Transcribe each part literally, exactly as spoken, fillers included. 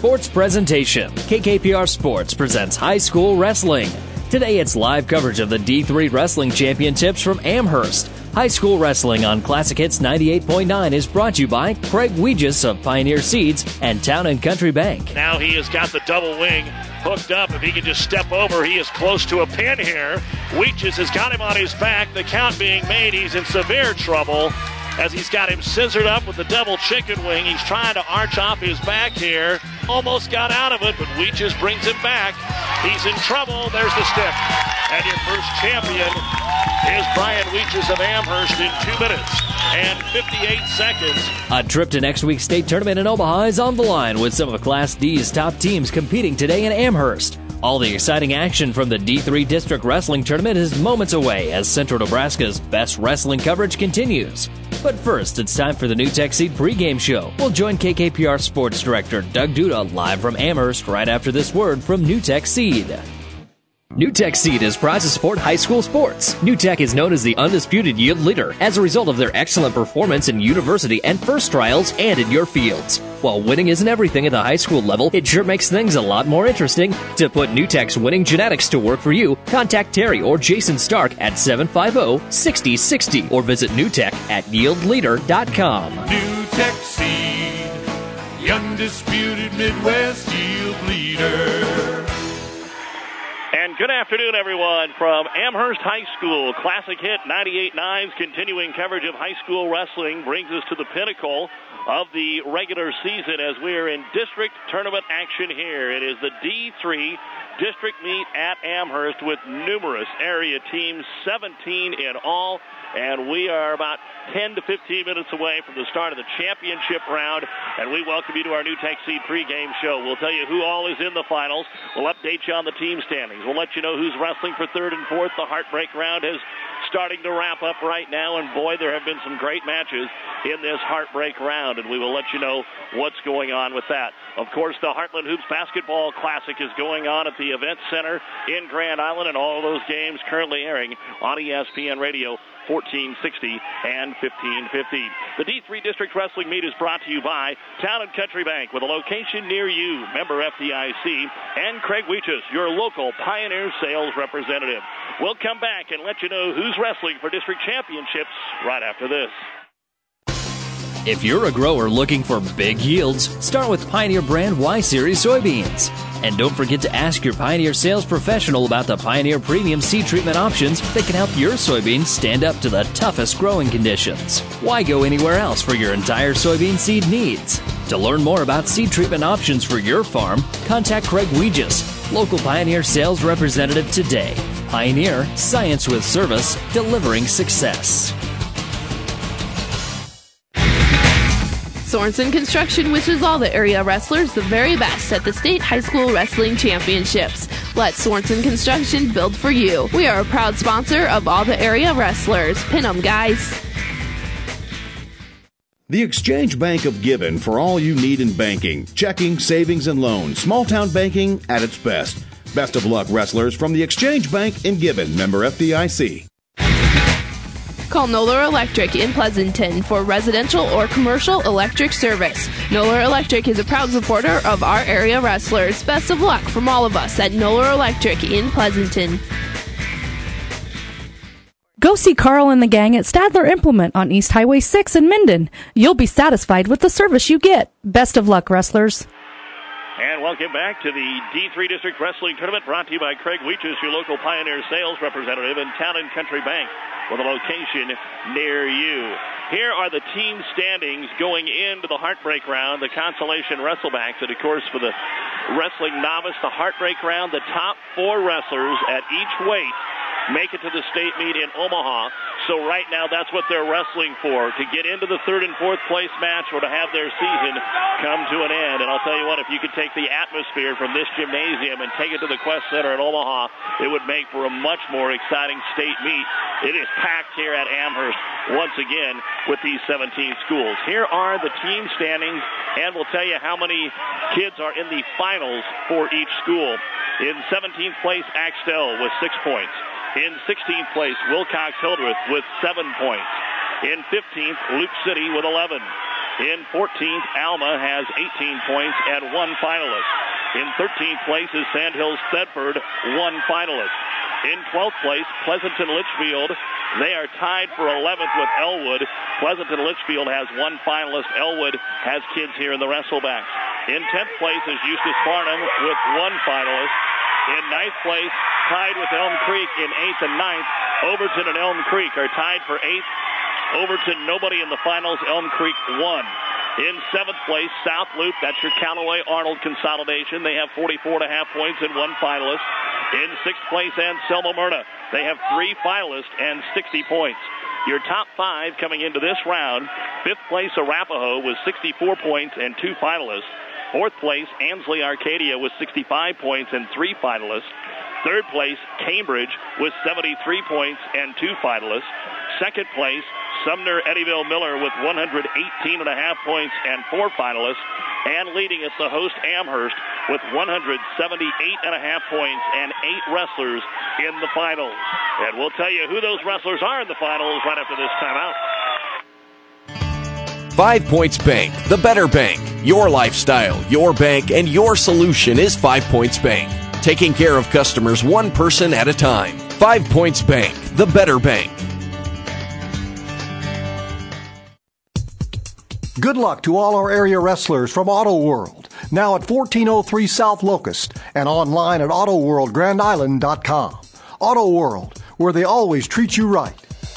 sports presentation. K K P R Sports presents high school wrestling. Today it's live coverage of the D three Wrestling Championships from Amherst. High school wrestling on Classic Hits ninety-eight point nine is brought to you by Craig Weegis of Pioneer Seeds and Town and Country Bank. Now he has got the double wing hooked up. If he can just step over, he is close to a pin here. Weegis has got him on his back. The count being made. He's in severe trouble as he's got him scissored up with the double chicken wing. He's trying to arch off his back here. Almost got out of it, but Weegis brings him back. He's in trouble. There's the stick. And your first champion is Brian Weegis of Amherst in two minutes and fifty-eight seconds. A trip to next week's state tournament in Omaha is on the line with some of Class D's top teams competing today in Amherst. All the exciting action from the D three District Wrestling Tournament is moments away as Central Nebraska's best wrestling coverage continues. But first, it's time for the New Tech Seed pregame show. We'll join K K P R Sports Director Doug Duda live from Amherst right after this word from New Tech Seed. New Tech Seed is proud to support high school sports. New Tech is known as the undisputed yield leader as a result of their excellent performance in university and first trials and in your fields. While winning isn't everything at the high school level, it sure makes things a lot more interesting. To put New Tech's winning genetics to work for you, contact Terry or Jason Stark at seven five zero, six zero six zero or visit newtech at yield leader dot com. New Tech Seed, the undisputed Midwest yield leader. And good afternoon, everyone, from Amherst High School. Classic Hit ninety-eight point nine's continuing coverage of high school wrestling brings us to the pinnacle of the regular season as we are in district tournament action here. It is the D three district meet at Amherst with numerous area teams, seventeen in all. And we are about ten to fifteen minutes away from the start of the championship round. And we welcome you to our New Tech Seed pregame show. We'll tell you who all is in the finals. We'll update you on the team standings. We'll let you know who's wrestling for third and fourth. The Heartbreak round is starting to wrap up right now. And boy, there have been some great matches in this Heartbreak round. And we will let you know what's going on with that. Of course, the Heartland Hoops Basketball Classic is going on at the Event Center in Grand Island. And all of those games currently airing on E S P N Radio fourteen sixty and fifteen fifty. The D three District Wrestling Meet is brought to you by Town and Country Bank with a location near you, member F D I C, and Craig Weegis, your local Pioneer sales representative. We'll come back and let you know who's wrestling for district championships right after this. If you're a grower looking for big yields, start with Pioneer brand Y-Series soybeans. And don't forget to ask your Pioneer sales professional about the Pioneer Premium seed treatment options that can help your soybeans stand up to the toughest growing conditions. Why go anywhere else for your entire soybean seed needs? To learn more about seed treatment options for your farm, contact Craig Weegis, local Pioneer sales representative today. Pioneer, science with service, delivering success. Sorensen Construction wishes all the area wrestlers the very best at the State High School Wrestling Championships. Let Sorensen Construction build for you. We are a proud sponsor of all the area wrestlers. Pin 'em, guys. The Exchange Bank of Gibbon for all you need in banking, checking, savings, and loans. Small town banking at its best. Best of luck, wrestlers, from the Exchange Bank in Gibbon, member F D I C. Call Noller Electric in Pleasanton for residential or commercial electric service. Noller Electric is a proud supporter of our area wrestlers. Best of luck from all of us at Noller Electric in Pleasanton. Go see Carl and the gang at Stadler Implement on East Highway six in Minden. You'll be satisfied with the service you get. Best of luck, wrestlers. And welcome back to the D three District Wrestling Tournament, brought to you by Craig Weegis, your local Pioneer sales representative, and Town and Country Bank with a location near you. Here are the team standings going into the Heartbreak round, the consolation wrestlebacks. And, of course, for the wrestling novice, the Heartbreak round, the top four wrestlers at each weight make it to the state meet in Omaha. So right now that's what they're wrestling for, to get into the third and fourth place match or to have their season come to an end. And I'll tell you what, if you could take the atmosphere from this gymnasium and take it to the Quest Center in Omaha, it would make for a much more exciting state meet. It is packed here at Amherst once again with these seventeen schools. Here are the team standings, and we'll tell you how many kids are in the finals for each school. In seventeenth place, Axtell with six points. In sixteenth place, Wilcox Hildreth with seven points. In fifteenth, Luke City with eleven. In fourteenth, Alma has eighteen points and one finalist. In thirteenth place is Sandhills Thedford, one finalist. In twelfth place, Pleasanton Litchfield. They are tied for eleventh with Elwood. Pleasanton Litchfield has one finalist. Elwood has kids here in the Wrestlebacks. In tenth place is Eustis Farnham with one finalist. In ninth place, tied with Elm Creek in eighth and ninth. Overton and Elm Creek are tied for eighth. Overton, nobody in the finals. Elm Creek, one. In seventh place, South Loop, that's your Callaway-Arnold consolidation. They have forty-four and a half points and one finalist. In sixth place, Anselmo Myrna. They have three finalists and sixty points. Your top five coming into this round, fifth place, Arapahoe with sixty-four points and two finalists. Fourth place, Ansley Arcadia with sixty-five points and three finalists. Third place, Cambridge with seventy-three points and two finalists. Second place, Sumner Eddyville Miller with one hundred eighteen and a half points and four finalists. And leading is the host Amherst with one hundred seventy-eight and a half points and eight wrestlers in the finals. And we'll tell you who those wrestlers are in the finals right after this timeout. Five Points Bank, the better bank. Your lifestyle, your bank, and your solution is Five Points Bank. Taking care of customers one person at a time. Five Points Bank, the better bank. Good luck to all our area wrestlers from Auto World. Now at fourteen oh three South Locust and online at auto world grand island dot com. Auto World, where they always treat you right.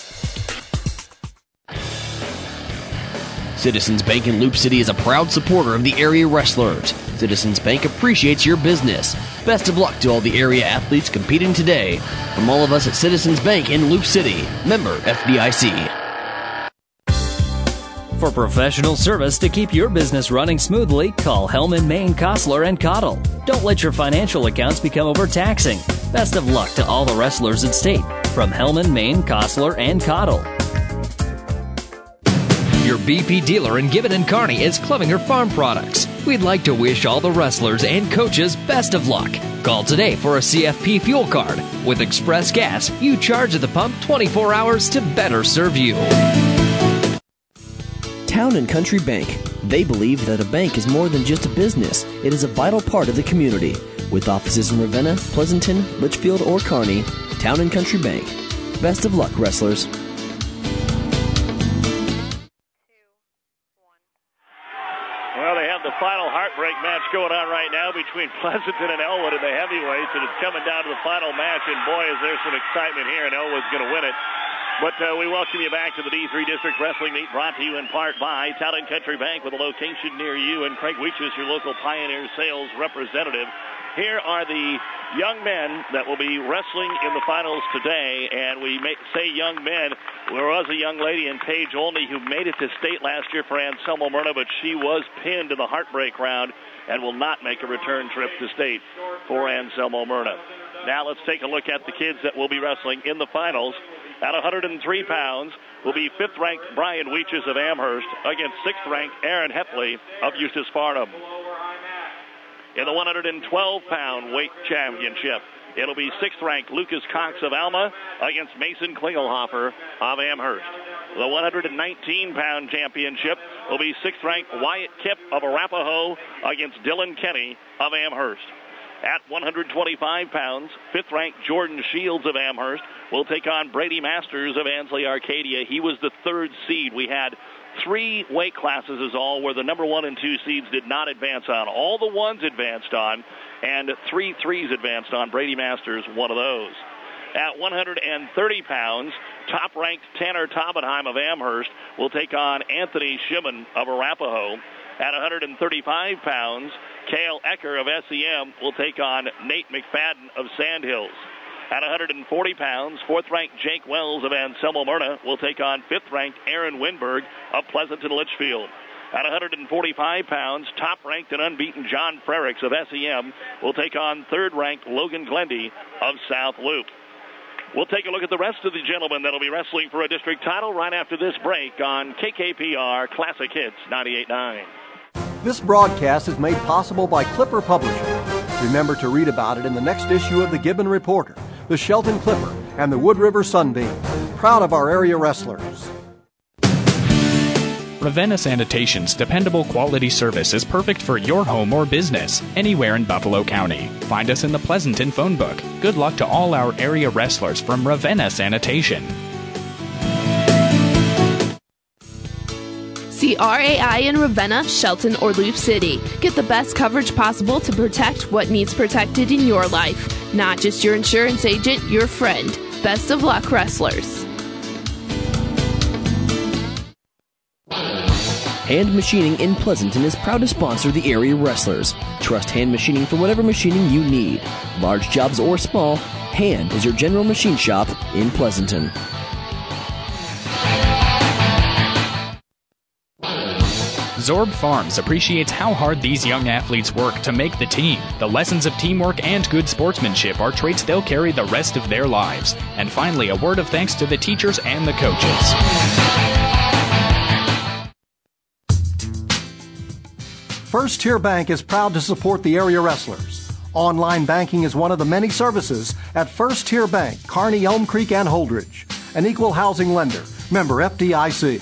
Citizens Bank in Loop City is a proud supporter of the area wrestlers. Citizens Bank appreciates your business. Best of luck to all the area athletes competing today. From all of us at Citizens Bank in Loop City, member F D I C. For professional service to keep your business running smoothly, call Hellman, Maine, Kostler, and Cottle. Don't let your financial accounts become overtaxing. Best of luck to all the wrestlers at state. From Hellman, Maine, Kostler, and Cottle. Your B P dealer in Gibbon and Kearney is Clevinger Farm Products. We'd like to wish all the wrestlers and coaches best of luck. Call today for a C F P fuel card. With Express Gas, you charge at the pump twenty-four hours to better serve you. Town and Country Bank. They believe that a bank is more than just a business. It is a vital part of the community. With offices in Ravenna, Pleasanton, Litchfield, or Kearney, Town and Country Bank. Best of luck, wrestlers. Well, they have the final heartbreak match going on right now between Pleasanton and Elwood in the heavyweights, and it's coming down to the final match, and boy, is there some excitement here, and Elwood's going to win it. But uh, we welcome you back to the D three District Wrestling Meet, brought to you in part by Town and Country Bank, with a location near you, and Craig Weeches, your local Pioneer sales representative. Here are the young men that will be wrestling in the finals today, and we may say young men. There was a young lady in Paige Olney who made it to state last year for Anselmo Myrna, but she was pinned in the heartbreak round and will not make a return trip to state for Anselmo Myrna. Now let's take a look at the kids that will be wrestling in the finals. At one hundred three pounds will be fifth-ranked Brian Weeches of Amherst against sixth-ranked Aaron Hepley of Eustis Farnham. In the one hundred twelve pound weight championship, it'll be sixth-ranked Lucas Cox of Alma against Mason Klingelhofer of Amherst. The one hundred nineteen pound championship will be sixth-ranked Wyatt Kipp of Arapahoe against Dylan Kenny of Amherst. At one hundred twenty-five pounds, fifth-ranked Jordan Shields of Amherst will take on Brady Masters of Ansley Arcadia. He was the third seed. We had three weight classes is all where the number one and two seeds did not advance on. All the ones advanced on, and three threes advanced on. Brady Masters, one of those. At one hundred thirty pounds, top-ranked Tanner Taubenheim of Amherst will take on Anthony Shimon of Arapahoe. At one hundred thirty-five pounds, Cale Ecker of S E M will take on Nate McFadden of Sandhills. At one hundred forty pounds, fourth-ranked Jake Wells of Anselmo Myrna will take on fifth-ranked Aaron Winberg of Pleasanton Litchfield. At one hundred forty-five pounds, top-ranked and unbeaten John Frericks of S E M will take on third-ranked Logan Glendy of South Loop. We'll take a look at the rest of the gentlemen that will be wrestling for a district title right after this break on K K P R Classic Hits ninety-eight point nine. This broadcast is made possible by Clipper Publishing. Remember to read about it in the next issue of the Gibbon Reporter, the Shelton Clipper, and the Wood River Sunbeam. Proud of our area wrestlers. Ravenna Sanitation's dependable quality service is perfect for your home or business, anywhere in Buffalo County. Find us in the Pleasanton phone book. Good luck to all our area wrestlers from Ravenna Sanitation. See R A I in Ravenna, Shelton, or Loop City. Get the best coverage possible to protect what needs protected in your life. Not just your insurance agent, your friend. Best of luck, wrestlers. Hand Machining in Pleasanton is proud to sponsor the area wrestlers. Trust Hand Machining for whatever machining you need. Large jobs or small, Hand is your general machine shop in Pleasanton. Zorb Farms appreciates how hard these young athletes work to make the team. The lessons of teamwork and good sportsmanship are traits they'll carry the rest of their lives. And finally, a word of thanks to the teachers and the coaches. First Tier Bank is proud to support the area wrestlers. Online banking is one of the many services at First Tier Bank, Kearney, Elm Creek, and Holdridge. An equal housing lender. Member F D I C.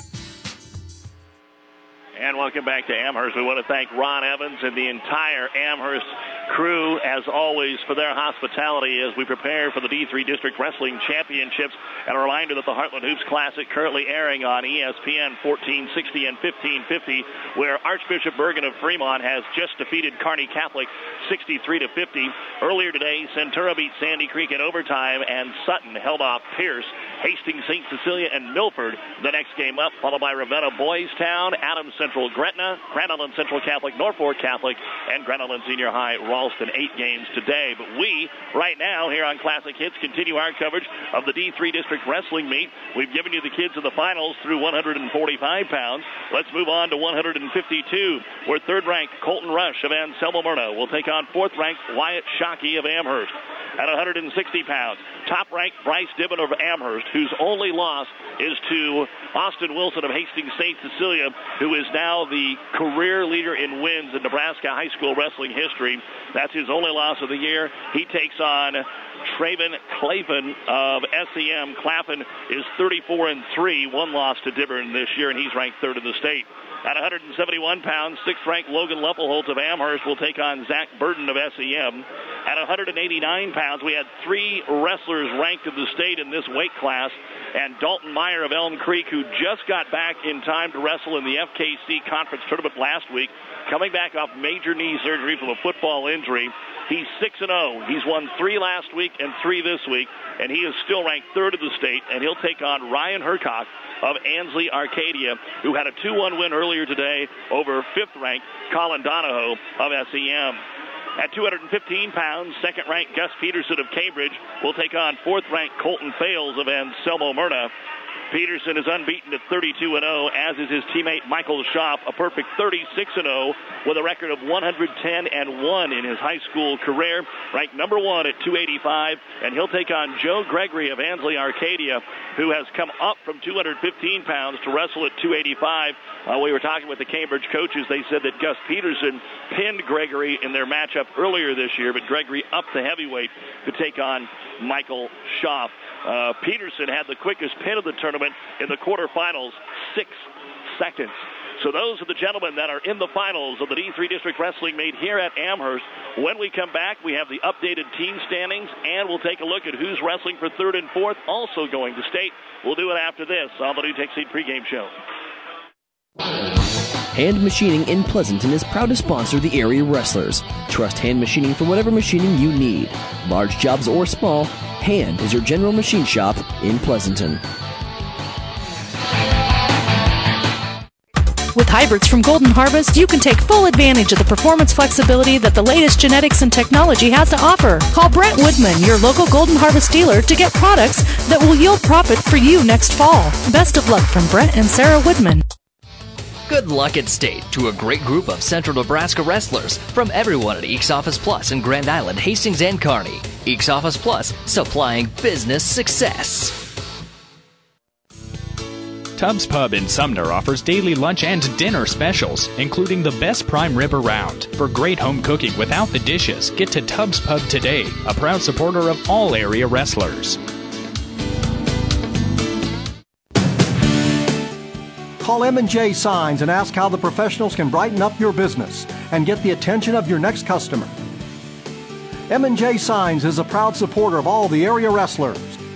And welcome back to Amherst. We want to thank Ron Evans and the entire Amherst crew, as always, for their hospitality as we prepare for the D three District Wrestling Championships. And a reminder that the Heartland Hoops Classic currently airing on E S P N fourteen sixty and fifteen fifty, where Archbishop Bergen of Fremont has just defeated Kearney Catholic sixty-three to fifty. Earlier today, Centura beat Sandy Creek in overtime, and Sutton held off Pierce. Hastings, Saint Cecilia, and Milford the next game up, followed by Ravenna Boys Town, Adams Central Gretna, Grand Island Central Catholic, Norfolk Catholic, and Grand Island Senior High Ralston. Eight games today. But we, right now, here on Classic Hits, continue our coverage of the D three District Wrestling meet. We've given you the kids of the finals through one hundred forty-five pounds. Let's move on to one hundred fifty-two, where third-ranked Colton Rush of Anselmo Myrna will take on fourth-ranked Wyatt Shockey of Amherst. At one hundred sixty pounds, top-ranked Bryce Dibben of Amherst, whose only loss is to Austin Wilson of Hastings Saint Cecilia, who is now the career leader in wins in Nebraska high school wrestling history. That's his only loss of the year. He takes on Traven Claflin of S E M. Claflin is thirty-four and three, one loss to Dibben this year, and he's ranked third in the state. At one hundred seventy-one pounds, sixth-ranked Logan Leppelholtz of Amherst will take on Zach Burton of S E M. At one hundred eighty-nine pounds, we had three wrestlers ranked in the state in this weight class, and Dalton Meyer of Elm Creek, who just got back in time to wrestle in the F K C conference tournament last week, coming back off major knee surgery from a football injury. He's six and oh. He's won three last week and three this week, and he is still ranked third in the state, and he'll take on Ryan Hercock of Ansley Arcadia, who had a two one win earlier today over fifth-ranked Colin Donahoe of S E M. At two hundred fifteen pounds, second-ranked Gus Peterson of Cambridge will take on fourth-ranked Colton Fales of Anselmo Myrna. Peterson is unbeaten at thirty-two and oh, as is his teammate Michael Schaaf, a perfect thirty-six and oh with a record of one hundred ten and one in his high school career, ranked number one at two eighty-five, and he'll take on Joe Gregory of Ansley Arcadia, who has come up from two hundred fifteen pounds to wrestle at two eighty-five. Uh, we were talking with the Cambridge coaches. They said that Gus Peterson pinned Gregory in their matchup earlier this year, but Gregory up to heavyweight to take on Michael Schaaf. Uh, Peterson had the quickest pin of the tournament in the quarterfinals, six seconds. So those are the gentlemen that are in the finals of the D three District Wrestling meet here at Amherst. When we come back, we have the updated team standings, and we'll take a look at who's wrestling for third and fourth, also going to state. We'll do it after this on the New Tech Seed pregame show. Hand Machining in Pleasanton is proud to sponsor the area wrestlers. Trust Hand Machining for whatever machining you need. Large jobs or small, Hand is your general machine shop in Pleasanton. With hybrids from Golden Harvest, you can take full advantage of the performance flexibility that the latest genetics and technology has to offer. Call Brent Woodman, your local Golden Harvest dealer, to get products that will yield profit for you next fall. Best of luck from Brent and Sarah Woodman. Good luck at state to a great group of Central Nebraska wrestlers from everyone at Eeks Office Plus in Grand Island, Hastings, and Kearney. Eeks Office Plus, supplying business success. Tubbs Pub in Sumner offers daily lunch and dinner specials, including the best prime rib around. For great home cooking without the dishes, get to Tubbs Pub today, a proud supporter of all area wrestlers. Call M and J Signs and ask how the professionals can brighten up your business and get the attention of your next customer. M and J Signs is a proud supporter of all the area wrestlers.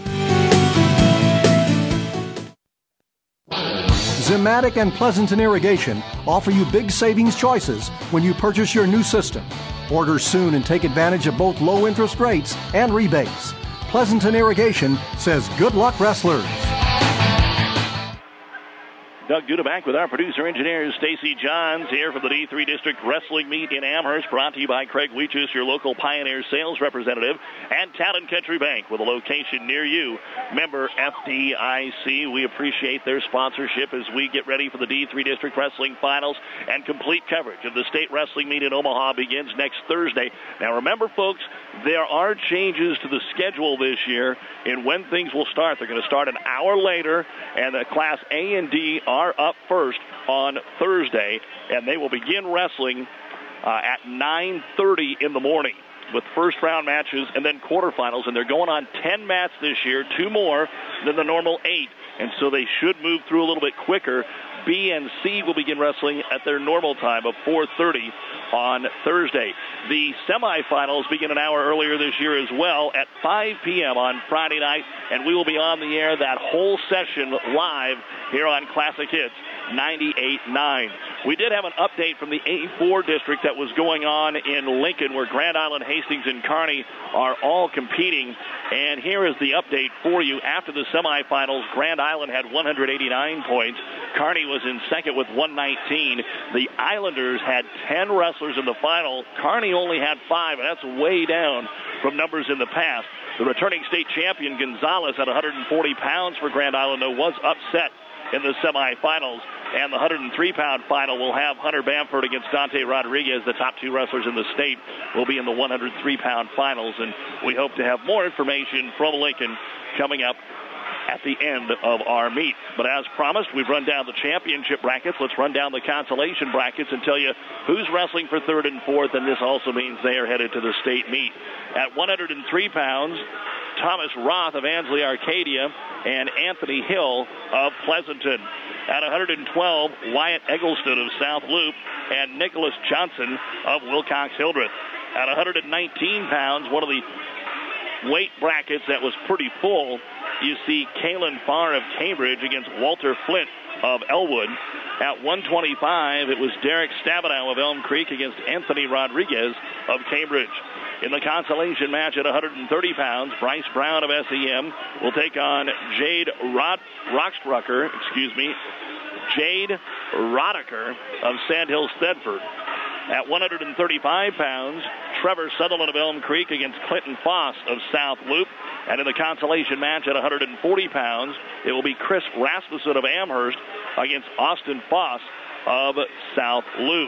Zimatic and Pleasanton Irrigation offer you big savings choices when you purchase your new system. Order soon and take advantage of both low interest rates and rebates. Pleasanton Irrigation says good luck, wrestlers. Doug Duda back with our producer engineer Stacy Johns here from the D three District Wrestling Meet in Amherst, brought to you by Craig Weeches, your local Pioneer sales representative, and Town and Country Bank with a location near you. Member F D I C. We appreciate their sponsorship as we get ready for the D three District Wrestling Finals, and complete coverage of the State Wrestling Meet in Omaha begins next Thursday. Now remember, folks, there are changes to the schedule this year in when things will start. They're going to start an hour later, and the Class A and D are up first on Thursday, and they will begin wrestling uh, at nine thirty in the morning with first-round matches and then quarterfinals, and they're going on ten mats this year, two more than the normal eight, and so they should move through a little bit quicker. B and C will begin wrestling at their normal time of four thirty on Thursday. The semifinals begin an hour earlier this year as well at five p.m. on Friday night, and we will be on the air that whole session live here on Classic Hits ninety-eight point nine. We did have an update from the A four district that was going on in Lincoln, where Grand Island, Hastings, and Kearney are all competing. And here is the update for you. After the semifinals, Grand Island had one hundred eighty-nine points. Kearney was in second with one nineteen. The Islanders had ten wrestlers in the final. Kearney only had five, and that's way down from numbers in the past. The returning state champion, Gonzalez, at one hundred forty pounds for Grand Island, though, was upset in the semifinals. And the one hundred three pound final will have Hunter Bamford against Dante Rodriguez. The top two wrestlers in the state will be in the one hundred three pound finals. And we hope to have more information from Lincoln coming up at the end of our meet. But as promised, we've run down the championship brackets. Let's run down the consolation brackets and tell you who's wrestling for third and fourth, and this also means they are headed to the state meet. At one hundred three pounds, Thomas Roth of Ansley Arcadia and Anthony Hill of Pleasanton. At one hundred twelve, Wyatt Eggleston of South Loop and Nicholas Johnson of Wilcox-Hildreth. At one hundred nineteen pounds, one of the weight brackets that was pretty full, you see Kalen Farr of Cambridge against Walter Flint of Elwood. At one twenty-five, it was Derek Stabenow of Elm Creek against Anthony Rodriguez of Cambridge. In the consolation match at one hundred thirty pounds, Bryce Brown of S E M will take on Jade Rod- Rockstrucker, excuse me, Jade Rodecker of Sandhill Thedford. At one hundred thirty-five pounds, Trevor Sutherland of Elm Creek against Clinton Foss of South Loop. And in the consolation match at one hundred forty pounds, it will be Chris Rasmussen of Amherst against Austin Foss of South Loop.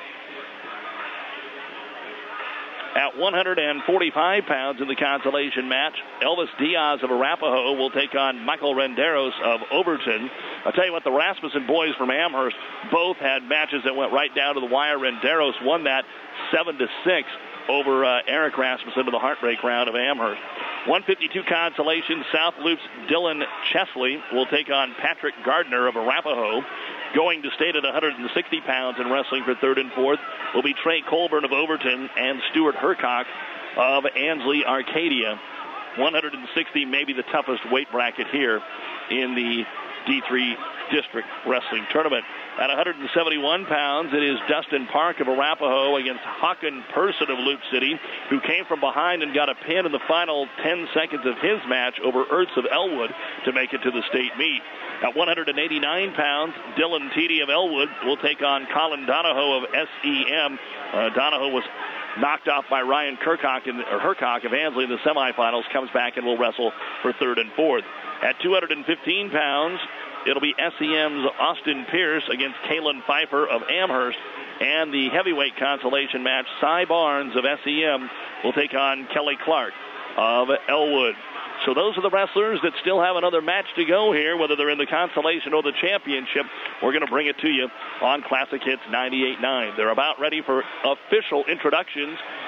At one hundred forty-five pounds in the consolation match, Elvis Diaz of Arapahoe will take on Michael Renderos of Overton. I'll tell you what, the Rasmussen boys from Amherst both had matches that went right down to the wire. Renderos won that seven to six over uh, Eric Rasmussen to the heartbreak round of Amherst. one fifty-two consolation, South Loop's Dylan Chesley will take on Patrick Gardner of Arapahoe. Going to state at one hundred sixty pounds and wrestling for third and fourth will be Trey Colburn of Overton and Stuart Hercock of Ansley Arcadia. one hundred sixty may be the toughest weight bracket here in the D three District Wrestling Tournament. At one hundred seventy-one pounds, it is Dustin Park of Arapahoe against Hawken Person of Loop City, who came from behind and got a pin in the final ten seconds of his match over Ertz of Elwood to make it to the state meet. At one hundred eighty-nine pounds, Dylan Teedy of Elwood will take on Colin Donahoe of S E M. Uh, Donahoe was knocked off by Ryan Kirkcock in, or Hercock of Ansley in the semifinals, comes back and will wrestle for third and fourth. At two hundred fifteen pounds, it'll be S E M's Austin Pierce against Kalen Pfeiffer of Amherst. And the heavyweight consolation match, Cy Barnes of S E M will take on Kelly Clark of Elwood. So those are the wrestlers that still have another match to go here, whether they're in the consolation or the championship. We're going to bring it to you on Classic Hits ninety-eight point nine. They're about ready for official introductions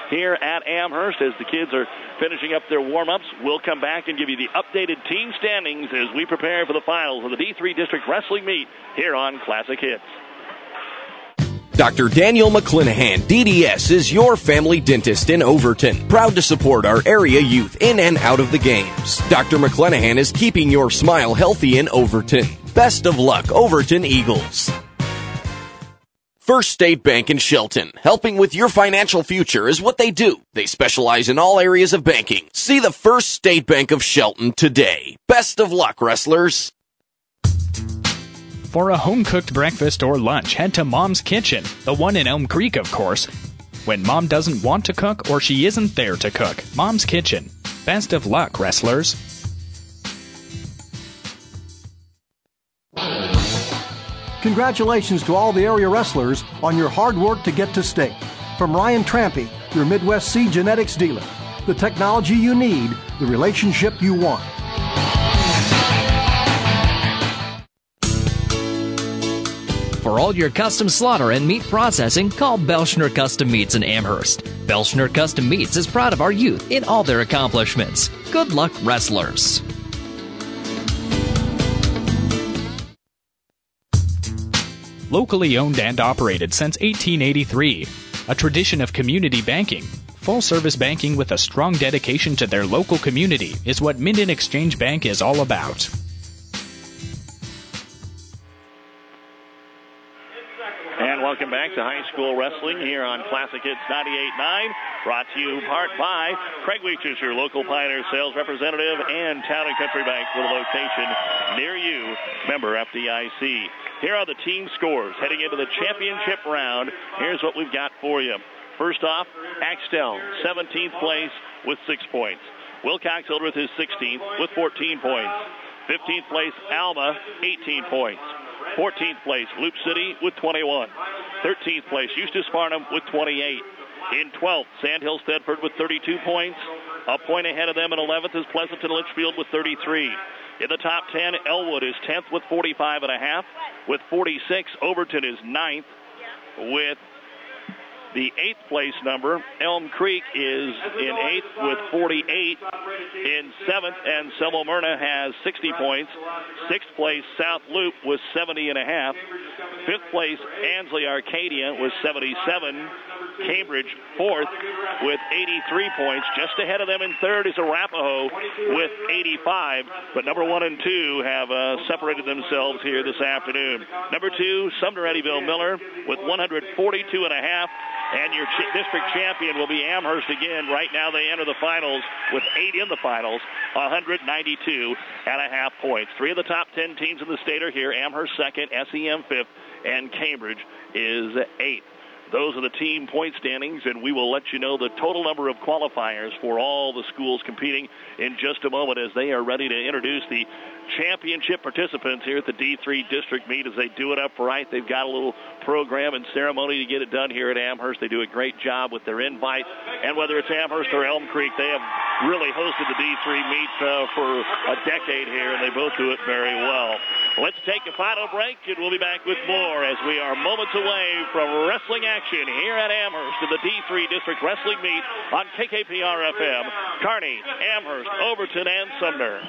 here at Amherst as the kids are finishing up their warm-ups. We'll come back and give you the updated team standings as we prepare for the finals of the D three District Wrestling Meet here on Classic Hits. Doctor Daniel McClanahan, D D S, is your family dentist in Overton. Proud to support our area youth in and out of the games. Doctor McClanahan is keeping your smile healthy in Overton. Best of luck, Overton Eagles. First State Bank in Shelton. Helping with your financial future is what they do. They specialize in all areas of banking. See the First State Bank of Shelton today. Best of luck, wrestlers. For a home-cooked breakfast or lunch, head to Mom's Kitchen, the one in Elm Creek, of course. When Mom doesn't want to cook or she isn't there to cook, Mom's Kitchen. Best of luck, wrestlers. Congratulations to all the area wrestlers on your hard work to get to state. From Ryan Trampy, your Midwest Seed Genetics dealer. The technology you need, the relationship you want. For all your custom slaughter and meat processing, call Belschner Custom Meats in Amherst. Belschner Custom Meats is proud of our youth in all their accomplishments. Good luck, wrestlers. Locally owned and operated since eighteen eighty-three. A tradition of community banking. Full-service banking with a strong dedication to their local community is what Minden Exchange Bank is all about. And welcome back to high school wrestling here on Classic Hits ninety-eight point nine. Brought to you in part by Craig Weeches, your local Pioneer sales representative, and Town and Country Bank with a location near you. Member F D I C. Here are the team scores heading into the championship round. Here's what we've got for you. First off, Axtell, seventeenth place with six points. Wilcox Hildreth is sixteenth with fourteen points. fifteenth place, Alma, eighteen points. fourteenth place, Loop City with twenty-one. thirteenth place, Eustis Farnham with twenty-eight. In twelfth, Sandhill Thedford with thirty-two points. A point ahead of them in eleventh is Pleasanton Litchfield with thirty-three. In the top ten, Elwood is tenth with forty-five and a half. With forty-six, Overton is ninth with the eighth place number. Elm Creek is in eighth with forty-eight. In seventh, and Selma Myrna has sixty points. Sixth place, South Loop with seventy and a half. Fifth place, Ansley Arcadia with seventy-seven. Cambridge fourth with eighty-three points. Just ahead of them in third is Arapahoe with eighty-five. But number one and two have uh, separated themselves here this afternoon. Number two, Sumner Eddyville Miller with one forty-two and a half. And your ch- district champion will be Amherst again. Right now they enter the finals with eight in the finals, one ninety-two and a half points. Three of the top ten teams in the state are here. Amherst second, S E M fifth, and Cambridge is eighth. Those are the team point standings, and we will let you know the total number of qualifiers for all the schools competing in just a moment as they are ready to introduce the championship participants here at the D three district meet as they do it up right. They've got a little program and ceremony to get it done here at Amherst. They do a great job with their invite, and whether it's Amherst or Elm Creek, they have really hosted the D three meet uh, for a decade here, and they both do it very well. Let's take a final break, and we'll be back with more as we are moments away from wrestling action here at Amherst in the D three District Wrestling Meet on K K P R F M, Kearney, Amherst, Overton, and Sumner.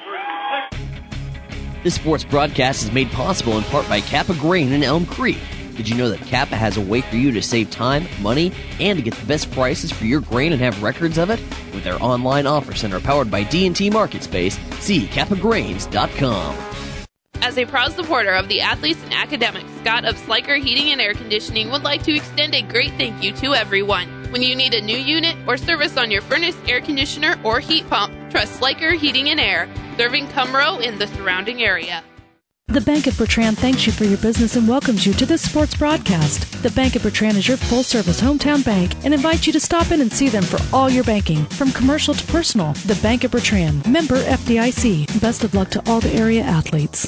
This sports broadcast is made possible in part by Kappa Grain in Elm Creek. Did you know that Kappa has a way for you to save time, money, and to get the best prices for your grain and have records of it? With their online offer center powered by D and T MarketSpace, see kappa grains dot com. As a proud supporter of the athletes and academics, Scott of Sliker Heating and Air Conditioning would like to extend a great thank you to everyone. When you need a new unit or service on your furnace, air conditioner, or heat pump, trust Sliker Heating and Air, serving Cumro in the surrounding area. The Bank of Bertrand thanks you for your business and welcomes you to this sports broadcast. The Bank of Bertrand is your full-service hometown bank and invites you to stop in and see them for all your banking, from commercial to personal. The Bank of Bertrand, member F D I C. Best of luck to all the area athletes.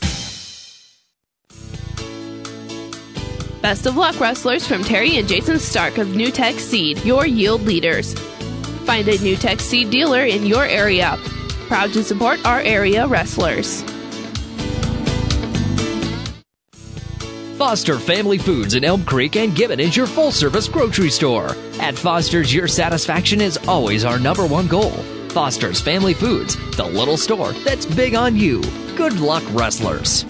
Best of luck, wrestlers, from Terry and Jason Stark of New Tech Seed, your yield leaders. Find a New Tech Seed dealer in your area. Proud to support our area wrestlers. Foster Family Foods in Elm Creek and Gibbon is your full-service grocery store. At Foster's, your satisfaction is always our number one goal. Foster's Family Foods, the little store that's big on you. Good luck, wrestlers.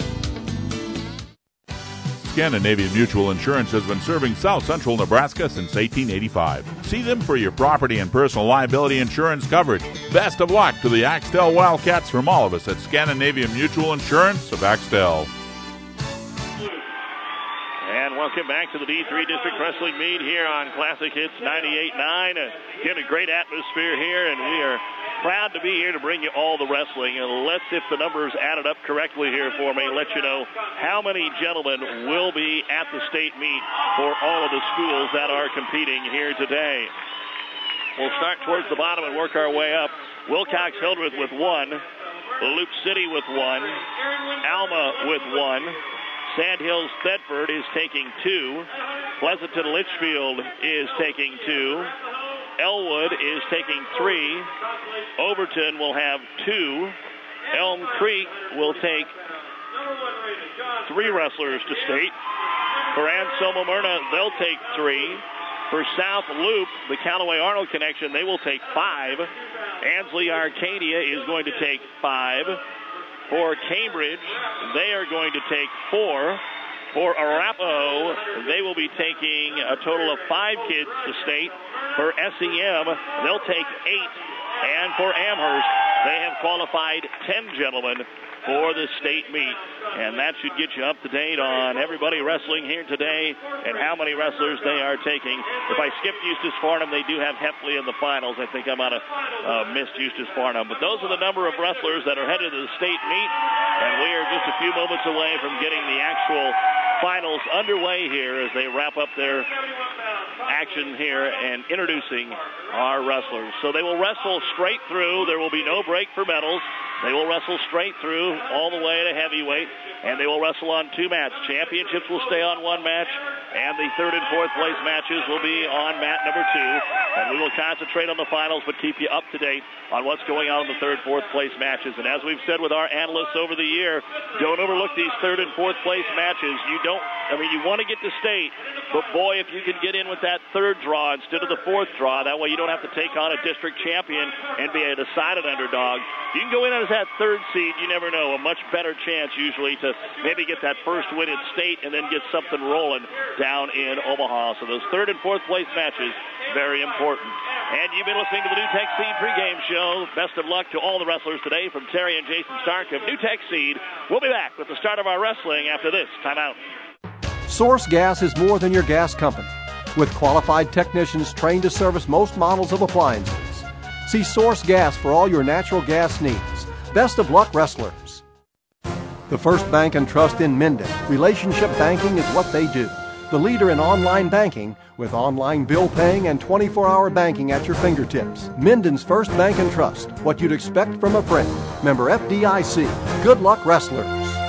Scandinavian Mutual Insurance has been serving South Central Nebraska since eighteen eighty-five. See them for your property and personal liability insurance coverage. Best of luck to the Axtell Wildcats from all of us at Scandinavian Mutual Insurance of Axtell. And welcome back to the D three District Wrestling meet here on Classic Hits ninety-eight point nine. Again, a great atmosphere here, and we are proud to be here to bring you all the wrestling. And let's, if the numbers added up correctly here for me, let you know how many gentlemen will be at the state meet for all of the schools that are competing here today. We'll start towards the bottom and work our way up. Wilcox-Hildreth with one. Luke City with one. Alma with one. Sandhills Thedford is taking two. Pleasanton Litchfield is taking two. Elwood is taking three. Overton will have two. Elm Creek will take three wrestlers to state. For Anselmo Myrna, they'll take three. For South Loop, the Callaway-Arnold connection, they will take five. Ansley Arcadia is going to take five. For Cambridge, they are going to take four. For Arapahoe, they will be taking a total of five kids to state. For S E M, they'll take eight. And for Amherst, they have qualified ten gentlemen for the state meet. And that should get you up to date on everybody wrestling here today and how many wrestlers they are taking. If I skipped Eustis Farnham, they do have Heffley in the finals. I think I might have uh, missed Eustis Farnham. But those are the number of wrestlers that are headed to the state meet. And we are just a few moments away from getting the actual finals underway here as they wrap up their action here and introducing our wrestlers. So they will wrestle straight through. There will be no break for medals. They will wrestle straight through all the way to heavyweight, and they will wrestle on two mats. Championships will stay on one match, and the third and fourth place matches will be on mat number two. And we will concentrate on the finals, but keep you up to date on what's going on in the third, fourth place matches. And as we've said with our analysts over the year, don't overlook these third and fourth place matches. You don't, I mean, you want to get to state, but boy, if you can get in with that third draw instead of the fourth draw, that way you don't have to take on a district champion and be a decided underdog. You can go in as that third seed. You never know. A much better chance usually to maybe get that first win in state and then get something rolling down in Omaha. So those third and fourth place matches, very important. And you've been listening to the New Tech Seed pregame show. Best of luck to all the wrestlers today from Terry and Jason Stark of New Tech Seed. We'll be back with the start of our wrestling after this timeout. Source Gas is more than your gas company. With qualified technicians trained to service most models of appliances. See Source Gas for all your natural gas needs. Best of luck, wrestlers. The First Bank and Trust in Minden. Relationship banking is what they do. The leader in online banking with online bill paying and twenty-four hour banking at your fingertips. Minden's First Bank and Trust. What you'd expect from a friend. Member F D I C. Good luck, wrestlers.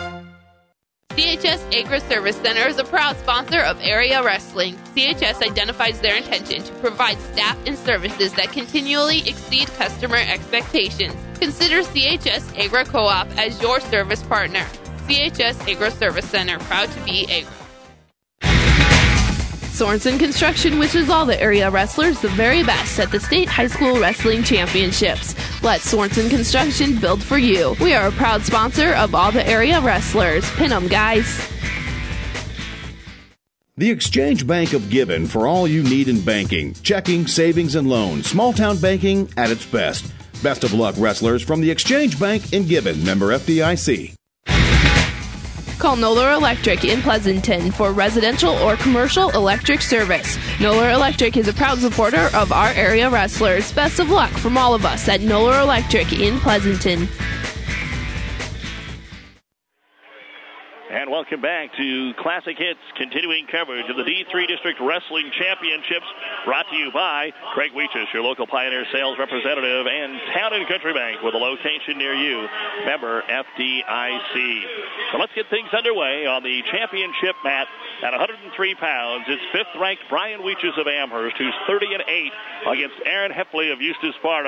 C H S Agri Service Center is a proud sponsor of area wrestling. C H S identifies their intention to provide staff and services that continually exceed customer expectations. Consider C H S Agri Co-op as your service partner. C H S Agri Service Center, proud to be a Sorensen Construction wishes all the area wrestlers the very best at the State High School Wrestling Championships. Let Sorensen Construction build for you. We are a proud sponsor of all the area wrestlers. Pin 'em, guys. The Exchange Bank of Gibbon for all you need in banking, checking, savings, and loans. Small town banking at its best. Best of luck, wrestlers, from the Exchange Bank in Gibbon. Member F D I C. Call Noller Electric in Pleasanton for residential or commercial electric service. Noller Electric is a proud supporter of our area wrestlers. Best of luck from all of us at Noller Electric in Pleasanton. And welcome back to Classic Hits, continuing coverage of the D three District Wrestling Championships, brought to you by Craig Weeches, your local Pioneer sales representative, and Town and Country Bank with a location near you. Member F D I C. So let's get things underway on the championship mat at one hundred three pounds. It's fifth-ranked Brian Weeches of Amherst, who's thirty and eight, against Aaron Heffley of Eustis Farnham.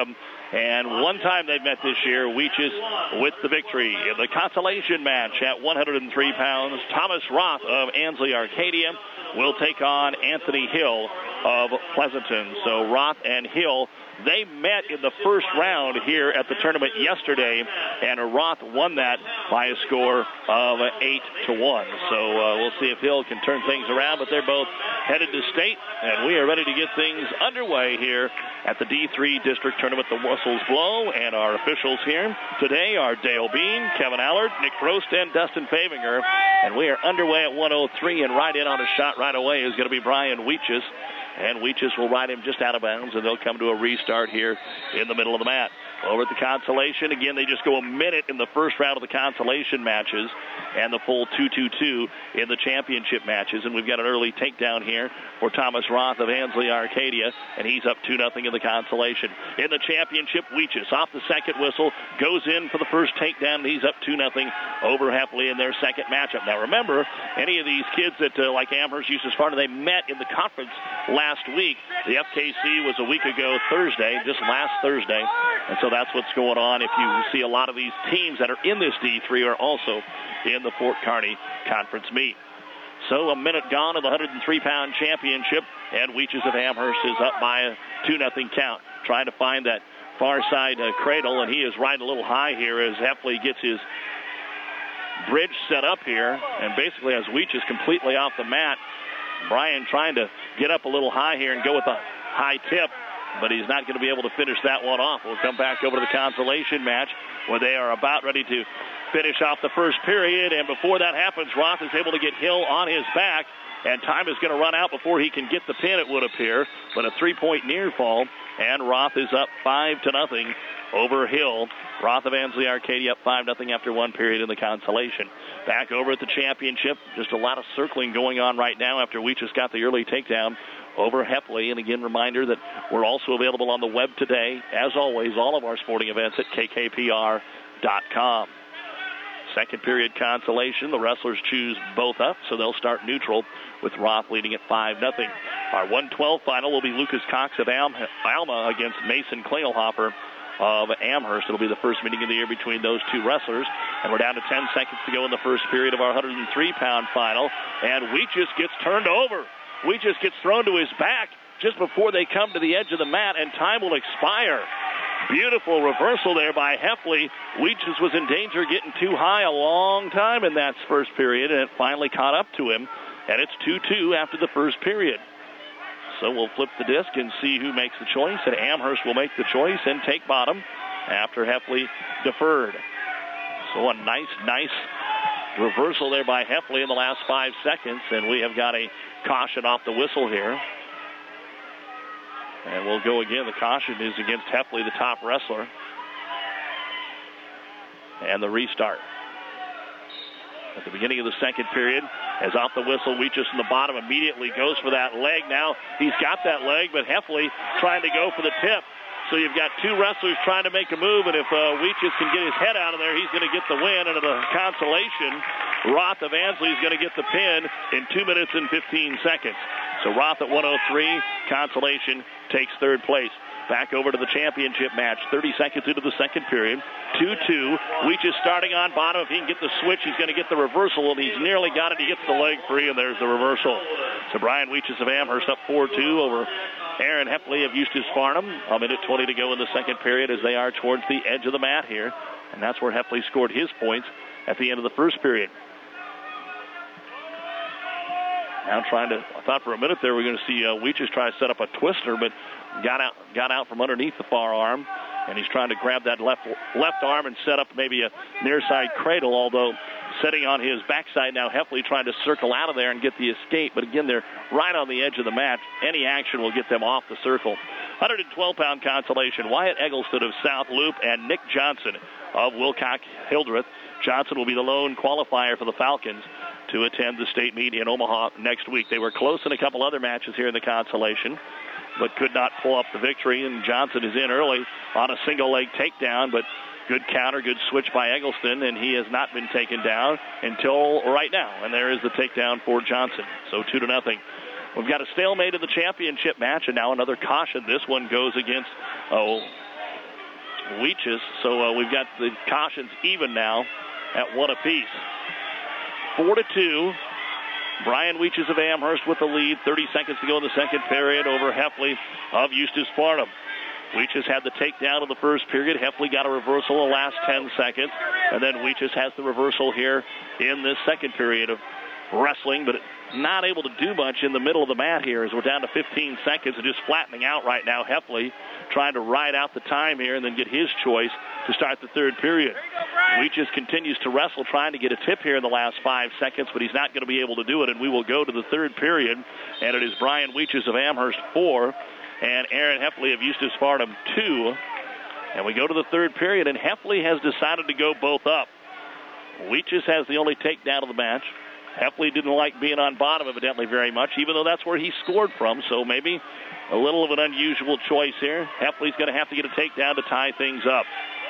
And one time they've met this year, Weeches with the victory. In the consolation match at one hundred three pounds, Thomas Roth of Ansley Arcadia will take on Anthony Hill of Pleasanton. So Roth and Hill, they met in the first round here at the tournament yesterday, and Roth won that by a score of eight to one. So uh, we'll see if Hill can turn things around, but they're both headed to state, and we are ready to get things underway here at the D three District Tournament. The whistles blow, and our officials here today are Dale Bean, Kevin Allard, Nick Prost, and Dustin Favinger, and we are underway at one oh three, and right in on a shot right away is going to be Brian Weeches. And Weeches will ride him just out of bounds, and they'll come to a restart here in the middle of the mat. Over at the consolation, again, they just go a minute in the first round of the consolation matches and the full two two two in the championship matches. And we've got an early takedown here for Thomas Roth of Ansley Arcadia, and he's up two nothing in the consolation. In the championship, Weeches off the second whistle, goes in for the first takedown, and he's up two nothing over Heffley in their second matchup. Now remember, any of these kids that, uh, like Amherst, Eustis Sparta, they met in the conference last week. The F K C was a week ago Thursday, just last Thursday, and so that's what's going on. If you see a lot of these teams that are in this D three are also in the Fort Kearney Conference meet. So a minute gone of the one hundred three pound championship, and Weeches of Amherst is up by a two nothing count, trying to find that far side uh, cradle, and he is riding a little high here as Heffley gets his bridge set up here, and basically has Weeches completely off the mat. Brian trying to get up a little high here and go with a high tip, but he's not going to be able to finish that one off. We'll come back over to the consolation match where they are about ready to finish off the first period, and before that happens, Roth is able to get Hill on his back, and time is going to run out before he can get the pin, it would appear, but a three-point near fall, and Roth is up five to nothing over Hill. Roth of Ansley Arcadia up five nothing after one period in the consolation. Back over at the championship, just a lot of circling going on right now after we just got the early takedown over Heffley. And again, reminder that we're also available on the web today. As always, all of our sporting events at K K P R dot com. Second period consolation. The wrestlers choose both up, so they'll start neutral with Roth leading at five nothing. Our one twelve final will be Lucas Cox of Alma against Mason Klingelhofer of Amherst. It'll be the first meeting of the year between those two wrestlers. And we're down to ten seconds to go in the first period of our one hundred three pound final. And Weeches gets turned over. Weeches gets thrown to his back just before they come to the edge of the mat, and time will expire. Beautiful reversal there by Heffley. Weeches was in danger of getting too high a long time in that first period, and it finally caught up to him. And it's two two after the first period. So we'll flip the disc and see who makes the choice, and Amherst will make the choice and take bottom after Heffley deferred. So a nice, nice reversal there by Heffley in the last five seconds, and we have got a caution off the whistle here. And we'll go again. The caution is against Heffley, the top wrestler. And the restart. At the beginning of the second period, as off the whistle, Weeches in the bottom immediately goes for that leg. Now he's got that leg, but Heffley trying to go for the tip. So you've got two wrestlers trying to make a move, and if uh, Weeches can get his head out of there, he's going to get the win. And in the consolation, Roth of Ansley is going to get the pin in two minutes and fifteen seconds. So Roth at one oh three, consolation takes third place. Back over to the championship match, thirty seconds into the second period, two two. Weeches starting on bottom. If he can get the switch, he's going to get the reversal, and he's nearly got it. He gets the leg free, and there's the reversal. So Brian Weeches of Amherst up four two over Aaron Heffley of Eustis Farnham. A minute twenty to go in the second period as they are towards the edge of the mat here, and that's where Heffley scored his points at the end of the first period. Now trying to, I thought for a minute there we were going to see uh, Weeches try to set up a twister, but got out got out from underneath the far arm, and he's trying to grab that left left arm and set up maybe a near side cradle, although setting on his backside now, Heffley trying to circle out of there and get the escape. But again, they're right on the edge of the mat. Any action will get them off the circle. one hundred twelve pound consolation, Wyatt Eggleston of South Loop and Nick Johnson of Wilcox-Hildreth. Johnson will be the lone qualifier for the Falcons to attend the state meet in Omaha next week. They were close in a couple other matches here in the consolation, but could not pull up the victory, and Johnson is in early on a single-leg takedown, but good counter, good switch by Eggleston, and he has not been taken down until right now, and there is the takedown for Johnson. So two to nothing. We've got a stalemate in the championship match, and now another caution. This one goes against, oh, Weeches. So uh, we've got the cautions even now at one apiece. Four to two. Brian Weeches of Amherst with the lead. thirty seconds to go in the second period over Heffley of Eustis Farnham. Weeches had the takedown in the first period. Heffley got a reversal in the last ten seconds. And then Weeches has the reversal here in this second period of wrestling, but not able to do much in the middle of the mat here as we're down to fifteen seconds and just flattening out right now. Heffley trying to ride out the time here and then get his choice to start the third period. Weeches continues to wrestle, trying to get a tip here in the last five seconds, but he's not going to be able to do it, and we will go to the third period, and it is Brian Weeches of Amherst four and Aaron Heffley of Eustis Farnham two. And we go to the third period, and Heffley has decided to go both up. Weeches has the only takedown of the match. Heffley didn't like being on bottom evidently very much, even though that's where he scored from, so maybe a little of an unusual choice here. Heffley's going to have to get a takedown to tie things up.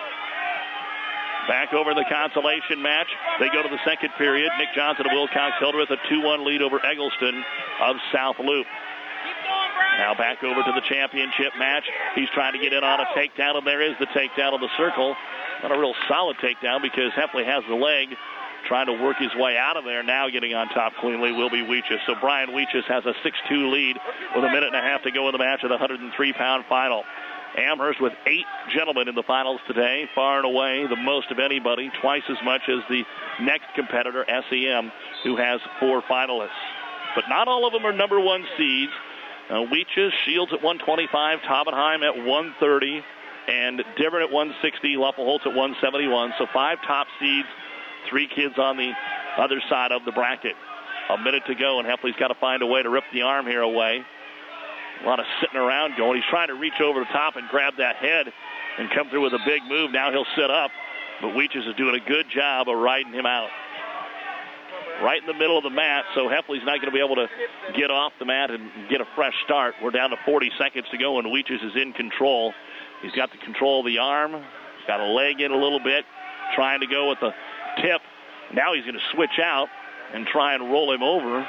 Back over in the consolation match. They go to the second period. Nick Johnson of Wilcox-Hildreth, a two one lead over Eggleston of South Loop. Now back over to the championship match. He's trying to get in on a takedown, and there is the takedown of the circle. Not a real solid takedown because Heffley has the leg. Trying to work his way out of there. Now getting on top cleanly will be Weeches. So Brian Weeches has a six two lead with a minute and a half to go in the match at the one oh three pound final. Amherst with eight gentlemen in the finals today, far and away the most of anybody, twice as much as the next competitor, S E M, who has four finalists. But not all of them are number one seeds. Uh, Weeches, Shields at one twenty-five, Taubenheim at one thirty, and Divert at one sixty, Luffel-Holtz at one seventy-one. So five top seeds, three kids on the other side of the bracket. A minute to go, and Heffley's got to find a way to rip the arm here away. A lot of sitting around going. He's trying to reach over the top and grab that head and come through with a big move. Now he'll sit up, but Weeches is doing a good job of riding him out. Right in the middle of the mat, so Heffley's not going to be able to get off the mat and get a fresh start. We're down to forty seconds to go, and Weeches is in control. He's got the control of the arm. He's got a leg in a little bit, trying to go with the tip. Now he's going to switch out and try and roll him over.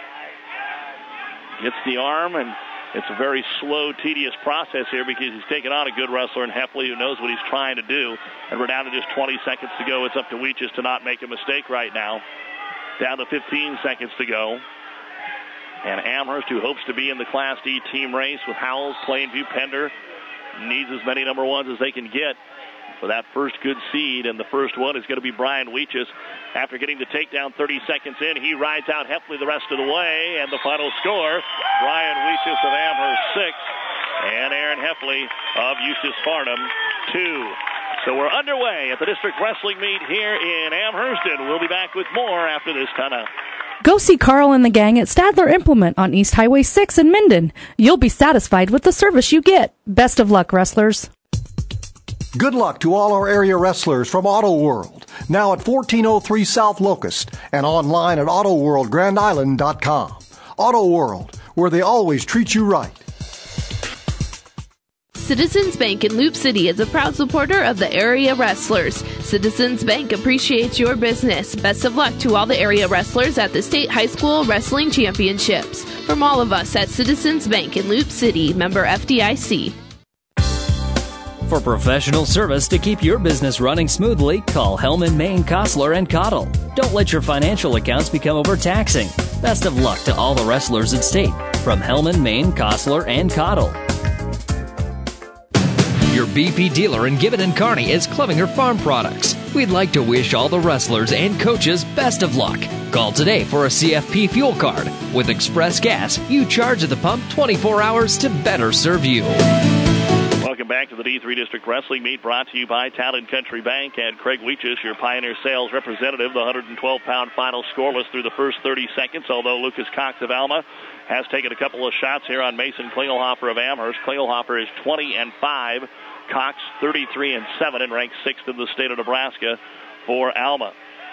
Gets the arm, and it's a very slow, tedious process here because he's taking on a good wrestler in Heffley who knows what he's trying to do. And we're down to just twenty seconds to go. It's up to Weeches to not make a mistake right now. Down to fifteen seconds to go. And Amherst, who hopes to be in the Class D team race with Howells, Plainview, Pender, needs as many number ones as they can get for that first good seed. And the first one is going to be Brian Weeches. After getting the takedown thirty seconds in, he rides out Heffley the rest of the way. And the final score, Brian Weeches of Amherst six and Aaron Heffley of Eustis Farnham two. So we're underway at the district wrestling meet here in Amherst, and we'll be back with more after this timeout. Go see Carl and the gang at Stadler Implement on East Highway six in Minden. You'll be satisfied with the service you get. Best of luck, wrestlers. Good luck to all our area wrestlers from Auto World, now at fourteen oh three South Locust and online at auto world grand island dot com. Auto World, where they always treat you right. Citizens Bank in Loop City is a proud supporter of the area wrestlers. Citizens Bank appreciates your business. Best of luck to all the area wrestlers at the State High School Wrestling Championships. From all of us at Citizens Bank in Loop City, member F D I C. For professional service to keep your business running smoothly, call Hellman, Maine, Kostler, and Cottle. Don't let your financial accounts become overtaxing. Best of luck to all the wrestlers at State. From Hellman, Maine, Kostler, and Cottle. Your B P dealer in Gibbon and Kearney is Clevinger Farm Products. We'd like to wish all the wrestlers and coaches best of luck. Call today for a C F P fuel card. With Express Gas, you charge at the pump twenty-four hours to better serve you. Welcome back to the D three District Wrestling Meet, brought to you by Town and Country Bank and Craig Weeches, your Pioneer Sales representative. The one twelve pound final scoreless through the first thirty seconds, although Lucas Cox of Alma has taken a couple of shots here on Mason Klingelhofer of Amherst. Klingelhofer is twenty and five. Cox thirty-three and seven and ranked sixth in the state of Nebraska for Alma.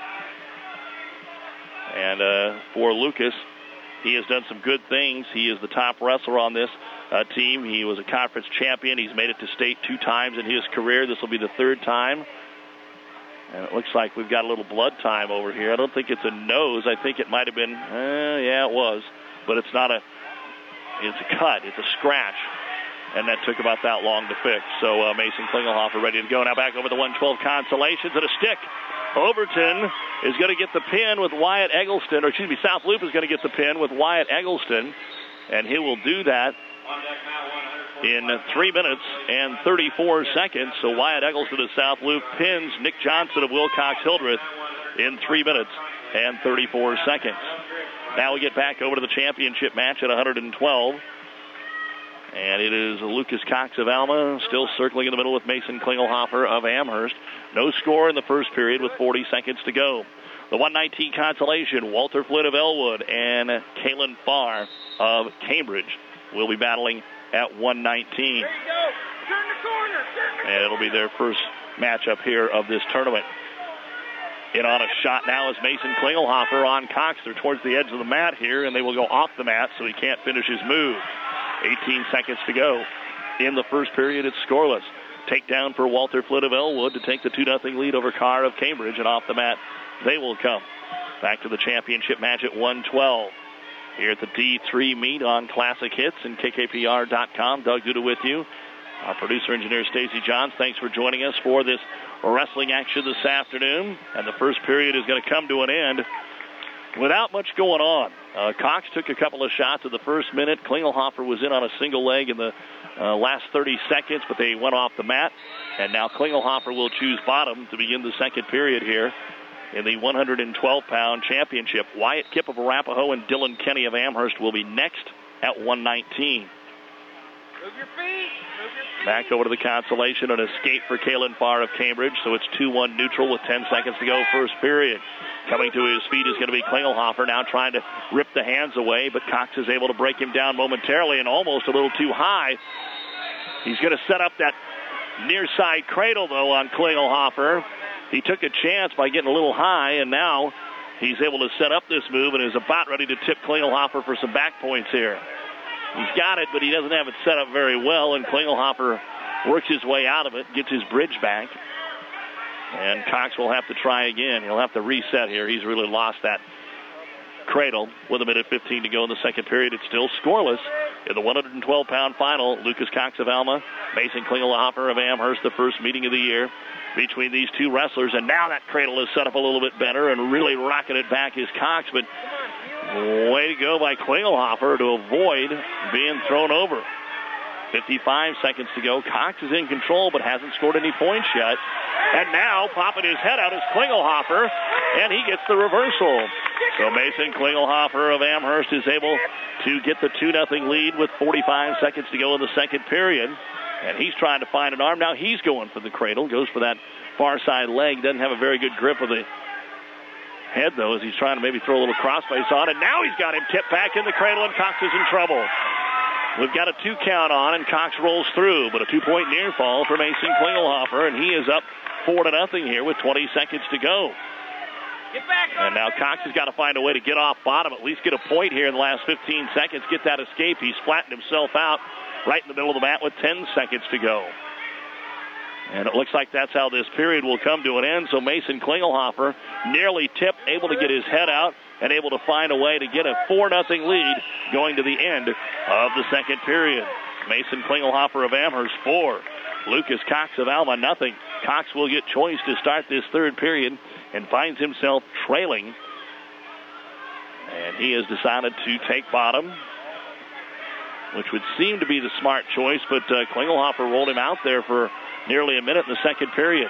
And uh, for Lucas, he has done some good things. He is the top wrestler on this uh, team. He was a conference champion. He's made it to state two times in his career. This will be the third time. And it looks like we've got a little blood time over here. I don't think it's a nose. I think it might have been, uh, yeah, it was. But it's not a, it's a cut. It's a scratch. and that took about that long to fix. So uh, Mason Klingelhofer ready to go. Now back over the one twelve Consolations at a stick. Overton is going to get the pin with Wyatt Eggleston, or excuse me, South Loop is going to get the pin with Wyatt Eggleston, and he will do that in three minutes and thirty-four seconds. So Wyatt Eggleston of South Loop pins Nick Johnson of Wilcox-Hildreth in three minutes and thirty-four seconds. Now we get back over to the championship match at one twelve. And it is Lucas Cox of Alma still circling in the middle with Mason Klingelhofer of Amherst. No score in the first period with forty seconds to go. The one nineteen Consolation, Walter Flynn of Elwood and Kalen Farr of Cambridge will be battling at one nineteen. There you go. Turn the corner. Turn the and it'll be their first matchup here of this tournament. In on a shot now is Mason Klingelhofer on Cox. They're towards the edge of the mat here, and they will go off the mat so he can't finish his move. eighteen seconds to go. In the first period, it's scoreless. Takedown for Walter Flynn of Elwood to take the two nothing lead over Carr of Cambridge, and off the mat they will come. Back to the championship match at one twelve. Here at the D three meet on Classic Hits and K K P R dot com. Doug Duda with you. Our producer engineer Stacy Johns, thanks for joining us for this wrestling action this afternoon. And the first period is going to come to an end without much going on. Uh, Cox took a couple of shots in the first minute. Klingelhofer was in on a single leg in the uh, last thirty seconds, but they went off the mat. And now Klingelhofer will choose bottom to begin the second period here in the one twelve pound championship. Wyatt Kipp of Arapahoe and Dylan Kenny of Amherst will be next at one nineteen. Move your feet. Move your feet. Back over to the Consolation, an escape for Kalen Farr of Cambridge, so it's two one neutral with ten seconds to go first period. Coming to his feet is going to be Klingelhofer, now trying to rip the hands away, but Cox is able to break him down momentarily and almost a little too high. He's going to set up that near side cradle, though, on Klingelhofer. He took a chance by getting a little high, and now he's able to set up this move and is about ready to tip Klingelhofer for some back points here. He's got it, but he doesn't have it set up very well, and Klingelhofer works his way out of it, gets his bridge back. And Cox will have to try again. He'll have to reset here. He's really lost that cradle with a minute fifteen to go in the second period. It's still scoreless in the one twelve pound final. Lucas Cox of Alma, Mason Klingelhofer of Amherst, the first meeting of the year between these two wrestlers. And now that cradle is set up a little bit better, and really rocking it back is Cox. But way to go by Klingelhofer to avoid being thrown over. fifty-five seconds to go. Cox is in control but hasn't scored any points yet. And now popping his head out is Klingelhofer, and he gets the reversal. So Mason Klingelhofer of Amherst is able to get the two nothing lead with forty-five seconds to go in the second period. And he's trying to find an arm. Now he's going for the cradle. Goes for that far side leg. Doesn't have a very good grip of the head, though, as he's trying to maybe throw a little crossface on. And now he's got him tipped back in the cradle, and Cox is in trouble. We've got a two count on, and Cox rolls through, but a two-point near fall for Mason Klingelhofer, and he is up four to nothing here with twenty seconds to go. Get back. And now Cox has got to find a way to get off bottom, at least get a point here in the last fifteen seconds, get that escape. He's flattened himself out right in the middle of the mat with ten seconds to go. And it looks like that's how this period will come to an end. So Mason Klingelhofer nearly tipped, able to get his head out, and able to find a way to get a four nothing lead going to the end of the second period. Mason Klingelhofer of Amherst, four. Lucas Cox of Alma, nothing. Cox will get choice to start this third period and finds himself trailing. And he has decided to take bottom, which would seem to be the smart choice, but uh, Klingelhofer rolled him out there for nearly a minute in the second period.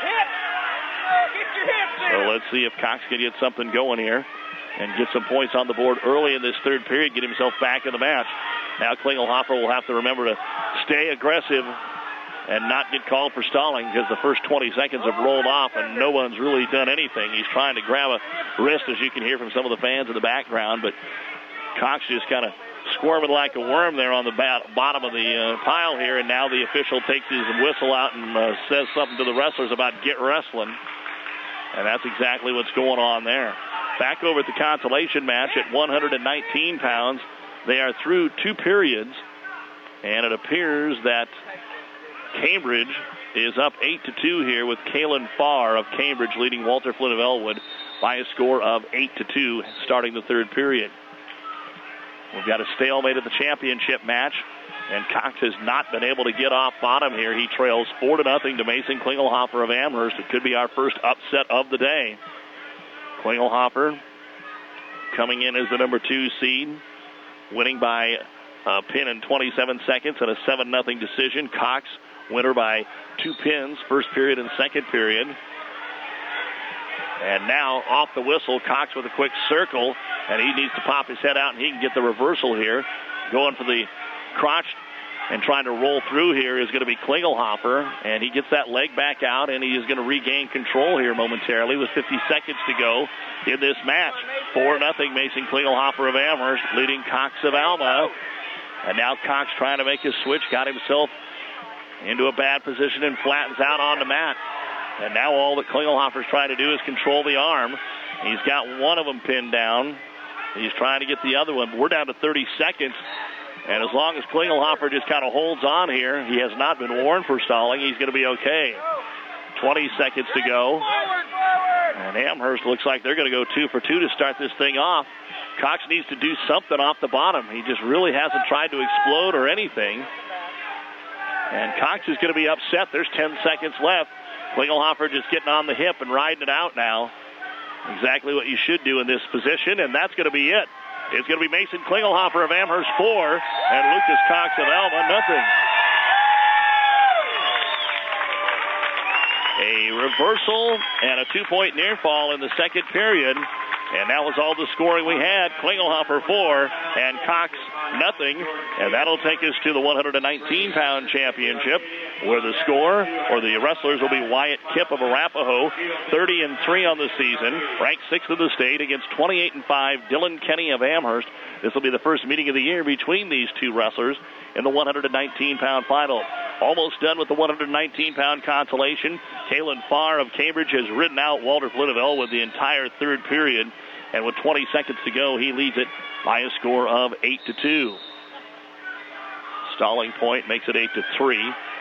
So let's see if Cox can get something going here and get some points on the board early in this third period, get himself back in the match. Now Klingelhofer will have to remember to stay aggressive and not get called for stalling, because the first twenty seconds have rolled off and no one's really done anything. He's trying to grab a wrist, as you can hear from some of the fans in the background, but Cox just kind of squirming like a worm there on the bat- bottom of the uh, pile here, and now the official takes his whistle out and uh, says something to the wrestlers about get wrestling, and that's exactly what's going on there. Back over at the consolation match at one nineteen pounds, they are through two periods, and it appears that Cambridge is up eight to two here, with Kalen Farr of Cambridge leading Walter Flynn of Elwood by a score of eight to two starting the third period. We've got a stalemate at the championship match And Cox has not been able to get off bottom here. He trails four to nothing to Mason Klingelhofer of Amherst. It could be our first upset of the day. Klingelhofer coming in as the number two seed, winning by a pin in twenty-seven seconds and a seven nothing decision. Cox, winner by two pins, first period and second period. And now off the whistle, Cox with a quick circle, and he needs to pop his head out, and he can get the reversal here. Going for the crotch and trying to roll through here is going to be Klingelhofer, and he gets that leg back out, and he is going to regain control here momentarily with fifty seconds to go in this match. four nothing Mason Klingelhofer of Amherst leading Cox of Alma. And now Cox trying to make his switch, got himself into a bad position and flattens out on the mat. And now all that Klingelhofer's trying to do is control the arm. He's got one of them pinned down. He's trying to get the other one. We're down to thirty seconds. And as long as Klingelhofer just kind of holds on here, he has not been warned for stalling, he's going to be okay. twenty seconds to go. And Amherst looks like they're going to go two for two to start this thing off. Cox needs to do something off the bottom. He just really hasn't tried to explode or anything. And Cox is going to be upset. There's ten seconds left. Klingelhofer just getting on the hip and riding it out now. Exactly what you should do in this position, and that's going to be it. It's going to be Mason Klingelhofer of Amherst four and Lucas Cox of Alma nothing. A reversal and a two-point near fall in the second period. And that was all the scoring we had. Klingelhofer four and Cox nothing. And that'll take us to the one hundred nineteen pound championship, where the score or the wrestlers will be Wyatt Kipp of Arapahoe, thirty and three on the season, ranked sixth in the state, against twenty-eight and five Dylan Kenny of Amherst. This will be the first meeting of the year between these two wrestlers in the one hundred nineteen pound final. Almost done with the one hundred nineteen pound consolation. Kalen Farr of Cambridge has ridden out Walter Flynn of Elwood the entire third period. And with twenty seconds to go, he leads it by a score of eight to two. Stalling point makes it eight to three.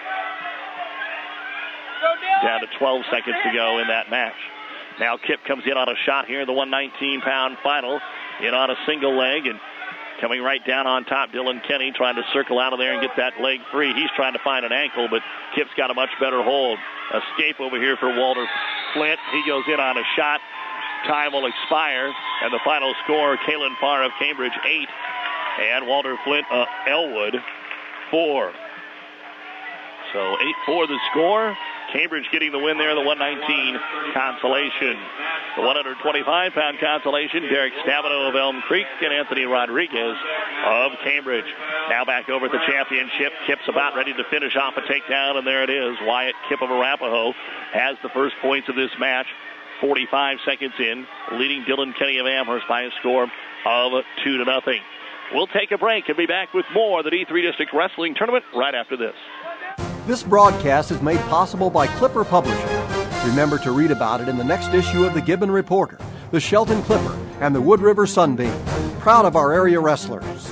Down to twelve seconds to go in that match. Now Kipp comes in on a shot here in the one nineteen pound final. In on a single leg, and coming right down on top, Dylan Kenny trying to circle out of there and get that leg free. He's trying to find an ankle, but Kipp's got a much better hold. Escape over here for Walter Flint. He goes in on a shot. Time will expire, and the final score, Kalen Farr of Cambridge, eight, and Walter Flint of Elwood, four. So eight four the score. Cambridge getting the win there in the one nineteen consolation. The one twenty-five pound consolation, Derek Stavino of Elm Creek and Anthony Rodriguez of Cambridge. Now back over at the championship. Kipp's about ready to finish off a takedown, and there it is. Wyatt Kipp of Arapahoe has the first points of this match. forty-five seconds in, leading Dylan Kenny of Amherst by a score of two to nothing. We'll take a break and be back with more of the D three District Wrestling Tournament right after this. This broadcast is made possible by Clipper Publishing. Remember to read about it in the next issue of the Gibbon Reporter, the Shelton Clipper, and the Wood River Sunbeam. Proud of our area wrestlers.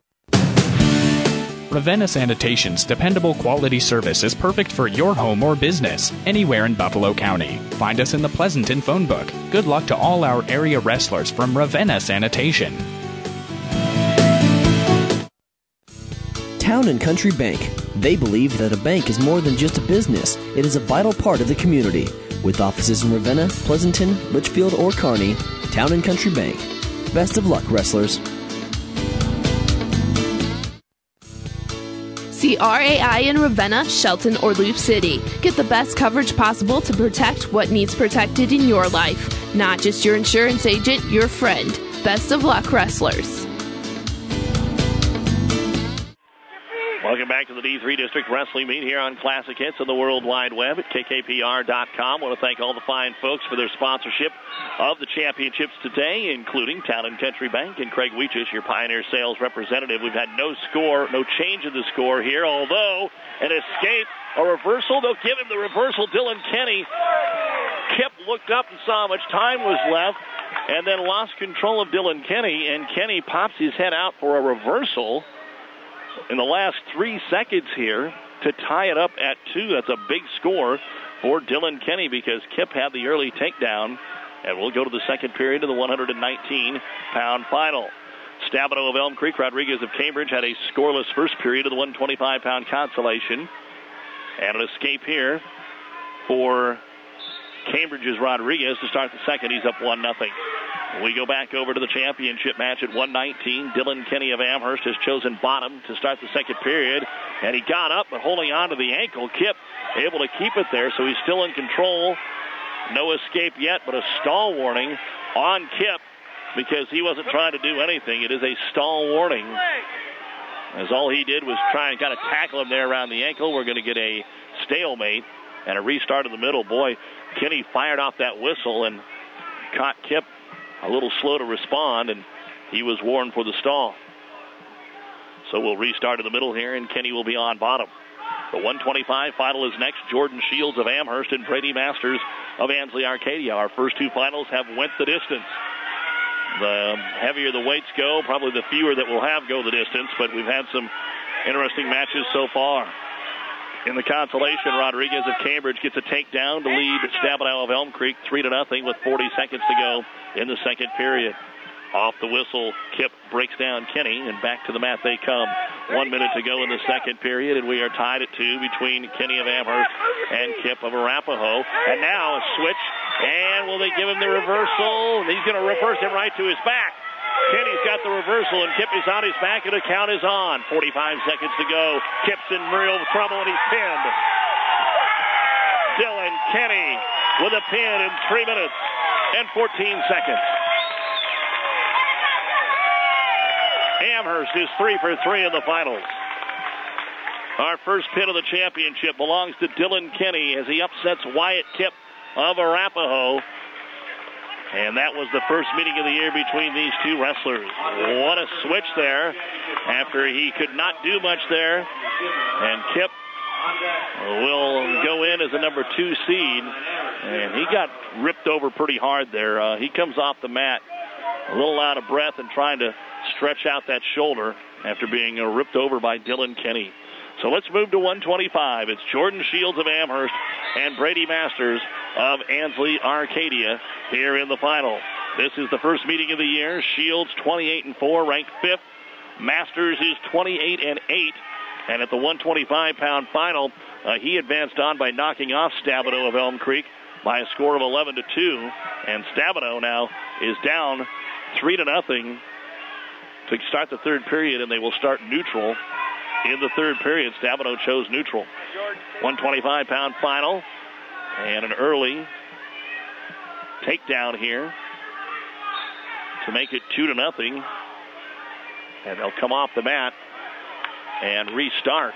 Ravenna Sanitation's dependable quality service is perfect for your home or business, anywhere in Buffalo County. Find us in the Pleasanton phone book. Good luck to all our area wrestlers from Ravenna Sanitation. Town and Country Bank. They believe that a bank is more than just a business. It is a vital part of the community. With offices in Ravenna, Pleasanton, Litchfield, or Kearney, Town and Country Bank. Best of luck, wrestlers. See R A I in Ravenna, Shelton, or Loop City. Get the best coverage possible to protect what needs protected in your life. Not just your insurance agent, your friend. Best of luck, wrestlers. Welcome back to the D three District Wrestling Meet here on Classic Hits on the World Wide Web at K K P R dot com. I want to thank all the fine folks for their sponsorship of the championships today, including Town and Country Bank and Craig Weechish, your Pioneer sales representative. We've had no score, no change in the score here, although an escape, a reversal. They'll give him the reversal. Dylan Kenny. Kipp looked up and saw how much time was left and then lost control of Dylan Kenny, and Kenny pops his head out for a reversal in the last three seconds here to tie it up at two. That's a big score for Dylan Kenny because Kipp had the early takedown. And we'll go to the second period of the one nineteen pound final. Stabeno of Elm Creek, Rodriguez of Cambridge had a scoreless first period of the one twenty-five pound consolation. And an escape here for Cambridge's Rodriguez to start the second. He's up one nothing. We go back over to the championship match at one nineteen. Dylan Kenny of Amherst has chosen bottom to start the second period. And he got up, but holding on to the ankle. Kip able to keep it there, so he's still in control. No escape yet, but a stall warning on Kip because he wasn't trying to do anything. It is a stall warning, as all he did was try and kind of tackle him there around the ankle. We're going to get a stalemate and a restart in the middle. Boy, Kenny fired off that whistle and caught Kip a little slow to respond, and he was warned for the stall. So we'll restart in the middle here, and Kenny will be on bottom. The one twenty-five final is next. Jordan Shields of Amherst and Brady Masters of Ansley Arcadia. Our first two finals have went the distance. The heavier the weights go, probably the fewer that we'll have go the distance, but we've had some interesting matches so far. In the consolation, Rodriguez of Cambridge gets a takedown to lead Stabeno of Elm Creek three to nothing with forty seconds to go in the second period. Off the whistle, Kip breaks down Kenny, and back to the mat they come. One minute to go in the second period, and we are tied at two between Kenny of Amherst and Kip of Arapahoe. And now a switch, and will they give him the reversal? He's going to reverse him right to his back. Kenny's got the reversal, and Kip is on his back, and the count is on. forty-five seconds to go. Kip's in real trouble, and he's pinned. Dylan Kenny with a pin in three minutes and fourteen seconds. Amherst is three for three in the finals. Our first pin of the championship belongs to Dylan Kenny as he upsets Wyatt Kip of Arapahoe. And that was the first meeting of the year between these two wrestlers. What a switch there after he could not do much there. And Kip will go in as a number two seed. And he got ripped over pretty hard there. Uh, he comes off the mat a little out of breath and trying to stretch out that shoulder after being uh, ripped over by Dylan Kenny. So let's move to one twenty-five. It's Jordan Shields of Amherst and Brady Masters of Ansley Arcadia here in the final. This is the first meeting of the year. Shields twenty-eight and four, ranked fifth. Masters is twenty-eight and eight. And at the one twenty-five pound final, uh, he advanced on by knocking off Stabeno of Elm Creek by a score of eleven to two. And Stabeno now is down three to nothing to start the third period, and they will start neutral in the third period. Stabeno chose neutral. one twenty-five pound final, and an early takedown here to make it two to nothing. And they'll come off the mat and restart.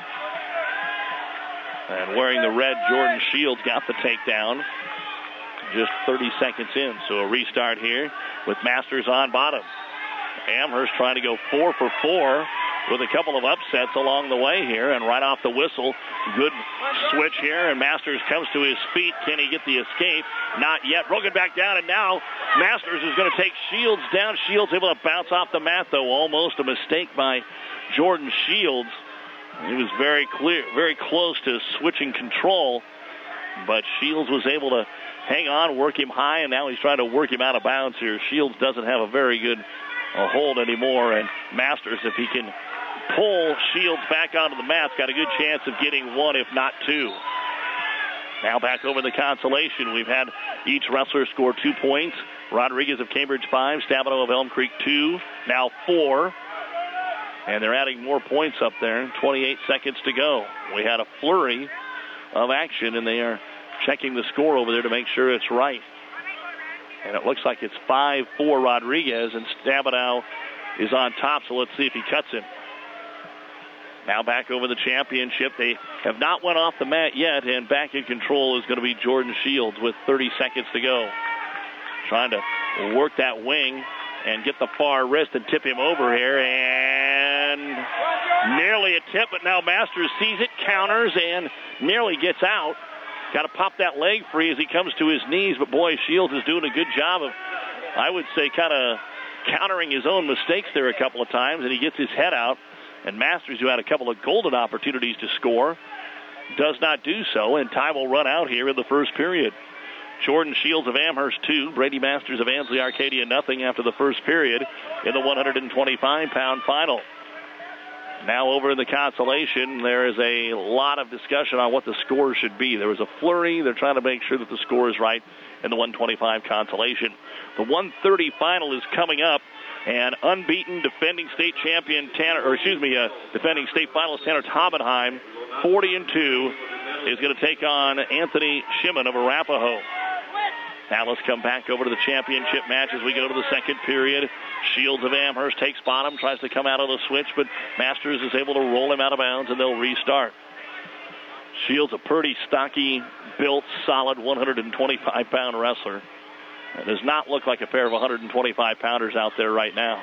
And wearing the red, Jordan Shields got the takedown just thirty seconds in. So a restart here with Masters on bottom. Amherst trying to go four for four with a couple of upsets along the way here. And right off the whistle, good switch here. And Masters comes to his feet. Can he get the escape? Not yet. Broken back down. And now Masters is going to take Shields down. Shields able to bounce off the mat, though. Almost a mistake by Jordan Shields. He was very clear, very close to switching control. But Shields was able to hang on, work him high, and now he's trying to work him out of bounds here. Shields doesn't have a very good uh, hold anymore, and Masters, if he can pull Shields back onto the mat, got a good chance of getting one, if not two. Now back over the consolation. We've had each wrestler score two points. Rodriguez of Cambridge, five. Stabeno of Elm Creek, two. Now four. And they're adding more points up there. twenty-eight seconds to go. We had a flurry of action, and they are checking the score over there to make sure it's right. And it looks like it's five four Rodriguez, and Stabeno is on top, so let's see if he cuts him. Now back over the championship. They have not went off the mat yet, and back in control is going to be Jordan Shields with thirty seconds to go. Trying to work that wing and get the far wrist and tip him over here, and nearly a tip, but now Masters sees it, counters, and nearly gets out. Got to pop that leg free as he comes to his knees, but boy, Shields is doing a good job of, I would say, kind of countering his own mistakes there a couple of times, and he gets his head out. And Masters, who had a couple of golden opportunities to score, does not do so, and time will run out here in the first period. Jordan Shields of Amherst two, Brady Masters of Ansley Arcadia nothing after the first period in the one twenty-five pound final. Now over in the consolation, there is a lot of discussion on what the score should be. There was a flurry. They're trying to make sure that the score is right in the one twenty-five consolation. The one thirty final is coming up, and unbeaten defending state champion Tanner, or excuse me, uh, defending state finalist Tanner Taubenheim, forty and two, is going to take on Anthony Shimon of Arapahoe. Now let's come back over to the championship match as we go to the second period. Shields of Amherst takes bottom, tries to come out of the switch, but Masters is able to roll him out of bounds, and they'll restart. Shields, a pretty stocky, built, solid one twenty-five pound wrestler. It does not look like a pair of one twenty-five pounders out there right now.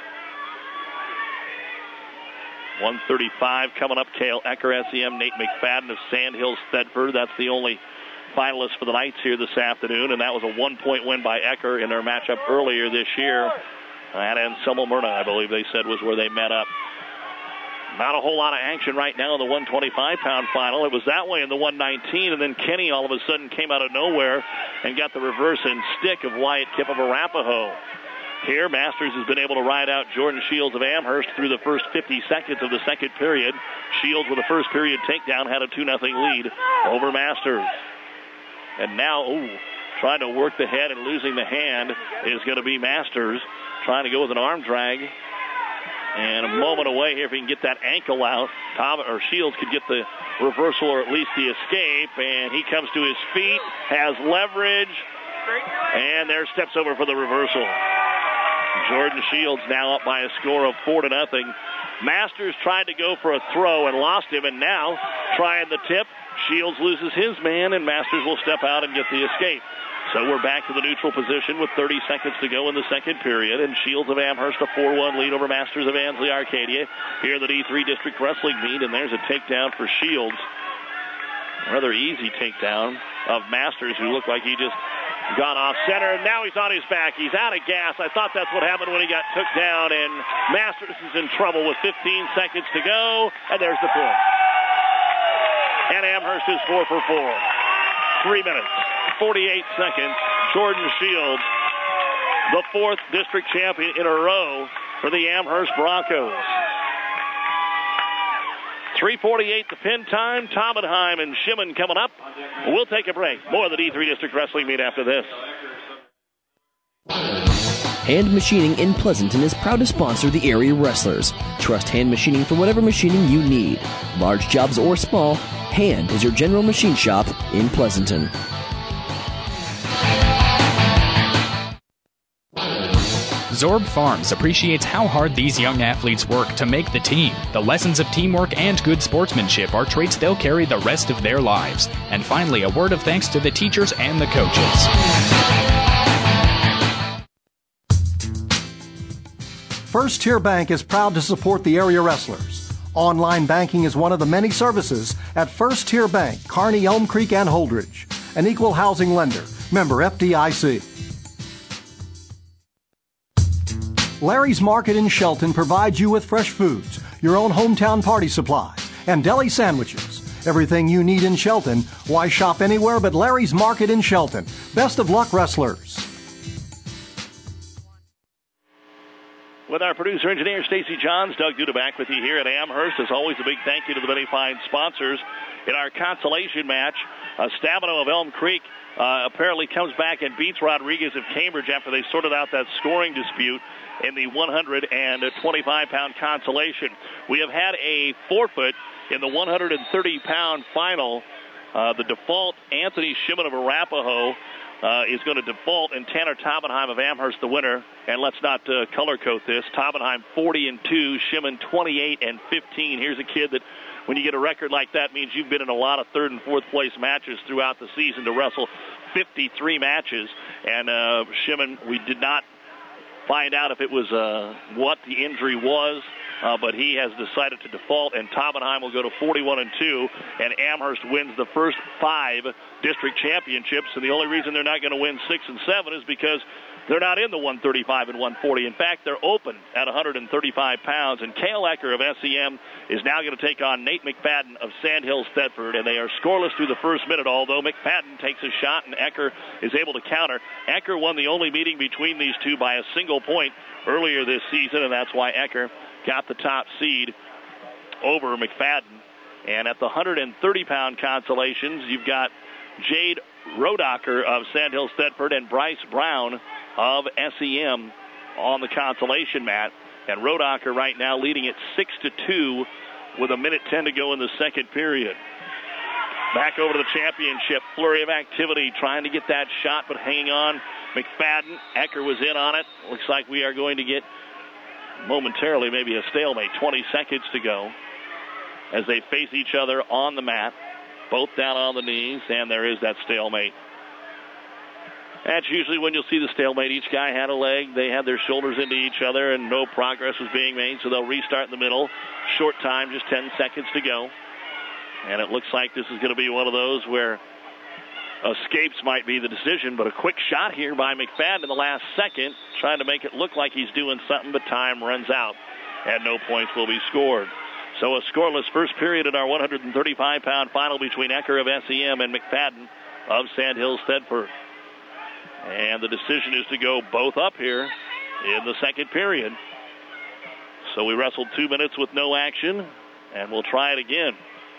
one thirty-five coming up, Cale Ecker, S E M, Nate McFadden of Sandhills Thedford. That's the only finalists for the Knights here this afternoon, and that was a one-point win by Ecker in their matchup earlier this year. That and Semmelmyrna, I believe they said, was where they met up. Not a whole lot of action right now in the one twenty-five pound final. It was that way in the one nineteen, and then Kenny all of a sudden came out of nowhere and got the reverse and stick of Wyatt Kipp of Arapahoe. Here, Masters has been able to ride out Jordan Shields of Amherst through the first fifty seconds of the second period. Shields with a first period takedown had a two nothing lead over Masters. And now, ooh, trying to work the head and losing the hand is going to be Masters, trying to go with an arm drag. And a moment away here if he can get that ankle out. Tom, or Shields could get the reversal or at least the escape. And he comes to his feet, has leverage, and there steps over for the reversal. Jordan Shields now up by a score of four to nothing. Masters tried to go for a throw and lost him, and now trying the tip. Shields loses his man, and Masters will step out and get the escape. So we're back to the neutral position with thirty seconds to go in the second period, and Shields of Amherst a four one lead over Masters of Ansley Arcadia here in the D three District Wrestling meet, and there's a takedown for Shields. Rather easy takedown of Masters, who looked like he just got off center, and now he's on his back. He's out of gas. I thought that's what happened when he got took down, and Masters is in trouble with fifteen seconds to go, and there's the pin. And Amherst is four for four. Three minutes, forty-eight seconds. Jordan Shields, the fourth district champion in a row for the Amherst Broncos. three forty-eight the pin time. Taubenheim and Shimon coming up. We'll take a break. More of the D three District Wrestling meet after this. Hand Machining in Pleasanton is proud to sponsor the area wrestlers. Trust Hand Machining for whatever machining you need. Large jobs or small, Hand is your general machine shop in Pleasanton. Zorb Farms appreciates how hard these young athletes work to make the team. The lessons of teamwork and good sportsmanship are traits they'll carry the rest of their lives. And finally, a word of thanks to the teachers and the coaches. First Tier Bank is proud to support the area wrestlers. Online banking is one of the many services at First Tier Bank, Kearney, Elm Creek, and Holdridge. An equal housing lender. Member F D I C. Larry's Market in Shelton provides you with fresh foods, your own hometown party supplies, and deli sandwiches. Everything you need in Shelton. Why shop anywhere but Larry's Market in Shelton? Best of luck, wrestlers. With our producer engineer Stacy Johns, Doug Duda back with you here at Amherst. As always, a big thank you to the many fine sponsors. In our consolation match, uh, Stabeno of Elm Creek uh, apparently comes back and beats Rodriguez of Cambridge after they sorted out that scoring dispute in the one twenty-five pound consolation. We have had a forfeit in the one thirty pound final. Uh, the default, Anthony Shimon of Arapahoe, uh, is going to default, and Tanner Taubenheim of Amherst the winner. And let's not uh, color code this. Taubenheim forty and two, Shimon twenty-eight and fifteen. Here's a kid that, when you get a record like that, means you've been in a lot of third and fourth place matches throughout the season to wrestle fifty-three matches. And uh, Shimon, we did not find out if it was uh, what the injury was, uh, but he has decided to default, and Taubenheim will go to forty-one and two, and Amherst wins the first five district championships. And the only reason they're not going to win six and seven is because They're not in the one thirty-five and one forty. In fact, they're open at one thirty-five pounds. And Cale Ecker of S E M is now going to take on Nate McFadden of Sandhills Thedford. And they are scoreless through the first minute, although McFadden takes a shot and Ecker is able to counter. Ecker won the only meeting between these two by a single point earlier this season, and that's why Ecker got the top seed over McFadden. And at the one thirty pound consolations, you've got Jade Rodacher of Sandhills Thedford and Bryce Brown of S E M on the consolation mat. And Rodacher right now leading it six to two with a minute ten to go in the second period. Back over to the championship. Flurry of activity trying to get that shot, but hanging on. McFadden. Ecker was in on it. Looks like we are going to get momentarily maybe a stalemate. twenty seconds to go as they face each other on the mat. Both down on the knees, and there is that stalemate. That's usually when you'll see the stalemate. Each guy had a leg. They had their shoulders into each other, and no progress was being made, so they'll restart in the middle. Short time, just ten seconds to go. And it looks like this is going to be one of those where escapes might be the decision, but a quick shot here by McFadden in the last second, trying to make it look like he's doing something, but time runs out, and no points will be scored. So a scoreless first period in our one thirty-five pound final between Ecker of S E M and McFadden of Sandhills Thedford. And the decision is to go both up here in the second period. So we wrestled two minutes with no action, and we'll try it again.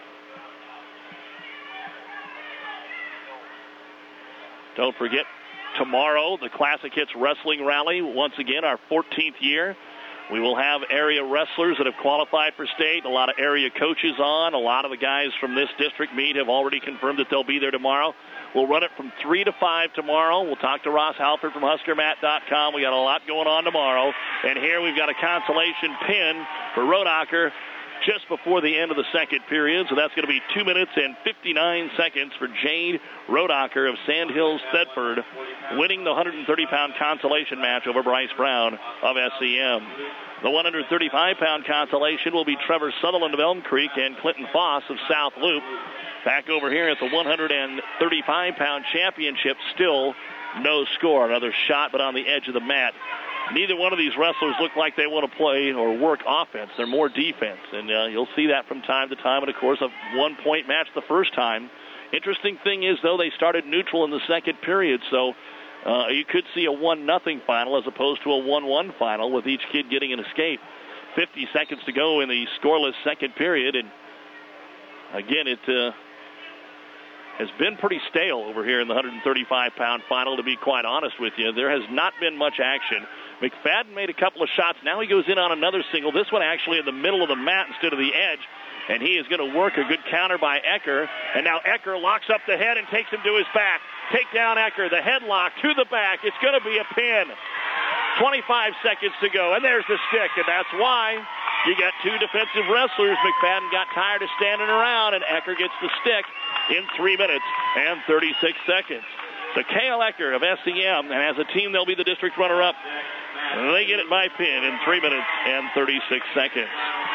Don't forget, tomorrow, the Classic Hits Wrestling Rally, once again, our fourteenth year. We will have area wrestlers that have qualified for state, a lot of area coaches on. A lot of the guys from this district meet have already confirmed that they'll be there tomorrow. We'll run it from three to five tomorrow. We'll talk to Ross Halford from Husker Mat dot com. We got a lot going on tomorrow. And here we've got a consolation pin for Rodacher just before the end of the second period. So that's going to be two minutes and fifty-nine seconds for Jade Rodacher of Sandhills Thedford, winning the one thirty pound consolation match over Bryce Brown of S E M. The one thirty-five pound consolation will be Trevor Sutherland of Elm Creek and Clinton Foss of South Loop. Back over here at the one thirty-five pound championship, still no score. Another shot, but on the edge of the mat. Neither one of these wrestlers look like they want to play or work offense. They're more defense, and uh, you'll see that from time to time. And, of course, a one-point match the first time. Interesting thing is, though, they started neutral in the second period, so uh, you could see a one nothing final as opposed to a one one final with each kid getting an escape. fifty seconds to go in the scoreless second period, and, again, it uh, has been pretty stale over here in the one thirty-five pound final, to be quite honest with you. There has not been much action. McFadden made a couple of shots. Now he goes in on another single. This one actually in the middle of the mat instead of the edge. And he is going to work a good counter by Ecker. And now Ecker locks up the head and takes him to his back. Take down Ecker. The headlock to the back. It's going to be a pin. twenty-five seconds to go. And there's the stick. And that's why you got two defensive wrestlers. McFadden got tired of standing around, and Ecker gets the stick in three minutes and thirty-six seconds. So Cale Ecker of S E M, and as a team, they'll be the district runner-up. They get it by pin in three minutes and thirty-six seconds.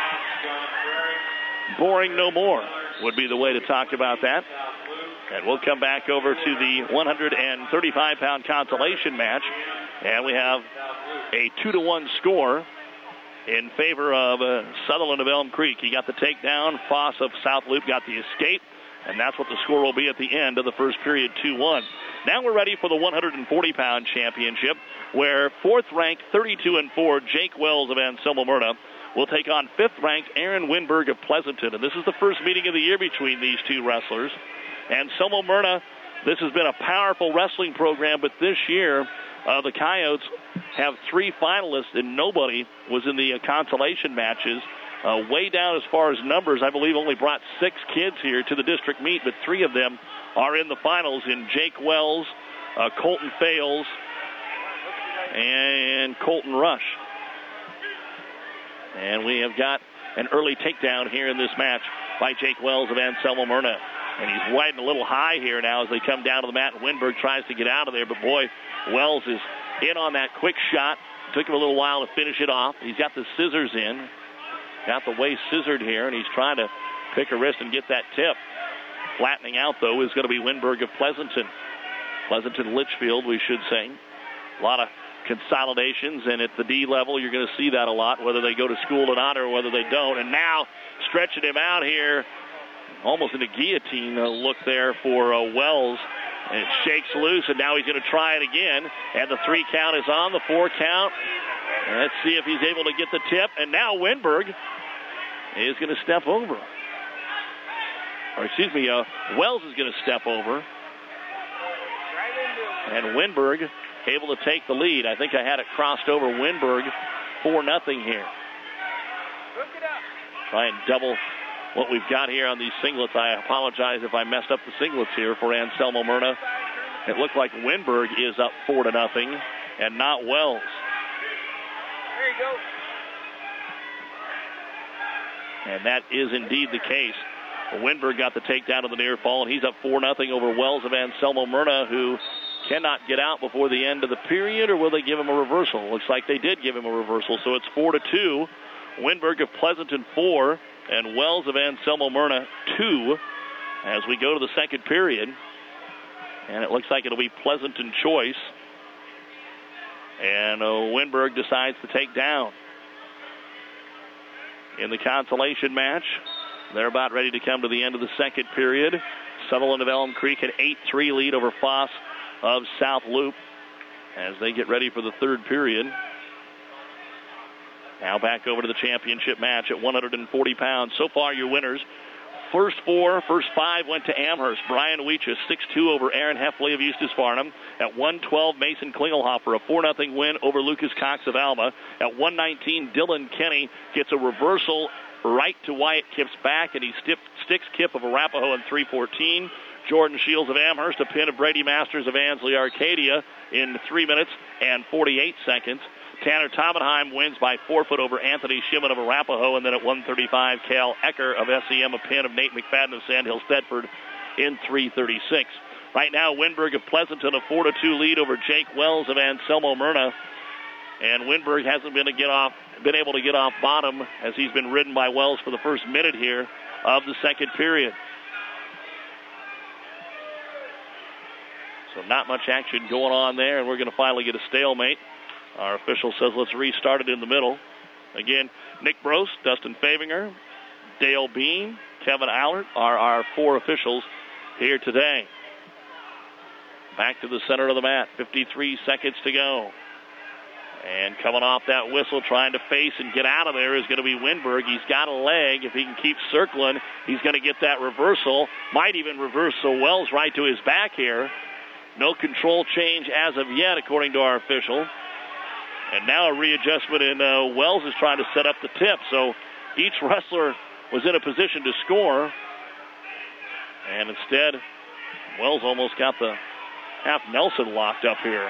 Boring no more would be the way to talk about that. And we'll come back over to the one thirty-five pound consolation match. And we have a two to one score in favor of uh, Sutherland of Elm Creek. He got the takedown. Foss of South Loop got the escape. And that's what the score will be at the end of the first period, two one. Now we're ready for the one forty pound championship, where fourth-ranked, thirty-two and four, Jake Wells of Anselmo Myrna will take on fifth-ranked Aaron Winberg of Pleasanton. And this is the first meeting of the year between these two wrestlers. Anselmo Myrna, this has been a powerful wrestling program, but this year uh, the Coyotes have three finalists, and nobody was in the uh, consolation matches. Uh, way down as far as numbers, I believe only brought six kids here to the district meet, but three of them are in the finals in Jake Wells, uh, Colton Fales, and Colton Rush. And we have got an early takedown here in this match by Jake Wells of Anselmo Myrna. And he's riding a little high here now as they come down to the mat, and Winberg tries to get out of there, but boy, Wells is in on that quick shot. Took him a little while to finish it off. He's got the scissors in. Got the waist scissored here, and he's trying to pick a wrist and get that tip. Flattening out, though, is going to be Winberg of Pleasanton. Pleasanton Litchfield, we should say. A lot of consolidations, and at the D level, you're going to see that a lot, whether they go to school or not or whether they don't. And now stretching him out here, almost in a guillotine uh, look there for uh, Wells. And it shakes loose, and now he's going to try it again. And the three count is on, the four count. And let's see if he's able to get the tip. And now Winberg is going to step over. Or excuse me, uh, Wells is going to step over. And Winberg able to take the lead. I think I had it crossed over Winberg four nothing here. Try and double what we've got here on these singlets. I apologize if I messed up the singlets here for Anselmo Myrna. It looked like Winberg is up four to nothing and not Wells. There you go. And that is indeed the case. Winberg got the takedown of the near fall, and he's up four nothing over Wells of Anselmo Myrna, who cannot get out before the end of the period, or will they give him a reversal? Looks like they did give him a reversal, so it's four to two. Winberg of Pleasanton four, and Wells of Anselmo Myrna two as we go to the second period. And it looks like it'll be Pleasanton choice. And uh, Winberg decides to take down. In the consolation match, they're about ready to come to the end of the second period. Sutherland of Elm Creek an eight three lead over Foss of South Loop as they get ready for the third period. Now back over to the championship match at one hundred forty pounds. So far, your winners. First four, first five went to Amherst. Brian Weeches, six two over Aaron Heffley of Eustis Farnham. At one twelve, Mason Klingelhofer, a four nothing win over Lucas Cox of Alma. At one nineteen, Dylan Kenny gets a reversal right to Wyatt Kip's back, and he stiff, sticks Kip of Arapahoe in three fourteen. Jordan Shields of Amherst, a pin of Brady Masters of Ansley Arcadia in three minutes and forty-eight seconds. Tanner Tomenheim wins by forfeit over Anthony Shimon of Arapahoe, and then at one thirty-five, Cal Ecker of S E M, a pin of Nate McFadden of Sandhill Stedford in three thirty-six. Right now, Winberg of Pleasanton, a four to two lead over Jake Wells of Anselmo Myrna. And Winberg hasn't been, to get off, been able to get off bottom as he's been ridden by Wells for the first minute here of the second period. So not much action going on there, and we're going to finally get a stalemate. Our official says let's restart it in the middle. Again, Nick Brose, Dustin Favinger, Dale Bean, Kevin Allert are our four officials here today. Back to the center of the mat, fifty-three seconds to go. And coming off that whistle, trying to face and get out of there is going to be Winberg. He's got a leg. If he can keep circling, he's going to get that reversal. Might even reverse so Wells right to his back here. No control change as of yet, according to our official. And now a readjustment, and uh, Wells is trying to set up the tip. So each wrestler was in a position to score. And instead, Wells almost got the half Nelson locked up here.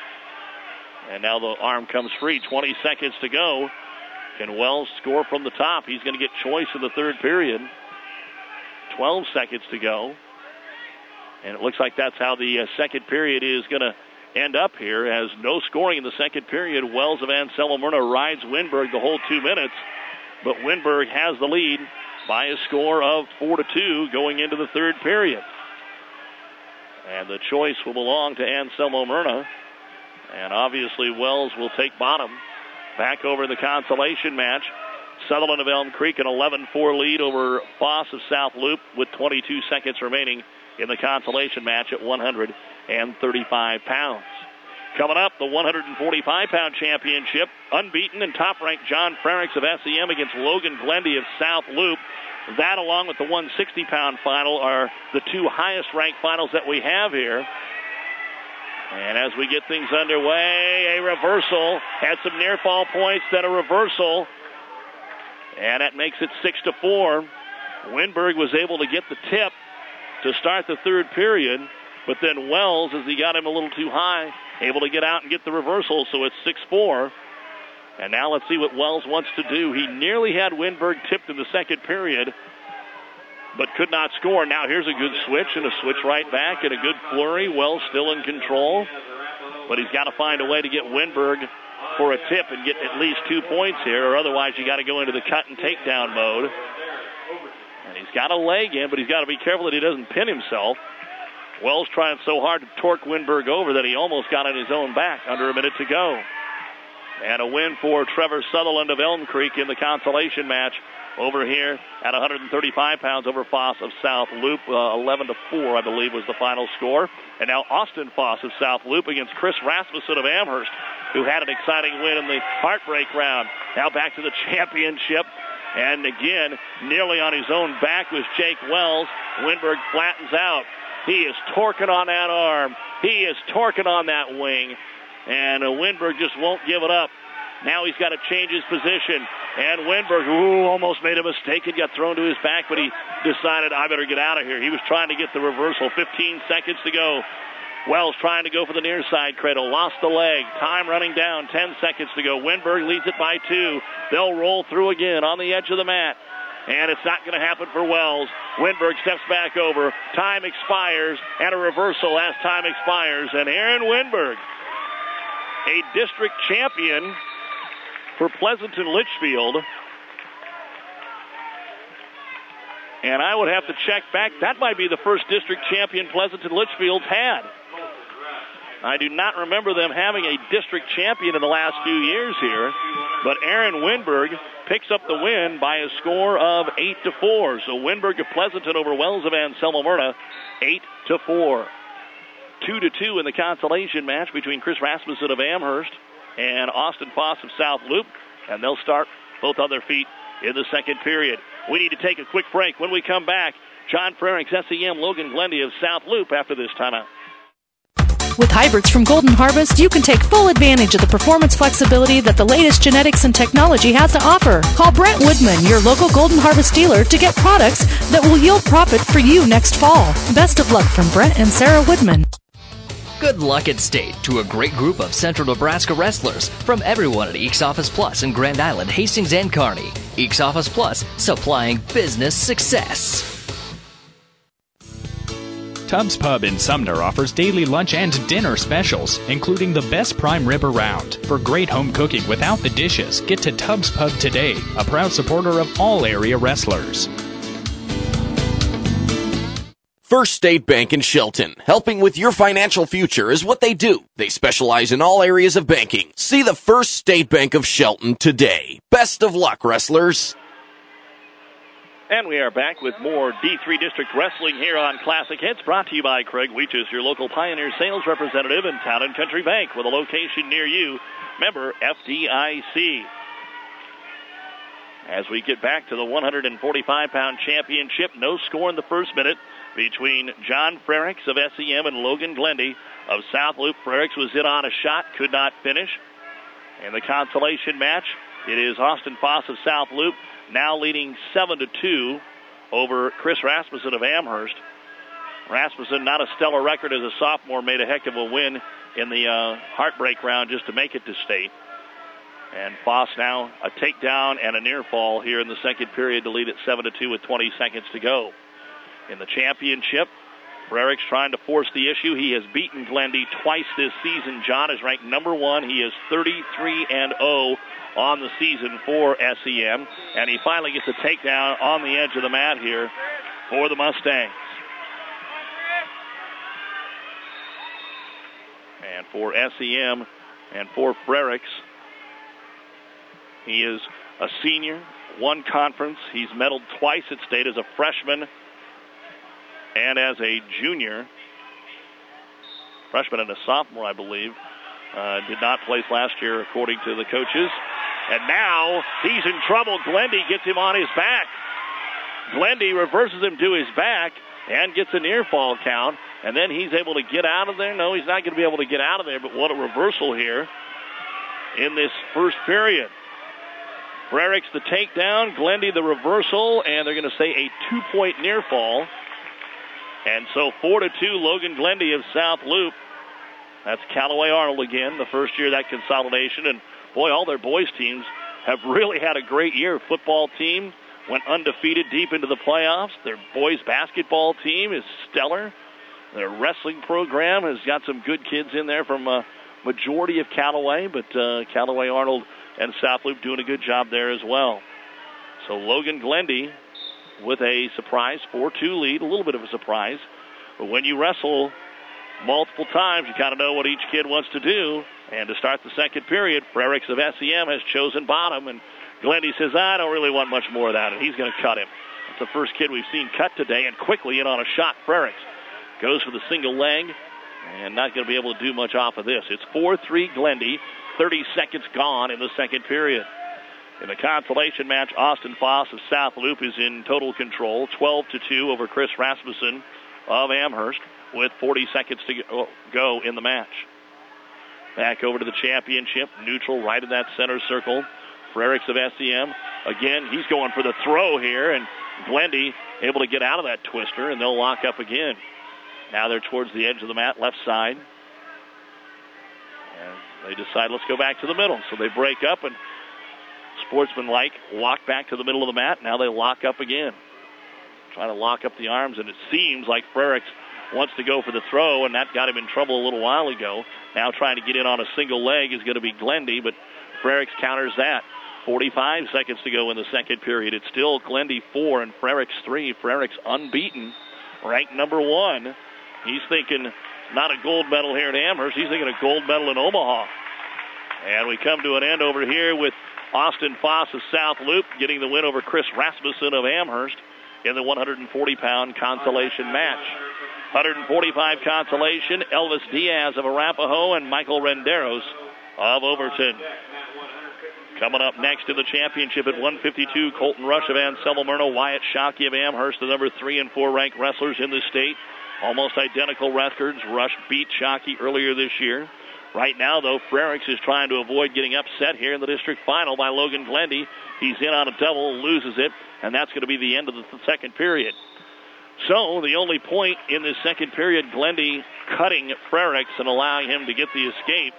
And now the arm comes free. twenty seconds to go. Can Wells score from the top? He's going to get choice in the third period. twelve seconds to go. And it looks like that's how the uh, second period is going to end up here, as no scoring in the second period. Wells of Anselmo Myrna rides Winberg the whole two minutes, but Winberg has the lead by a score of four to two going into the third period. And the choice will belong to Anselmo Myrna, and obviously Wells will take bottom. Back over the consolation match, Sutherland of Elm Creek an eleven four lead over Foss of South Loop with twenty-two seconds remaining in the consolation match at one hundred thirty-five pounds. Coming up, the one hundred forty-five pound championship, unbeaten and top-ranked John Frericks of S E M against Logan Glendy of South Loop. That, along with the one hundred sixty pound final, are the two highest-ranked finals that we have here. And as we get things underway, a reversal. Had some near-fall points, then a reversal. And that makes it six to four. Winberg was able to get the tip to start the third period, but then Wells, as he got him a little too high, able to get out and get the reversal, so it's six four. And now let's see what Wells wants to do. He nearly had Winberg tipped in the second period, but could not score. Now here's a good switch, and a switch right back, and a good flurry. Wells still in control, but he's got to find a way to get Winberg for a tip and get at least two points here, or otherwise you got to go into the cut and takedown mode. And he's got a leg in, but he's got to be careful that he doesn't pin himself. Wells trying so hard to torque Winberg over that he almost got on his own back. Under a minute to go. And a win for Trevor Sutherland of Elm Creek in the consolation match over here at one hundred thirty-five pounds over Foss of South Loop. Uh, eleven to four, I believe, was the final score. And now Austin Foss of South Loop against Chris Rasmussen of Amherst, who had an exciting win in the heartbreak round. Now back to the championship. And again, nearly on his own back was Jake Wells. Winberg flattens out. He is torquing on that arm. He is torquing on that wing. And uh, Winberg just won't give it up. Now he's got to change his position. And Winberg, ooh, almost made a mistake and got thrown to his back, but he decided, I better get out of here. He was trying to get the reversal. fifteen seconds to go. Wells trying to go for the near side cradle. Lost the leg. Time running down. ten seconds to go. Winberg leads it by two. They'll roll through again on the edge of the mat. And it's not going to happen for Wells. Winberg steps back over. Time expires. And a reversal as time expires. And Aaron Winberg, a district champion for Pleasanton Litchfield. And I would have to check back. That might be the first district champion Pleasanton Litchfield's had. I do not remember them having a district champion in the last few years here. But Aaron Winberg picks up the win by a score of eight to four. So Winberg of Pleasanton over Wells of Anselmo Myrna, eight to four. two to two in the consolation match between Chris Rasmussen of Amherst and Austin Foss of South Loop. And they'll start both on their feet in the second period. We need to take a quick break. When we come back, John Frerichs, S E M, Logan Glendy of South Loop after this timeout. With hybrids from Golden Harvest, you can take full advantage of the performance flexibility that the latest genetics and technology has to offer. Call Brent Woodman, your local Golden Harvest dealer, to get products that will yield profit for you next fall. Best of luck from Brent and Sarah Woodman. Good luck at State to a great group of Central Nebraska wrestlers from everyone at Eeks Office Plus in Grand Island, Hastings, and Kearney. Eeks Office Plus, supplying business success. Tubbs Pub in Sumner offers daily lunch and dinner specials, including the best prime rib around. For great home cooking without the dishes, get to Tubbs Pub today, a proud supporter of all area wrestlers. First State Bank in Shelton, helping with your financial future is what they do. They specialize in all areas of banking. See the First State Bank of Shelton today. Best of luck, wrestlers. And we are back with more D three District Wrestling here on Classic Hits, brought to you by Craig Weeches, your local Pioneer sales representative in Town and Country Bank, with a location near you. Member F D I C. As we get back to the one hundred forty-five pound championship, no score in the first minute between John Frerichs of S E M and Logan Glendy of South Loop. Frerichs was in on a shot, could not finish. In the consolation match, it is Austin Foss of South Loop, now leading seven to two over Chris Rasmussen of Amherst. Rasmussen, not a stellar record as a sophomore, made a heck of a win in the uh, heartbreak round just to make it to state. And Foss now a takedown and a near fall here in the second period to lead at seven to two with twenty seconds to go. In the championship, Frerichs trying to force the issue. He has beaten Glendy twice this season. John is ranked number one. He is thirty-three and oh on the season for S E M. And he finally gets a takedown on the edge of the mat here for the Mustangs. And for S E M and for Frerichs, he is a senior, won conference. He's medaled twice at state as a freshman and as a junior. Freshman and a sophomore, I believe. Uh, did not place last year, according to the coaches. And now he's in trouble. Glendy gets him on his back. Glendy reverses him to his back and gets a near fall count. And then he's able to get out of there. No, he's not going to be able to get out of there, but what a reversal here in this first period. Frerichs the takedown, Glendy the reversal, and they're going to say a two-point near fall. And so four to two, Logan Glendy of South Loop. That's Callaway Arnold again, the first year of that consolidation. And boy, all their boys teams have really had a great year. Football team went undefeated deep into the playoffs. Their boys basketball team is stellar. Their wrestling program has got some good kids in there from a majority of Callaway, but uh, Callaway Arnold and South Loop doing a good job there as well. So Logan Glendy with a surprise four two lead, a little bit of a surprise But when you wrestle multiple times, you kind of know what each kid wants to do. And to start the second period, Frericks of S E M has chosen bottom, and Glendy says, I don't really want much more of that, and he's going to cut him. It's the first kid we've seen cut today, and quickly in on a shot. Frericks goes for the single leg, and not going to be able to do much off of this. It's four three Glendy, thirty seconds gone in the second period. In the consolation match, Austin Foss of South Loop is in total control, twelve to two over Chris Rasmussen of Amherst, with forty seconds to go in the match. Back over to the championship, neutral right in that center circle. Frericks of S E M, again, he's going for the throw here, and Glendy able to get out of that twister, and they'll lock up again. Now they're towards the edge of the mat, left side. And they decide, let's go back to the middle. So they break up, and sportsmanlike walk back to the middle of the mat. Now they lock up again. Trying to lock up the arms, and it seems like Frericks wants to go for the throw, and that got him in trouble a little while ago. Now trying to get in on a single leg is going to be Glendy, but Frericks counters that. forty-five seconds to go in the second period. It's still Glendy four and Frericks three. Frericks unbeaten, ranked number one. He's thinking not a gold medal here at Amherst. He's thinking a gold medal in Omaha. And we come to an end over here with Austin Foss of South Loop getting the win over Chris Rasmussen of Amherst in the one forty pound consolation match. one forty-five consolation, Elvis Diaz of Arapahoe and Michael Renderos of Overton. Coming up next in the championship at one fifty-two, Colton Rush of Anselmo Myrna, Wyatt Shockey of Amherst, the number three and four ranked wrestlers in the state. Almost identical records. Rush beat Shockey earlier this year. Right now, though, Frericks is trying to avoid getting upset here in the district final by Logan Glendy. He's in on a double, loses it, and that's going to be the end of the second period. So the only point in this second period, Glendy cutting Frericks and allowing him to get the escape.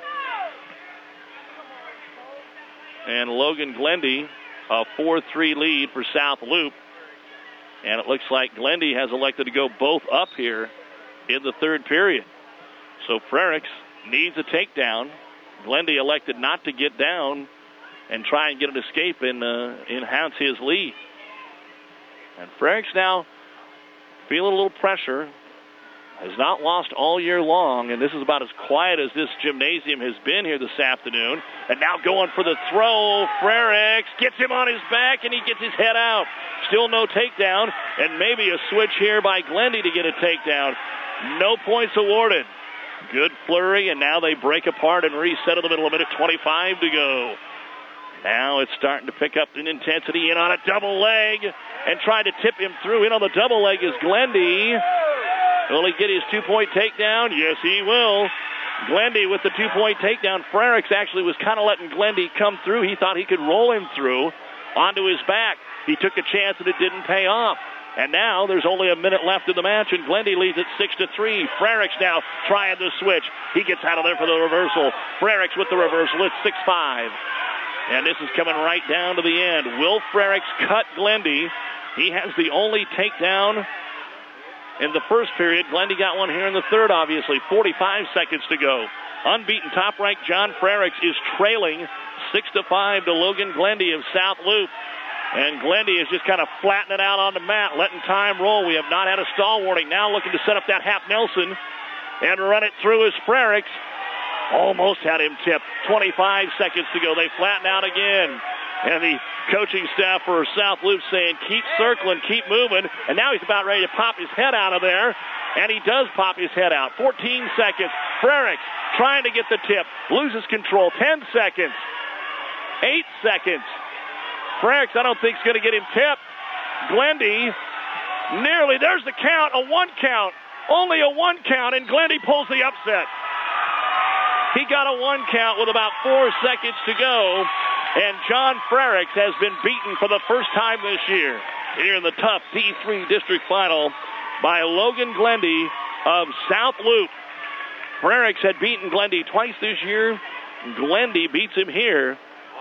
And Logan Glendy, a four three lead for South Loop. And it looks like Glendy has elected to go both up here in the third period. So Frericks needs a takedown. Glendy elected not to get down and try and get an escape and uh, enhance his lead. And Frericks now feeling a little pressure. Has not lost all year long, and this is about as quiet as this gymnasium has been here this afternoon. And now going for the throw, Frericks gets him on his back, and he gets his head out. Still no takedown, and maybe a switch here by Glendy to get a takedown. No points awarded. Good flurry, and now they break apart and reset in the middle of minute twenty-five to go. Now it's starting to pick up in intensity, in on a double leg, and trying to tip him through. In on the double leg is Glendy. Will he get his two-point takedown? Yes, he will. Glendy with the two-point takedown. Frericks actually was kind of letting Glendy come through. He thought he could roll him through onto his back. He took a chance and it didn't pay off. And now there's only a minute left in the match, and Glendy leads at six to three. Frericks now trying the switch. He gets out of there for the reversal. Frericks with the reversal. It's six five. And this is coming right down to the end. Will Frericks cut Glendy? He has the only takedown in the first period. Glendy got one here in the third, obviously. forty-five seconds to go. Unbeaten top-ranked John Frericks is trailing six to five to Logan Glendy of South Loop. And Glendy is just kind of flattening it out on the mat, letting time roll. We have not had a stall warning. Now looking to set up that half Nelson and run it through as Frericks. Almost had him tipped. twenty-five seconds to go. They flatten out again. And the coaching staff for South Loop saying, keep circling, keep moving. And now he's about ready to pop his head out of there. And he does pop his head out. fourteen seconds. Frericks trying to get the tip. Loses control. ten seconds. eight seconds. Frericks, I don't think, is going to get him tipped. Glendy, nearly. There's the count. A one count. Only a one count. And Glendy pulls the upset. He got a one count with about four seconds to go. And John Frericks has been beaten for the first time this year here in the tough D three district final by Logan Glendy of South Loop. Frericks had beaten Glendy twice this year. Glendy beats him here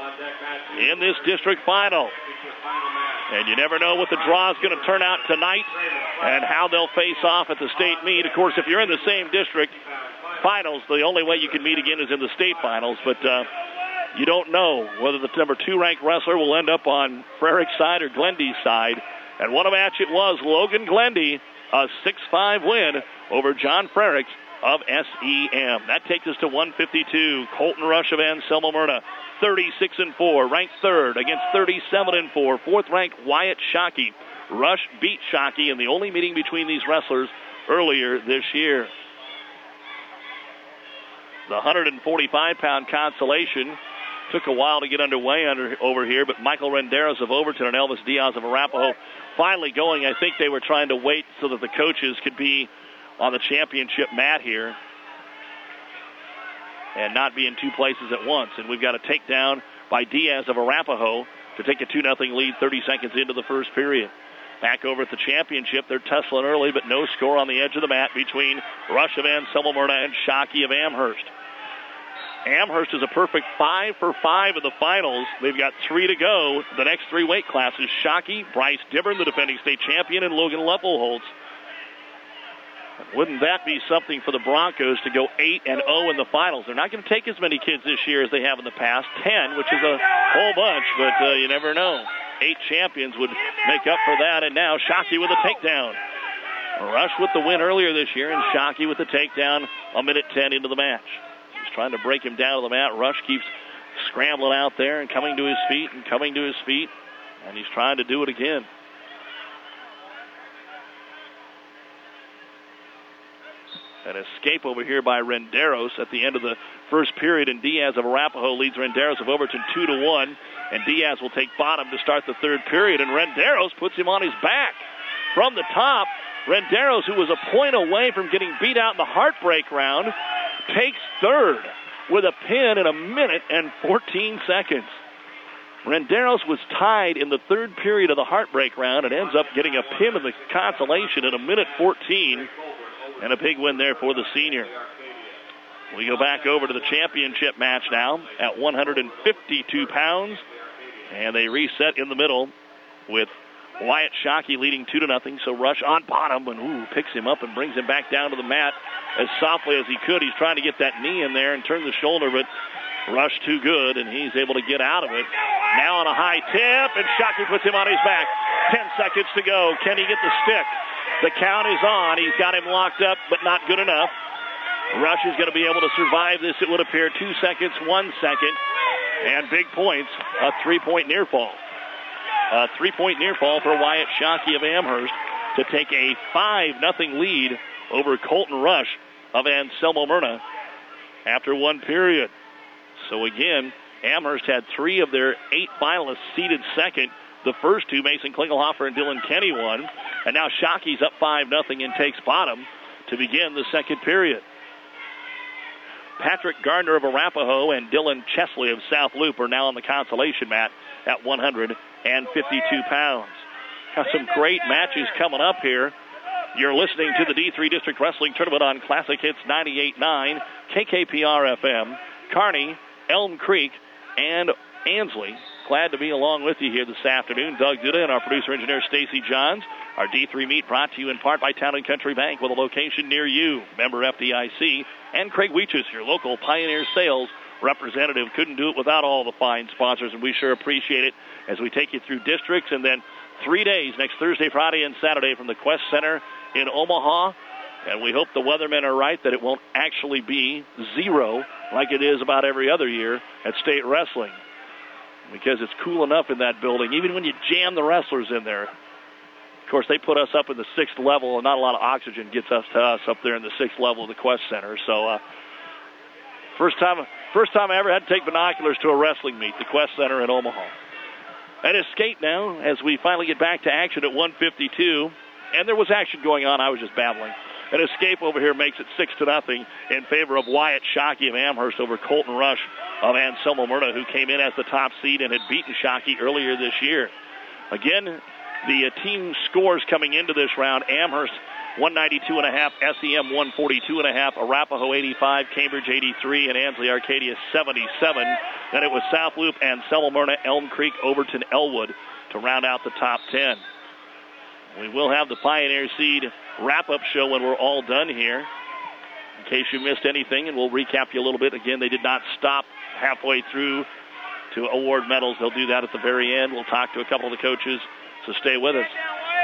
in this district final. And you never know what the draw is going to turn out tonight and how they'll face off at the state meet. Of course, if you're in the same district finals, the only way you can meet again is in the state finals. But uh, you don't know whether the number two ranked wrestler will end up on Frericks' side or Glendy's side. And what a match it was. Logan Glendy a six five win over John Frericks of S E M. That takes us to one fifty-two. Colton Rush of Anselmo Myrna, thirty-six and four, ranked third against thirty-seven and four. Fourth-ranked Wyatt Shockey. Rush beat Shockey in the only meeting between these wrestlers earlier this year. The one forty-five pound consolation took a while to get underway under, over here, but Michael Renderos of Overton and Elvis Diaz of Arapahoe finally going. I think they were trying to wait so that the coaches could be on the championship mat here and not be in two places at once. And we've got a takedown by Diaz of Arapahoe to take a two nothing lead thirty seconds into the first period. Back over at the championship, they're tussling early, but no score on the edge of the mat between Rush of Anselmo Myrna and Shockey of Amherst. Amherst is a perfect five for five in the finals. They've got three to go. The next three weight classes: Shockey, Bryce Dibburn, the defending state champion, and Logan Leppelholtz. Wouldn't that be something for the Broncos to go eight and oh in the finals? They're not going to take as many kids this year as they have in the past, ten, which is a whole bunch, but uh, you never know. Eight champions would make up for that, and now Shockey with a takedown. Rush with the win earlier this year, and Shockey with the takedown a minute ten into the match. He's trying to break him down to the mat. Rush keeps scrambling out there and coming to his feet and coming to his feet, and he's trying to do it again. An escape over here by Renderos at the end of the first period, and Diaz of Arapahoe leads Renderos of Overton two to one, and Diaz will take bottom to start the third period, and Renderos puts him on his back from the top. Renderos, who was a point away from getting beat out in the heartbreak round, takes third with a pin in a minute and fourteen seconds. Renderos was tied in the third period of the heartbreak round and ends up getting a pin in the consolation in a minute fourteen. And a big win there for the senior. We go back over to the championship match now at one fifty-two pounds. And they reset in the middle with Wyatt Shockey leading two to nothing. So Rush on bottom and ooh, picks him up and brings him back down to the mat as softly as he could. He's trying to get that knee in there and turn the shoulder, but Rush too good, and he's able to get out of it. Now on a high tip, and Shockey puts him on his back. Ten seconds to go. Can he get the stick? The count is on. He's got him locked up, but not good enough. Rush is going to be able to survive this, it would appear. Two seconds, one second, and big points. A three-point near fall. A three-point near fall for Wyatt Shockey of Amherst to take a five nothing lead over Colton Rush of Anselmo Myrna after one period. So again, Amherst had three of their eight finalists seated second. The first two, Mason Klingelhofer and Dylan Kenny, won. And now Shockey's up five nothing and takes bottom to begin the second period. Patrick Gardner of Arapahoe and Dylan Chesley of South Loop are now on the consolation mat at one fifty-two pounds. Got some great matches coming up here. You're listening to the D three District Wrestling Tournament on Classic Hits ninety-eight point nine, K K P R F M, Kearney, Elm Creek, and Ansley. Glad to be along with you here this afternoon. Doug Duda and our producer-engineer Stacy Johns. Our D three meet brought to you in part by Town and Country Bank with a location near you. Member F D I C. And Craig Weeches, your local Pioneer Sales representative. Couldn't do it without all the fine sponsors, and we sure appreciate it as we take you through districts and then three days, next Thursday, Friday, and Saturday from the Quest Center in Omaha. And we hope the weathermen are right that it won't actually be zero like it is about every other year at State Wrestling, because it's cool enough in that building, even when you jam the wrestlers in there. Of course, they put us up in the sixth level, and not a lot of oxygen gets us to us up there in the sixth level of the Quest Center. So, uh, first time first time I ever had to take binoculars to a wrestling meet, the Quest Center in Omaha. An escape now as we finally get back to action at one fifty-two. And there was action going on. I was just babbling. An escape over here makes it six to nothing in favor of Wyatt Shockey of Amherst over Colton Rush of Anselmo Myrna, who came in as the top seed and had beaten Shockey earlier this year. Again, the uh, team scores coming into this round: Amherst one ninety-two and a half, S E M one forty-two and a half, Arapahoe eighty-five, Cambridge eighty-three, and Ansley Arcadia seventy-seven. Then it was South Loop, Anselmo Myrna, Elm Creek, Overton, Elwood to round out the top ten. We will have the Pioneer Seed wrap-up show when we're all done here, in case you missed anything, and we'll recap you a little bit. Again, they did not stop halfway through to award medals. They'll do that at the very end. We'll talk to a couple of the coaches, so stay with us.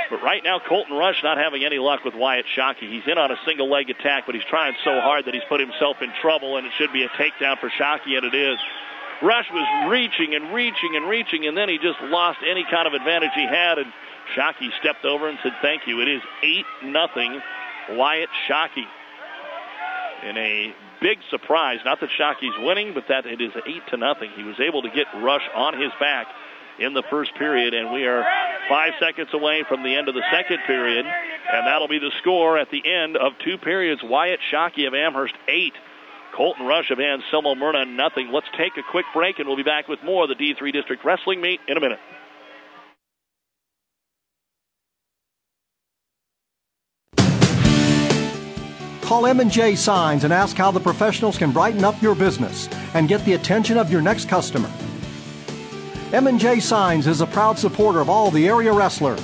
But right now, Colton Rush not having any luck with Wyatt Shockey. He's in on a single leg attack, but he's trying so hard that he's put himself in trouble, and it should be a takedown for Shockey, and it is. Rush was reaching and reaching and reaching, and then he just lost any kind of advantage he had, and Shockey stepped over and said thank you. It is eight nothing Wyatt Shockey. In a big surprise, not that Shockey's winning, but that it is eight to nothing. He was able to get Rush on his back in the first period, and we are five seconds away from the end of the second period, and that'll be the score at the end of two periods. Wyatt Shockey of Amherst, eight. Colton Rush of Anselmo Myrna, nothing. Let's take a quick break, and we'll be back with more of the D three District Wrestling Meet in a minute. Call M and J Signs and ask how the professionals can brighten up your business and get the attention of your next customer. M and J Signs is a proud supporter of all the area wrestlers.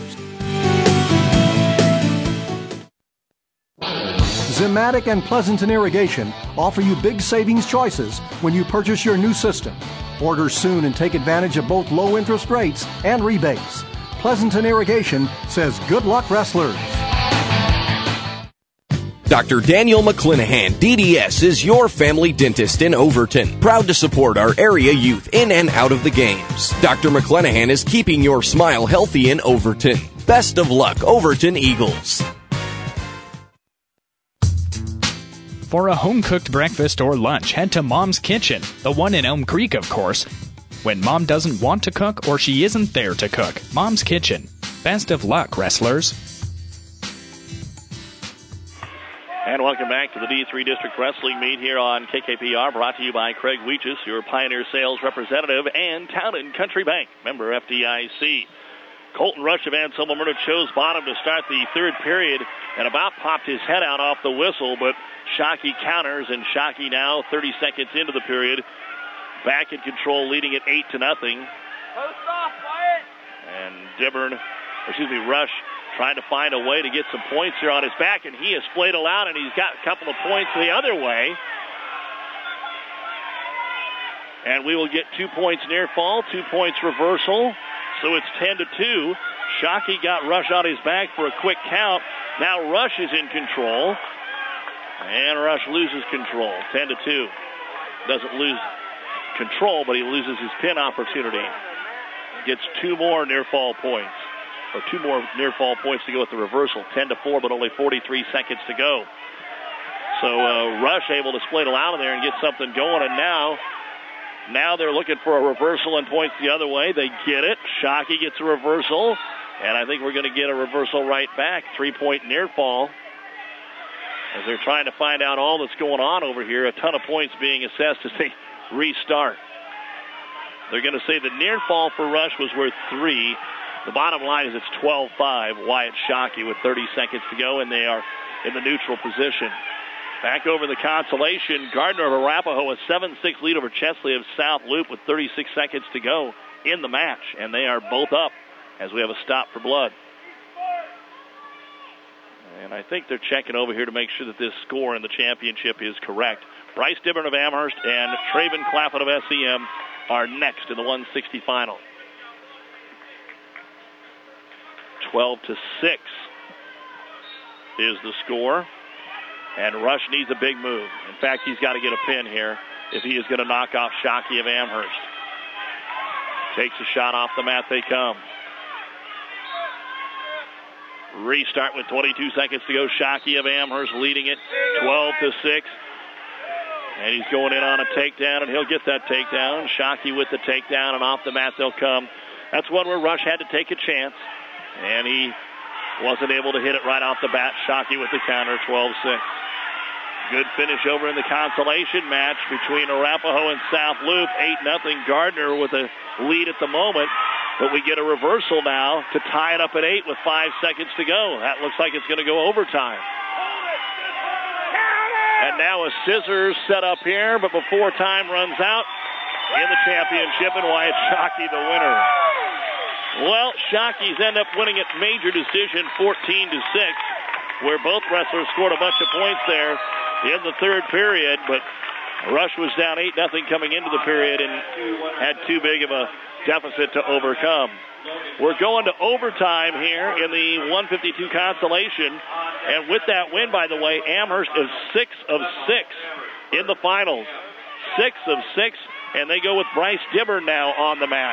Zimatic and Pleasanton Irrigation offer you big savings choices when you purchase your new system. Order soon and take advantage of both low interest rates and rebates. Pleasanton Irrigation says good luck, wrestlers. Doctor Daniel McClanahan, D D S, is your family dentist in Overton. Proud to support our area youth in and out of the games. Doctor McClanahan is keeping your smile healthy in Overton. Best of luck, Overton Eagles. For a home-cooked breakfast or lunch, head to Mom's Kitchen, the one in Elm Creek, of course. When Mom doesn't want to cook or she isn't there to cook, Mom's Kitchen. Best of luck, wrestlers. And welcome back to the D three District Wrestling Meet here on K K P R, brought to you by Craig Weeches, your Pioneer Sales Representative, and Town and Country Bank, member F D I C. Colton Rush of Anselmo Myrna chose bottom to start the third period and about popped his head out off the whistle, but Shockey counters, and Shockey now thirty seconds into the period, back in control, leading at eight to nothing. Post off, Wyatt. And Dibburn, excuse me, Rush trying to find a way to get some points here on his back, and he has splayed it out, and he's got a couple of points the other way. And we will get two points near fall, two points reversal, so it's ten to two. Shockey got Rush on his back for a quick count. Now Rush is in control, and Rush loses control, ten to two. Doesn't lose control, but he loses his pin opportunity. Gets two more near fall points. Or two more near-fall points to go with the reversal. ten to four, but only forty-three seconds to go. So uh, Rush able to split it out of there and get something going. And now, now they're looking for a reversal and points the other way. They get it. Shockey gets a reversal. And I think we're going to get a reversal right back. Three-point near-fall. As they're trying to find out all that's going on over here. A ton of points being assessed as they restart. They're going to say the near-fall for Rush was worth three. The bottom line is it's twelve five. Wyatt Shockey with thirty seconds to go, and they are in the neutral position. Back over the consolation, Gardner of Arapahoe, a seven six lead over Chesley of South Loop with thirty-six seconds to go in the match, and they are both up as we have a stop for blood. And I think they're checking over here to make sure that this score in the championship is correct. Bryce Dibburn of Amherst and Traven Clappett of S E M are next in the one sixty final. twelve to six is the score. And Rush needs a big move. In fact, he's got to get a pin here if he is going to knock off Shockey of Amherst. Takes a shot off the mat, they come. Restart with twenty-two seconds to go. Shockey of Amherst leading it twelve to six. And he's going in on a takedown, and he'll get that takedown. Shockey with the takedown, and off the mat they'll come. That's one where Rush had to take a chance. And he wasn't able to hit it right off the bat. Shockey with the counter, twelve six. Good finish over in the consolation match between Arapahoe and South Loop. eight nothing. Gardner with a lead at the moment. But we get a reversal now to tie it up at eight with five seconds to go. That looks like it's going to go overtime. And now a scissors set up here, but before time runs out in the championship, and Wyatt Shockey the winner. Well, Shockey's end up winning it major decision, fourteen to six, where both wrestlers scored a bunch of points there in the third period, but Rush was down eight nothing coming into the period and had too big of a deficit to overcome. We're going to overtime here in the one fifty-two consolation. And with that win, by the way, Amherst is six of six in the finals. Six of six, and they go with Bryce Dibburn now on the mat.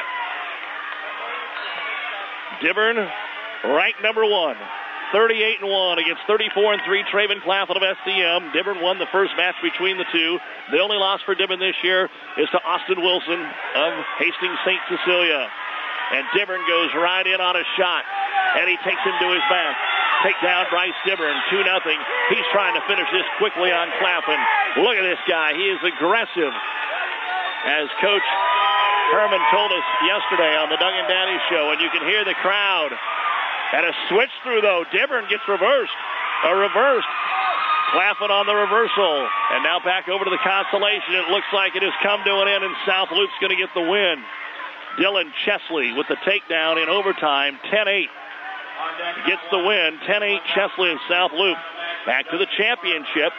Dibburn, ranked number one. thirty-eight and one against thirty-four and three Traven Claflin of S C M. Dibburn won the first match between the two. The only loss for Dibburn this year is to Austin Wilson of Hastings Saint Cecilia. And Dibburn goes right in on a shot, and he takes him to his back. Take down Bryce Dibburn, two nothing. He's trying to finish this quickly on Claflin. Look at this guy. He is aggressive. As Coach Herman told us yesterday on the Doug and Danny show, and you can hear the crowd. And a switch through, though. Dibburn gets reversed. A reversed. Claflin on the reversal. And now back over to the consolation. It looks like it has come to an end, and South Loop's going to get the win. Dylan Chesley with the takedown in overtime. ten eight. Gets the win. ten eight Chesley and South Loop. Back to the championship.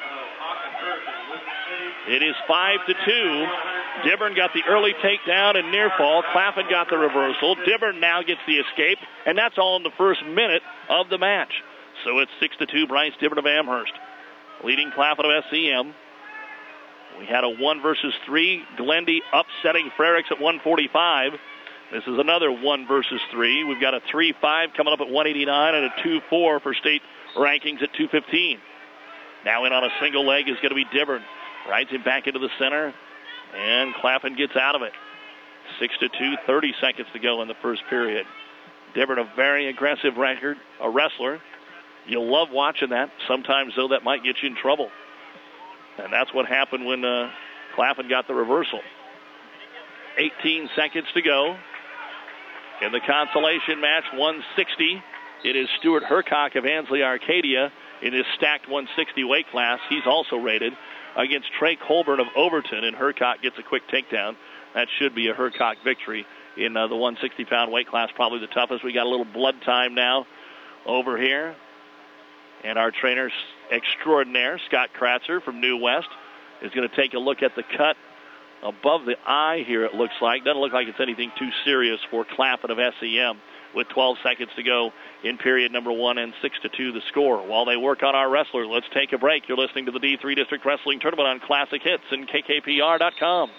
It is five to two. Dibburn got the early takedown and near fall. Claflin got the reversal. Dibburn now gets the escape, and that's all in the first minute of the match. So it's six to two. Bryce Dibburn of Amherst leading Claflin of S C M. We had a one versus three. Glendy upsetting Frericks at one forty-five. This is another one versus three. We've got a three five coming up at one eighty-nine and a two four for state rankings at two fifteen. Now in on a single leg is going to be Dibburn. Rides him back into the center, and Claflin gets out of it. six to two, thirty seconds to go in the first period. Dibburn, a very aggressive record, a wrestler. You'll love watching that. Sometimes, though, that might get you in trouble. And that's what happened when uh, Claflin got the reversal. eighteen seconds to go. In the consolation match, one sixty. It is Stuart Hercock of Ansley Arcadia in his stacked one sixty weight class. He's also rated against Trey Colburn of Overton, and Hercock gets a quick takedown. That should be a Hercock victory in uh, the one sixty pound weight class, probably the toughest. We got a little blood time now over here. And our trainer extraordinaire, Scott Kratzer from New West, is going to take a look at the cut above the eye here, it looks like. Doesn't look like it's anything too serious for Claflin of S E M with twelve seconds to go in period number one, and six to two the score. While they work on our wrestlers, let's take a break. You're listening to the D three District Wrestling Tournament on Classic Hits and K K P R dot com.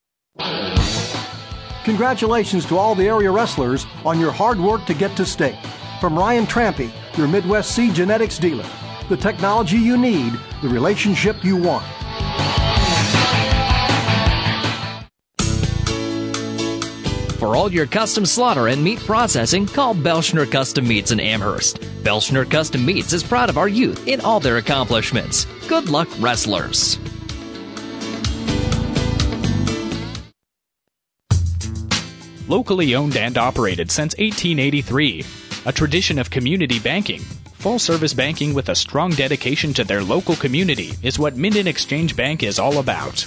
Congratulations to all the area wrestlers on your hard work to get to state. From Ryan Trampy, your Midwest Seed Genetics dealer. The technology you need, the relationship you want. For all your custom slaughter and meat processing, call Belschner Custom Meats in Amherst. Belschner Custom Meats is proud of our youth in all their accomplishments. Good luck, wrestlers. Locally owned and operated since eighteen eighty-three. A tradition of community banking. Full-service banking with a strong dedication to their local community is what Minden Exchange Bank is all about.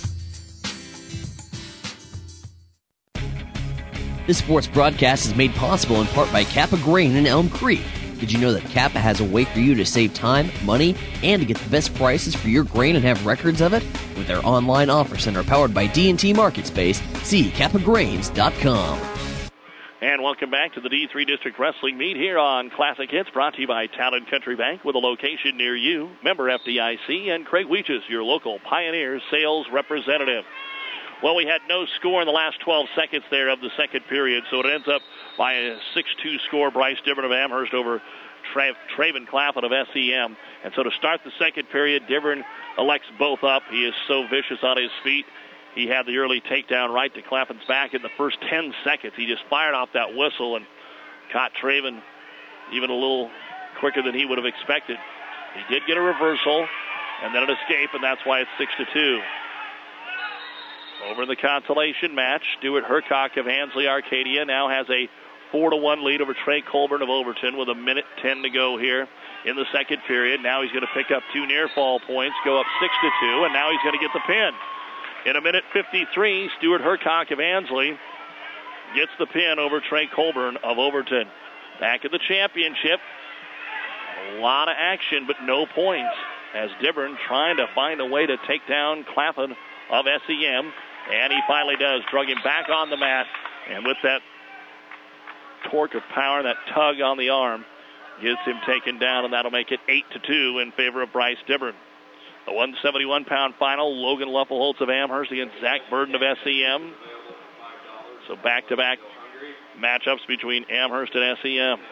This sports broadcast is made possible in part by Kappa Grain in Elm Creek. Did you know that Kappa has a way for you to save time, money, and to get the best prices for your grain and have records of it? With their online offer center powered by D and T MarketSpace, see kappa grains dot com. And welcome back to the D three District Wrestling Meet here on Classic Hits, brought to you by Town and Country Bank with a location near you. Member F D I C, and Craig Weeches, your local Pioneer sales representative. Well, we had no score in the last twelve seconds there of the second period, so it ends up by a six two score. Bryce Dibburn of Amherst over Tra- Traven Claflin of S E M. And so to start the second period, Dibburn elects both up. He is so vicious on his feet. He had the early takedown right to Claflin's back in the first ten seconds. He just fired off that whistle and caught Traven even a little quicker than he would have expected. He did get a reversal and then an escape, and that's why it's six to two. Over in the consolation match, Stuart Hercock of Ansley Arcadia now has a four to one lead over Trey Colburn of Overton with a minute ten to go here in the second period. Now he's going to pick up two near fall points, go up six to two, and now he's going to get the pin. In a minute fifty-three, Stuart Hercock of Ansley gets the pin over Trey Colburn of Overton. Back at the championship, a lot of action, but no points, as Dibburn trying to find a way to take down Claflin of S E M. And he finally does. Drug him back on the mat. And with that torque of power, that tug on the arm, gets him taken down, and that'll make it eight to two in favor of Bryce Dibburn. The one seventy-one pound final, Logan Leffelholtz of Amherst against Zach Burden of S E M. So back-to-back matchups between Amherst and S E M.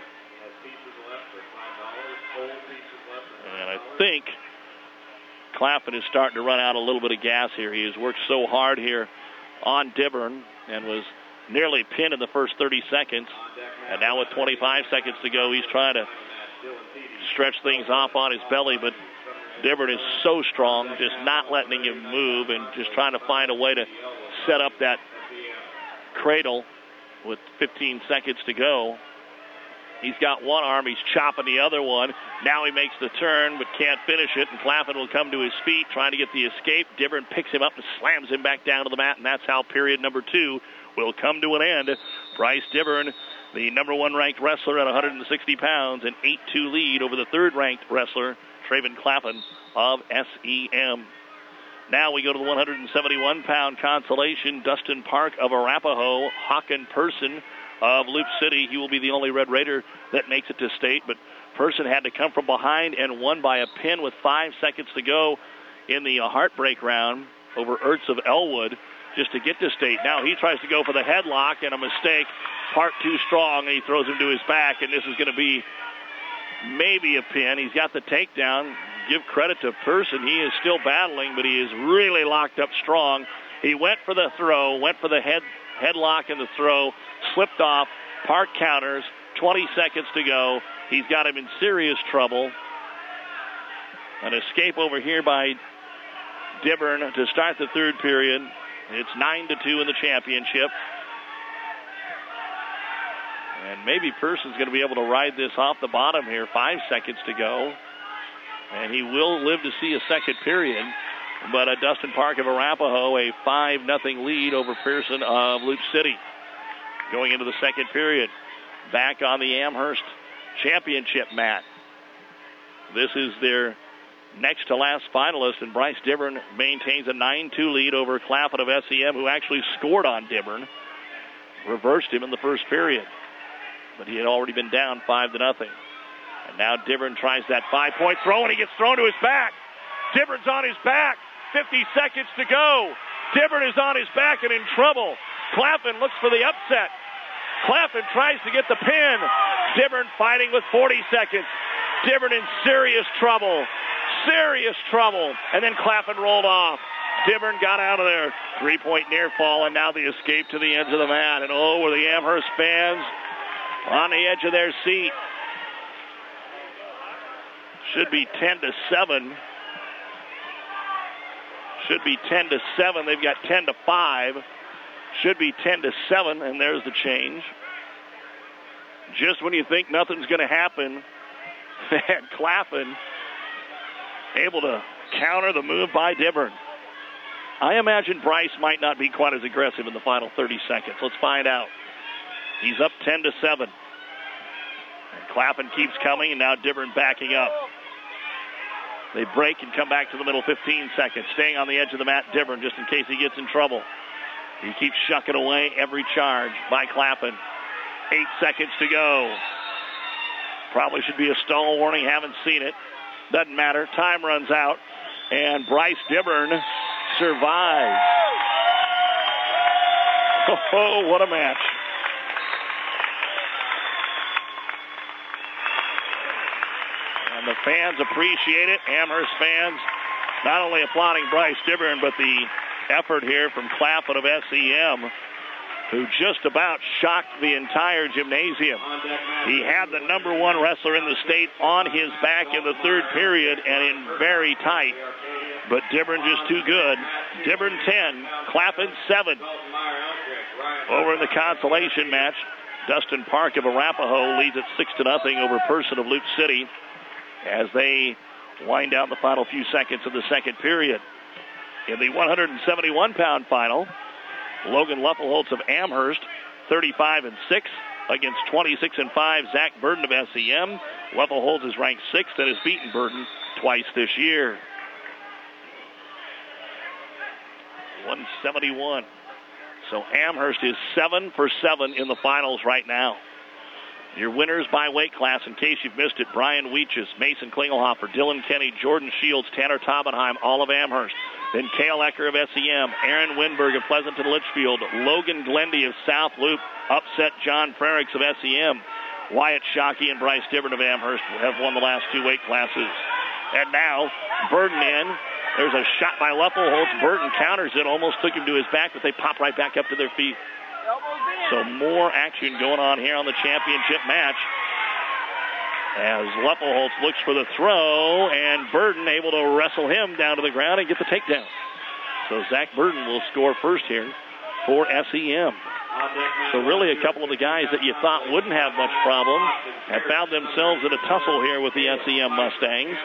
And I think Claflin is starting to run out a little bit of gas here. He has worked so hard here on Dibburn and was nearly pinned in the first thirty seconds. And now with twenty-five seconds to go, he's trying to stretch things off on his belly. But Dibburn is so strong, just not letting him move and just trying to find a way to set up that cradle with fifteen seconds to go. He's got one arm. He's chopping the other one. Now he makes the turn but can't finish it, and Claflin will come to his feet trying to get the escape. Dibburn picks him up and slams him back down to the mat, and that's how period number two will come to an end. Bryce Dibburn, the number one ranked wrestler at one hundred sixty pounds, an eight two lead over the third ranked wrestler, Traven Claflin of S E M. Now we go to the one hundred seventy-one pound consolation. Dustin Park of Arapahoe, Hawken Person of Loop City. He will be the only Red Raider that makes it to state, but Person had to come from behind and won by a pin with five seconds to go in the uh, heartbreak round over Ertz of Elwood just to get to state. Now he tries to go for the headlock, and a mistake. Park too strong, and he throws him to his back, and this is going to be maybe a pin. He's got the takedown. Give credit to Person. He is still battling, but he is really locked up strong. He went for the throw, went for the head headlock and the throw, slipped off. Park counters. twenty seconds to go. He's got him in serious trouble. An escape over here by Dibburn to start the third period. It's nine to two in the championship. And maybe Person's going to be able to ride this off the bottom here. Five seconds to go. And he will live to see a second period. But uh, Dustin Park of Arapahoe, a five nothing lead over Pearson of Loop City. Going into the second period. Back on the Amherst championship mat. This is their next to last finalist, and Bryce Dibburn maintains a nine two lead over Claflin of S E M, who actually scored on Dibburn. Reversed him in the first period. But he had already been down five to nothing. And now Dibburn tries that five-point throw, and he gets thrown to his back. Dibburn's on his back. fifty seconds to go. Dibburn is on his back and in trouble. Claflin looks for the upset. Claflin tries to get the pin. Dibburn fighting with forty seconds. Dibburn in serious trouble. Serious trouble. And then Claflin rolled off. Dibburn got out of there. Three-point near fall, and now the escape to the edge of the mat. And oh, were the Amherst fans on the edge of their seat. Should be ten to seven. Should be ten to seven. They've got ten to five. Should be ten to seven, and there's the change. Just when you think nothing's going to happen, and Claflin able to counter the move by Dibburn. I imagine Bryce might not be quite as aggressive in the final thirty seconds. Let's find out. He's up ten to seven. And Claflin keeps coming, and now Dibburn backing up. They break and come back to the middle fifteen seconds. Staying on the edge of the mat, Dibburn, just in case he gets in trouble. He keeps shucking away every charge by Claflin. Eight seconds to go. Probably should be a stall warning. Haven't seen it. Doesn't matter. Time runs out. And Bryce Dibburn survives. Oh, what a match. And the fans appreciate it. Amherst fans not only applauding Bryce Dibburn, but the effort here from Claflin of S E M, who just about shocked the entire gymnasium. He had the number one wrestler in the state on his back in the third period and in very tight. But Dibburn just too good. Dibburn ten, Claflin seven. Over in the consolation match, Dustin Park of Arapahoe leads at six to nothing over Person of Loop City as they wind down the final few seconds of the second period. In the one hundred seventy-one pound final, Logan Leffelholtz of Amherst, thirty-five and six against twenty-six and five. Zach Burden of S E M. Leffelholtz is ranked sixth and has beaten Burden twice this year. one seventy-one. So Amherst is seven for seven in the finals right now. Your winners by weight class, in case you've missed it: Brian Weeches, Mason Klingelhofer, Dylan Kenny, Jordan Shields, Tanner Taubenheim, all of Amherst. Then Cale Ecker of S E M, Aaron Winberg of Pleasanton Litchfield, Logan Glendy of South Loop upset John Frericks of S E M. Wyatt Shockey and Bryce Dibburn of Amherst have won the last two weight classes. And now, Burden in. There's a shot by Leppelholtz. Burden counters it, almost took him to his back, but they pop right back up to their feet. So more action going on here on the championship match as Leppelholtz looks for the throw, and Burden able to wrestle him down to the ground and get the takedown. So Zach Burden will score first here for S E M. So really a couple of the guys that you thought wouldn't have much problem have found themselves in a tussle here with the S E M Mustangs.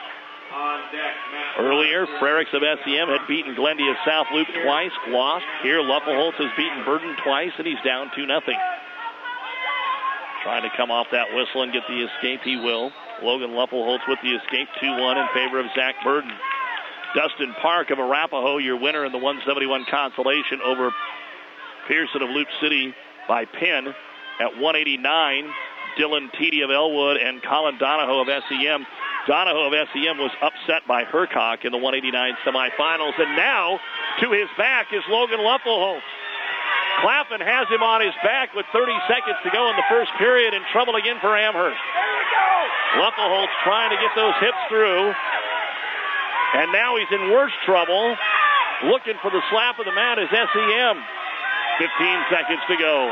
Earlier, Frericks of S E M had beaten Glendy of South Loop twice, lost. Here, Leppelholtz has beaten Burden twice, and he's down two nothing. Trying to come off that whistle and get the escape, he will. Logan Leppelholtz with the escape, two one in favor of Zach Burden. Dustin Park of Arapahoe, your winner in the one seventy-one consolation over Pearson of Loop City by pin at one eighty-nine. Dylan Teedy of Elwood and Colin Donahoe of S E M. Donahoe of S E M was upset by Hercock in the one eighty-nine semifinals, and now to his back is Logan Leppelholtz. Claflin has him on his back with thirty seconds to go in the first period, and trouble again for Amherst. Leppelholtz trying to get those hips through, and now he's in worse trouble. Looking for the slap of the mat is S E M. fifteen seconds to go.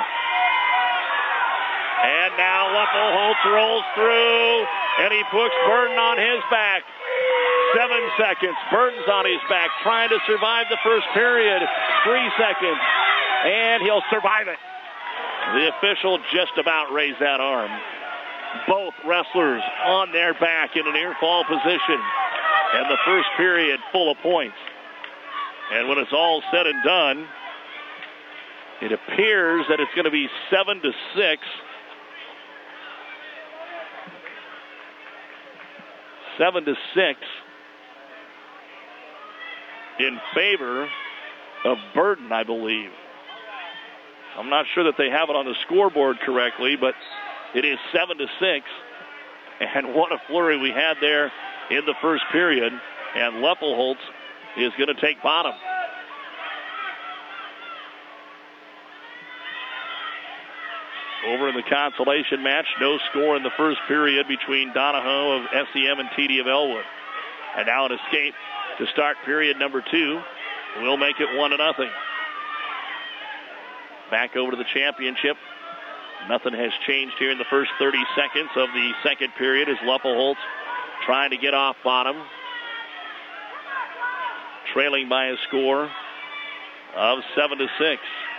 And now Leppelholtz rolls through, and he puts Burden on his back. Seven seconds. Burden's on his back, trying to survive the first period. Three seconds, and he'll survive it. The official just about raised that arm. Both wrestlers on their back in a near fall position. And the first period full of points. And when it's all said and done, it appears that it's going to be seven to six. Seven to six in favor of Burden, I believe. I'm not sure that they have it on the scoreboard correctly, but it is seven to six. And what a flurry we had there in the first period. And Leppelholtz is going to take bottom. Over in the consolation match, no score in the first period between Donahoe of S E M and T D of Elwood. And now an escape to start period number two. We'll make it one to nothing. Back over to the championship. Nothing has changed here in the first thirty seconds of the second period as Leppelholtz trying to get off bottom. Trailing by a score of seven to six.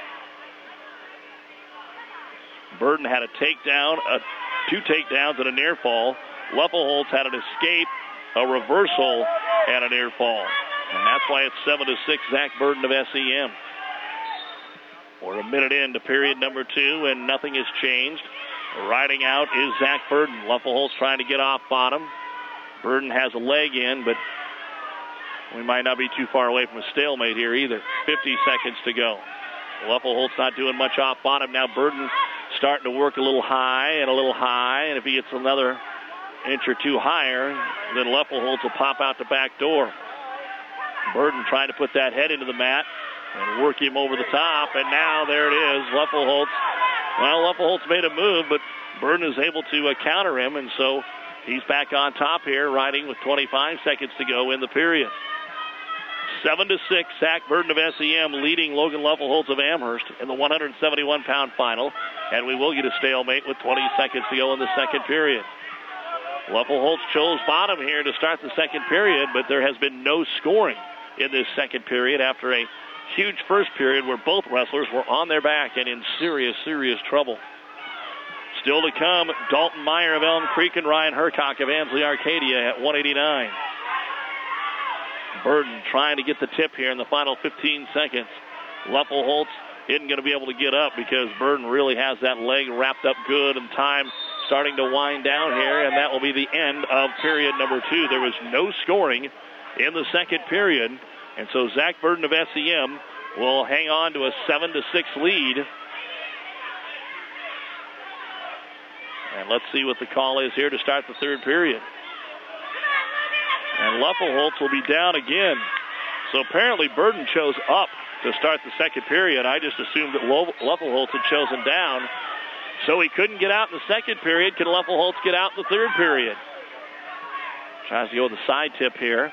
Burden had a takedown, a, two takedowns, and a near fall. Leppelholtz had an escape, a reversal, and a near fall. And that's why it's seven to six, Zach Burden of S E M. We're a minute into period number two, and nothing has changed. Riding out is Zach Burden. Leppelholtz trying to get off bottom. Burden has a leg in, but we might not be too far away from a stalemate here either. fifty seconds to go. Leppelholtz not doing much off bottom. Now Burden starting to work a little high and a little high, and if he gets another inch or two higher, then Leppelholtz will pop out the back door. Burden trying to put that head into the mat and work him over the top, and now there it is. Leppelholtz, well, Leppelholtz made a move, but Burden is able to uh, counter him, and so he's back on top here, riding with twenty-five seconds to go in the period. Seven to six, Zach Burden of S E M leading Logan Leppelholtz of Amherst in the one seventy-one pound final, and we will get a stalemate with twenty seconds to go in the second period. Leppelholtz chose bottom here to start the second period, but there has been no scoring in this second period after a huge first period where both wrestlers were on their back and in serious, serious trouble. Still to come, Dalton Meyer of Elm Creek and Ryan Hercock of Ansley Arcadia at one eighty-nine. Burden trying to get the tip here in the final fifteen seconds. Leppelholtz isn't going to be able to get up because Burden really has that leg wrapped up good, and time starting to wind down here, and that will be the end of period number two. There was no scoring in the second period And so Zach Burden of S E M will hang on to a seven to six lead. And let's see what the call is here to start the third period. And Leffelholtz will be down again. So apparently Burden chose up to start the second period. I just assumed that Leffelholtz had chosen down. So he couldn't get out in the second period. Can Leffelholtz get out in the third period? Tries to go with the side tip here.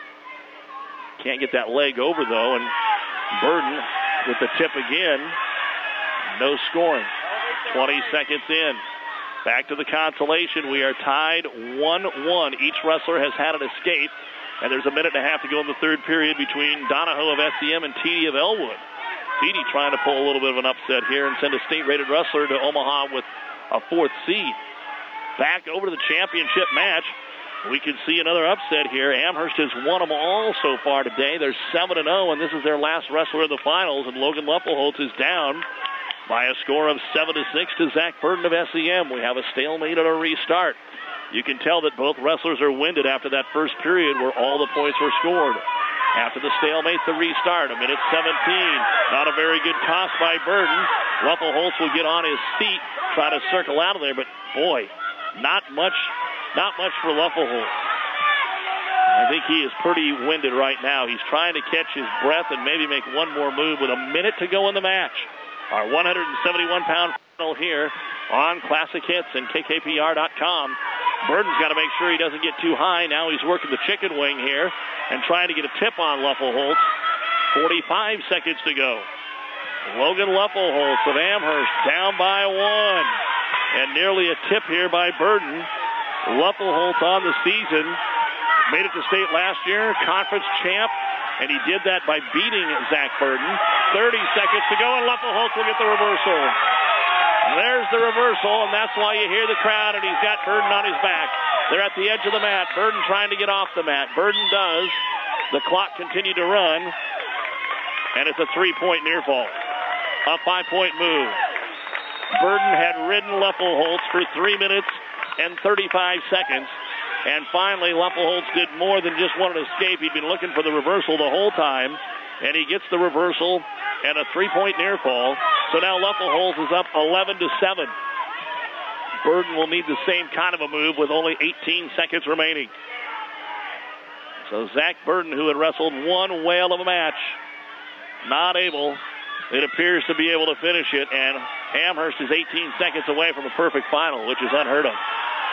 Can't get that leg over, though. And Burden with the tip again. No scoring. twenty seconds in. Back to the consolation. We are tied one one. Each wrestler has had an escape. And there's a minute and a half to go in the third period between Donahoe of S E M and T D of Elwood. T D trying to pull a little bit of an upset here and send a state-rated wrestler to Omaha with a fourth seed. Back over to the championship match. We can see another upset here. Amherst has won them all so far today. They're seven and oh, and this is their last wrestler in the finals. And Logan Leffelholtz is down by a score of seven to six to Zach Burden of S E M. We have a stalemate and a restart. You can tell that both wrestlers are winded after that first period where all the points were scored. After the stalemate, the restart. A minute seventeen. Not a very good toss by Burden. Leffelholtz will get on his feet, try to circle out of there, but boy, not much, not much for Leffelholtz. I think he is pretty winded right now. He's trying to catch his breath and maybe make one more move with a minute to go in the match. Our one seventy-one pound final here on Classic Hits and K K P R dot com. Burden's got to make sure he doesn't get too high. Now he's working the chicken wing here and trying to get a tip on Leffelholtz. forty-five seconds to go. Logan Leffelholtz of Amherst down by one. And nearly a tip here by Burden. Leffelholtz on the season. Made it to state last year, conference champ. And he did that by beating Zach Burden. thirty seconds to go, and Leffelholtz will get the reversal. There's the reversal, and that's why you hear the crowd, and he's got Burden on his back. They're at the edge of the mat. Burden trying to get off the mat. Burden does. The clock continued to run, and it's a three-point near fall. A five-point move. Burden had ridden Leffelholtz for three minutes and thirty-five seconds. And finally, Leffelholtz did more than just want an escape. He'd been looking for the reversal the whole time. And he gets the reversal and a three-point near fall. So now Leffelholtz is up eleven to seven. Burden will need the same kind of a move with only eighteen seconds remaining. So Zach Burden, who had wrestled one whale of a match, not able, it appears, to be able to finish it. And Amherst is eighteen seconds away from a perfect final, which is unheard of.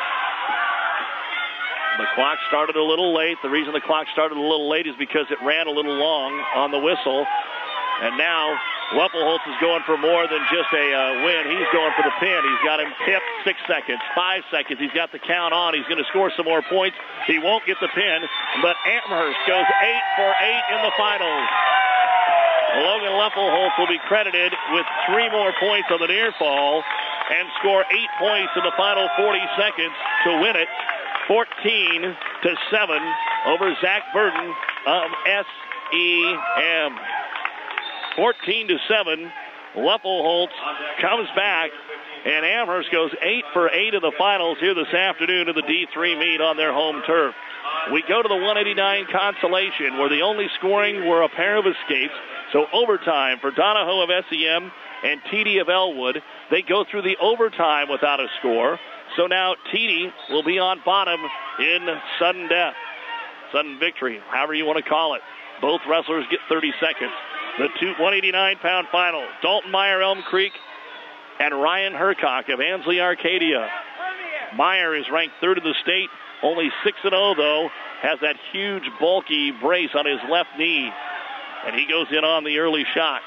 The clock started a little late. The reason the clock started a little late is because it ran a little long on the whistle. And now Leffelholtz is going for more than just a uh, win. He's going for the pin. He's got him tipped six seconds, five seconds. He's got the count on. He's going to score some more points. He won't get the pin, but Amherst goes eight for eight in the finals. Logan Leffelholtz will be credited with three more points on the near fall and score eight points in the final forty seconds to win it. fourteen to seven over Zach Burden of S E M. fourteen to seven. Leffelholtz comes back, and Amherst goes eight for eight in the finals here this afternoon in the D three meet on their home turf. We go to the one eighty-nine consolation, where the only scoring were a pair of escapes. So overtime for Donahoe of S E M and T D of Elwood. They go through the overtime without a score. So now T D will be on bottom in sudden death. Sudden victory, however you want to call it. Both wrestlers get thirty seconds. The two one eighty-nine pound final. Dalton Meyer, Elm Creek, and Ryan Hercock of Ansley Arcadia. Meyer is ranked third in the state. Only six and oh, though. Has that huge, bulky brace on his left knee. And he goes in on the early shot.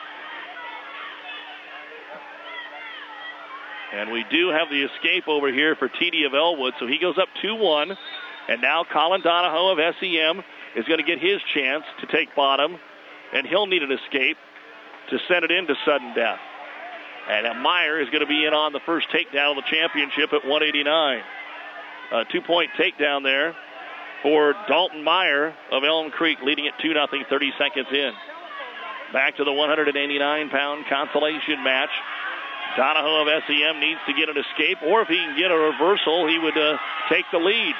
And we do have the escape over here for T D of Elwood, so he goes up two one. And now Colin Donahoe of S E M is going to get his chance to take bottom, and he'll need an escape to send it into sudden death. And Meyer is going to be in on the first takedown of the championship at one eighty-nine. A two-point takedown there for Dalton Meyer of Elm Creek, leading at two nothing, thirty seconds in. Back to the one eighty-nine pound consolation match. Donahoe of S E M needs to get an escape, or if he can get a reversal, he would uh, take the lead.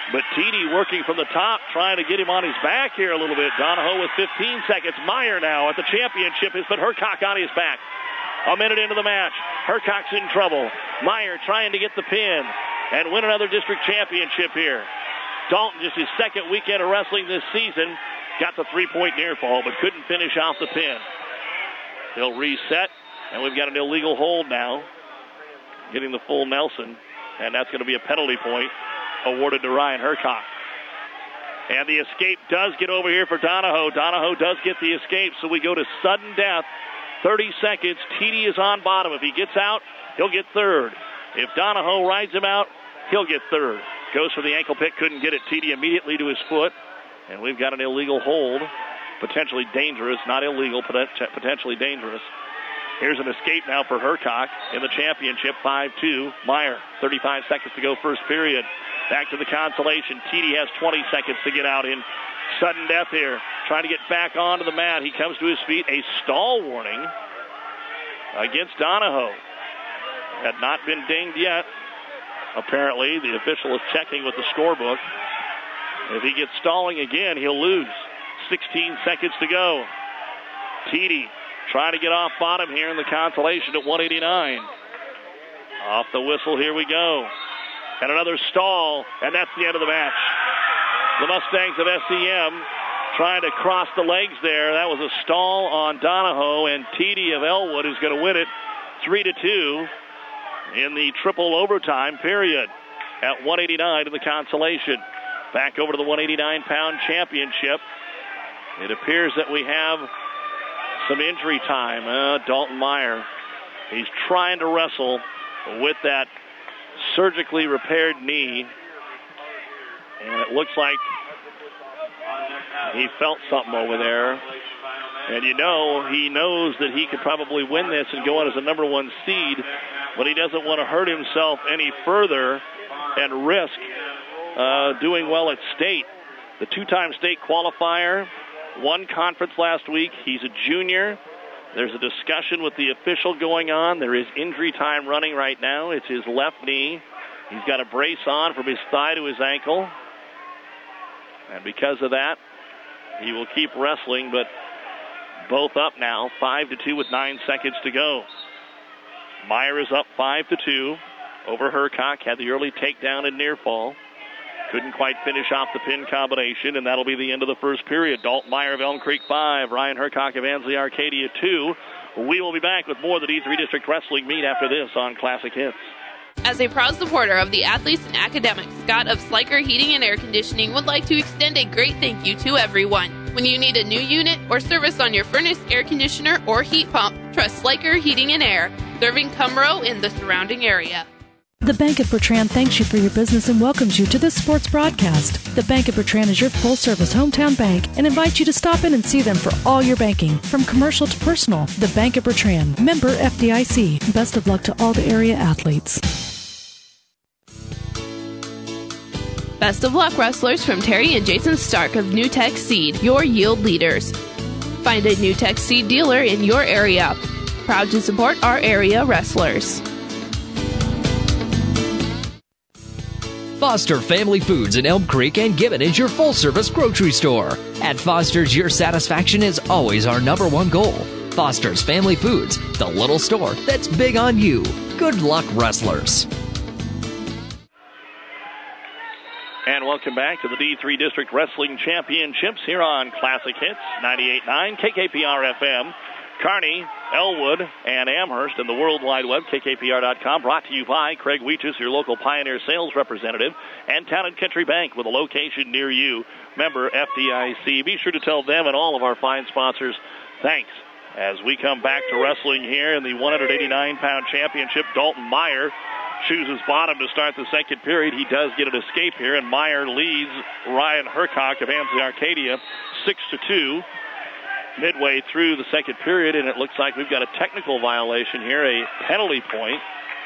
But Teedy working from the top, trying to get him on his back here a little bit. Donahoe with fifteen seconds. Meyer now at the championship has put Hercock on his back. A minute into the match. Hercock's in trouble. Meyer trying to get the pin and win another district championship here. Dalton, just his second weekend of wrestling this season, got the three-point near fall, but couldn't finish off the pin. He'll reset, and we've got an illegal hold now. Getting the full Nelson, and that's going to be a penalty point awarded to Ryan Hercock. And the escape does get over here for Donahoe. Donahoe does get the escape, so we go to sudden death. thirty seconds. Teedy is on bottom. If he gets out, he'll get third. If Donahoe rides him out, he'll get third. Goes for the ankle pick, couldn't get it. Teedy immediately to his foot. And we've got an illegal hold. Potentially dangerous, not illegal, potentially dangerous. Here's an escape now for Hercock in the championship, five two. Meyer, thirty-five seconds to go first period. Back to the consolation. Teedy has twenty seconds to get out in sudden death here. Trying to get back onto the mat. He comes to his feet. A stall warning against Donahoe. Had not been dinged yet. Apparently, the official is checking with the scorebook. If he gets stalling again, he'll lose. sixteen seconds to go. Teedy trying to get off bottom here in the consolation at one eighty-nine. Off the whistle, here we go. And another stall, and that's the end of the match. The Mustangs of S E M trying to cross the legs there. That was a stall on Donahoe, and Teedy of Elwood is going to win it three to two in the triple overtime period at one eighty-nine in the consolation. Back over to the one eighty-nine pound championship. It appears that we have some injury time. Uh, Dalton Meyer, he's trying to wrestle with that surgically repaired knee. And it looks like he felt something over there. And you know, he knows that he could probably win this and go on as a number one seed, but he doesn't want to hurt himself any further and risk uh, doing well at state. The two-time state qualifier, won conference last week. He's a junior. There's a discussion with the official going on. There is injury time running right now. It's his left knee. He's got a brace on from his thigh to his ankle. And because of that, he will keep wrestling, but both up now, five to two with nine seconds to go. Meyer is up five to two over Hercock. Had the early takedown and near fall. Couldn't quite finish off the pin combination, and that'll be the end of the first period. Dalton Meyer of Elm Creek five, Ryan Hercock of Ansley Arcadia two. We will be back with more of the D three District Wrestling meet after this on Classic Hits. As a proud supporter of the athletes and academics, Scott of Sliker Heating and Air Conditioning would like to extend a great thank you to everyone. When you need a new unit or service on your furnace, air conditioner, or heat pump, trust Sliker Heating and Air, serving Cumro in the surrounding area. The Bank of Bertrand thanks you for your business and welcomes you to this sports broadcast. The Bank of Bertrand is your full-service hometown bank and invites you to stop in and see them for all your banking, from commercial to personal. The Bank of Bertrand, member F D I C. Best of luck to all the area athletes. Best of luck, wrestlers, from Terry and Jason Stark of New Tech Seed, your yield leaders. Find a New Tech Seed dealer in your area. Proud to support our area wrestlers. Foster Family Foods in Elm Creek and Gibbon is your full-service grocery store. At Foster's, your satisfaction is always our number one goal. Foster's Family Foods, the little store that's big on you. Good luck, wrestlers. And welcome back to the D three District Wrestling Championships here on Classic Hits, ninety-eight point nine K K P R F M. Kearney, Elwood, and Amherst and the World Wide Web, K K P R dot com, brought to you by Craig Weeches, your local Pioneer sales representative, and Town and Country Bank with a location near you. Member F D I C. Be sure to tell them and all of our fine sponsors thanks. As we come back to wrestling here in the one eighty-nine pound championship, Dalton Meyer chooses bottom to start the second period. He does get an escape here, and Meyer leads Ryan Hercock of Ansley Arcadia six to two. Midway through the second period, and it looks like we've got a technical violation here, a penalty point.